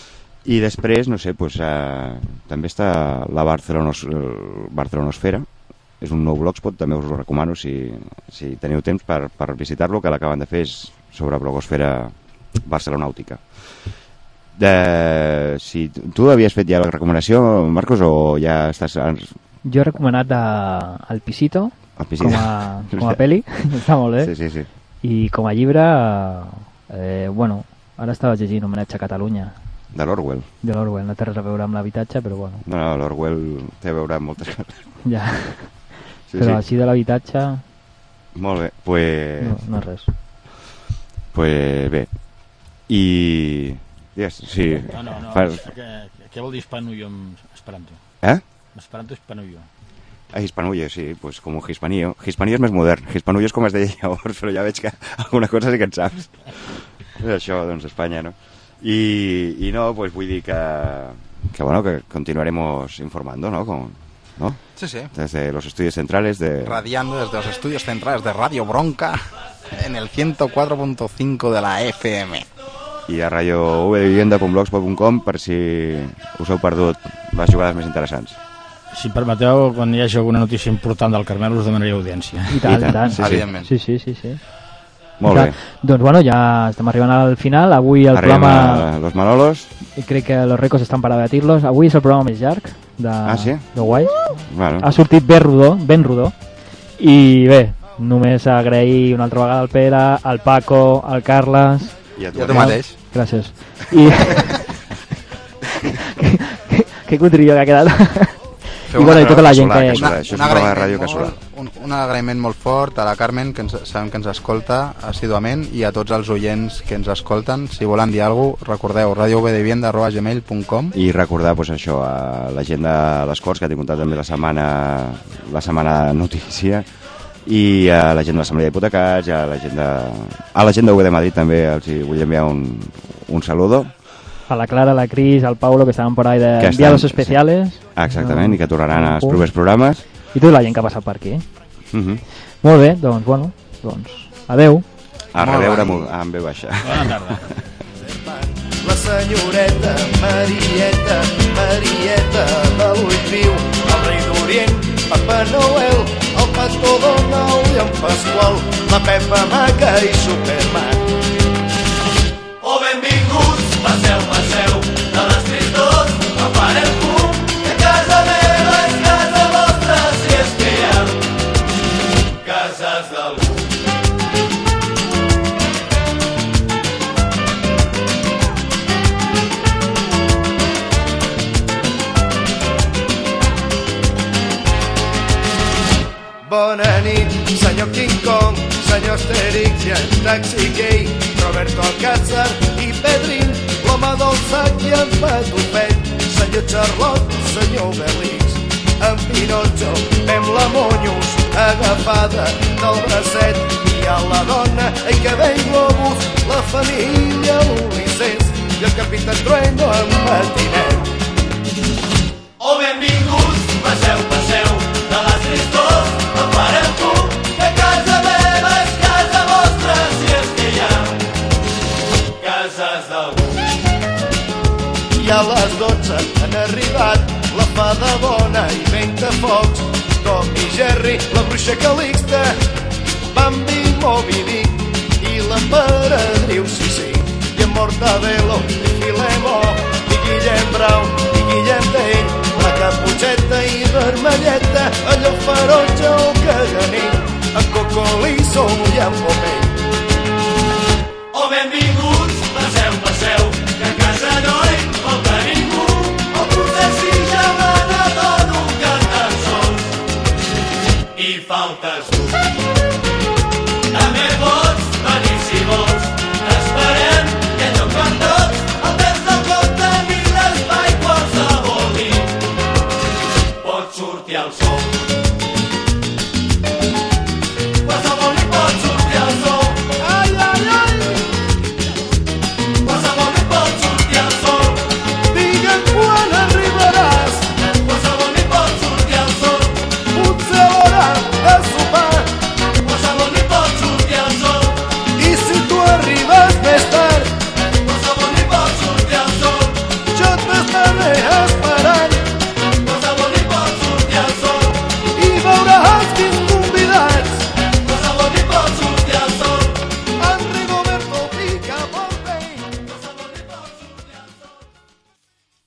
S5: I després, no sé, doncs, eh, també està la Barcelonos, Barcelonosfera, és un nou blogspot, també us ho recomano si, si teniu temps per, per visitar-lo, que l'acaben de fer és sobre blogosfera barcelonàutica. De, si tu havies fet ja la recomanació, Marcos, o ja estàs...
S3: Jo he recomanat a, El Pisito,
S5: el Pisito.
S3: Com, a, com a peli, està molt bé.
S5: Sí, sí, sí.
S3: I com a llibre, eh, bueno, ara estava llegint Homenatge a Catalunya.
S5: De l'Orwell.
S3: De l'Orwell, no té res a veure amb l'habitatge, però bueno.
S5: No, no, l'Orwell té a veure amb moltes coses.
S3: Ja,
S5: sí,
S3: però
S5: sí.
S3: així de l'habitatge...
S5: Molt bé, pues...
S3: No, no és res.
S5: Pues bé. I... Digues, sí.
S8: No, no, no.
S5: Fas...
S8: Què, què vol dir hispanullo en esperanto?
S5: Eh?
S8: Esperanto hispanullo.
S5: Ah, hispanullo, sí, pues com un hispanillo. Hispanillo és més modern. Hispanullo és com es deia llavors, però ja veig que alguna cosa sí que en saps. És això, doncs, Espanya, no? I, i no, pues vull dir que, que, bueno, que continuaremos informando, ¿no? Con, ¿no?
S1: Sí, sí.
S5: Desde los estudios centrales de...
S1: Radiando desde los estudios centrales de Radio Bronca. en el ciento cuatro punto cinco de la F M.
S5: I a radio u b de vivienda punt blogspot punt com per si us heu perdut les jugades més interessants.
S8: Si permeteu, quan hi hagi alguna notícia important del Carmel us demanaré audiència.
S3: I tant, i tant.
S5: Sí,
S1: evidentment.
S3: Sí, sí, sí, sí.
S5: Molt bé.
S3: Doncs bueno, ja estem arribant al final. Avui el
S5: Arribem
S3: programa...
S5: a los Manolos.
S3: I crec que los récords estan per abatir-los. Avui és el programa més llarg de,
S5: ah, sí?
S3: de guai.
S5: Bueno.
S3: Ha sortit ben rodó, ben rodó. I bé, només agrair una altra vegada al Pere, al Paco, al Carles...
S5: I a tu,
S1: I a tu mateix.
S3: Gràcies. I... que cotrillo que ha quedat. I, bueno, i tota la gent que...
S5: Casolà, una, això és un programa de ràdio Casolà.
S1: Un, un agraïment molt fort a la Carmen, que ens, sabem que ens escolta assíduament, i a tots els oients que ens escolten. Si volen dir alguna cosa, recordeu radio u b de vivienda arroba gmail punt com.
S5: I recordar pues, això a la gent de les Corts, que ha tingut també la setmana la setmana de notícia, i a la gent de l'Assemblea d'Hipotecats, a la gent de a la gent de U B de Madrid també els hi vull enviar un, un saludo.
S3: A la Clara, a la Cris, al Paulo, que estaven por ahí de enviados especiales.
S5: Sí. Exactament, no? I que tornaran als
S3: uh.
S5: propers programes.
S3: I tota la gent que ha passat per aquí.
S5: Uh -huh.
S3: Molt bé, doncs, bueno, doncs, adeu.
S5: A reveure amb veu baixa.
S8: Bona tarda.
S2: La senyoreta Marieta, Marieta de l'Ull Viu, el rei d'Orient, Papa Noel, el Pastor Donald i en Pasqual, la Pepa Maca i Superman. Oh, benvinguts, passeu, passeu, de les tristors, preparem fum, que casa meva és casa vostra, si és que hi ha cases d'algú. Bona nit, senyor King Kong, senyor Asterix i en Taxi Gay, Roberto Alcázar i Pedrín, l'home del sac i en Patufet, senyor Charlot, senyor Belix, en Pinotxo, fem la Monyos, agafada del bracet, i a la dona, ei que ve globus, la família Ulisses, i el capità Trueno en patinet. Oh, benvinguts, passeu, passeu, de les tristors, no farem fum, que casa meva és casa vostra, si és que hi ha cases d'algú. I a les dotze han arribat la fada bona i Ventafocs, Tom i Jerry, la bruixa Calixta, Bambi, Moby Dick i l'emperadriu Sissi, i en Mortadelo i Filemo, i Guillem Brown i Guillem Tell, la Caputxeta i Vermelleta, allò ferotge o caganer, en Cocolizo i en Bob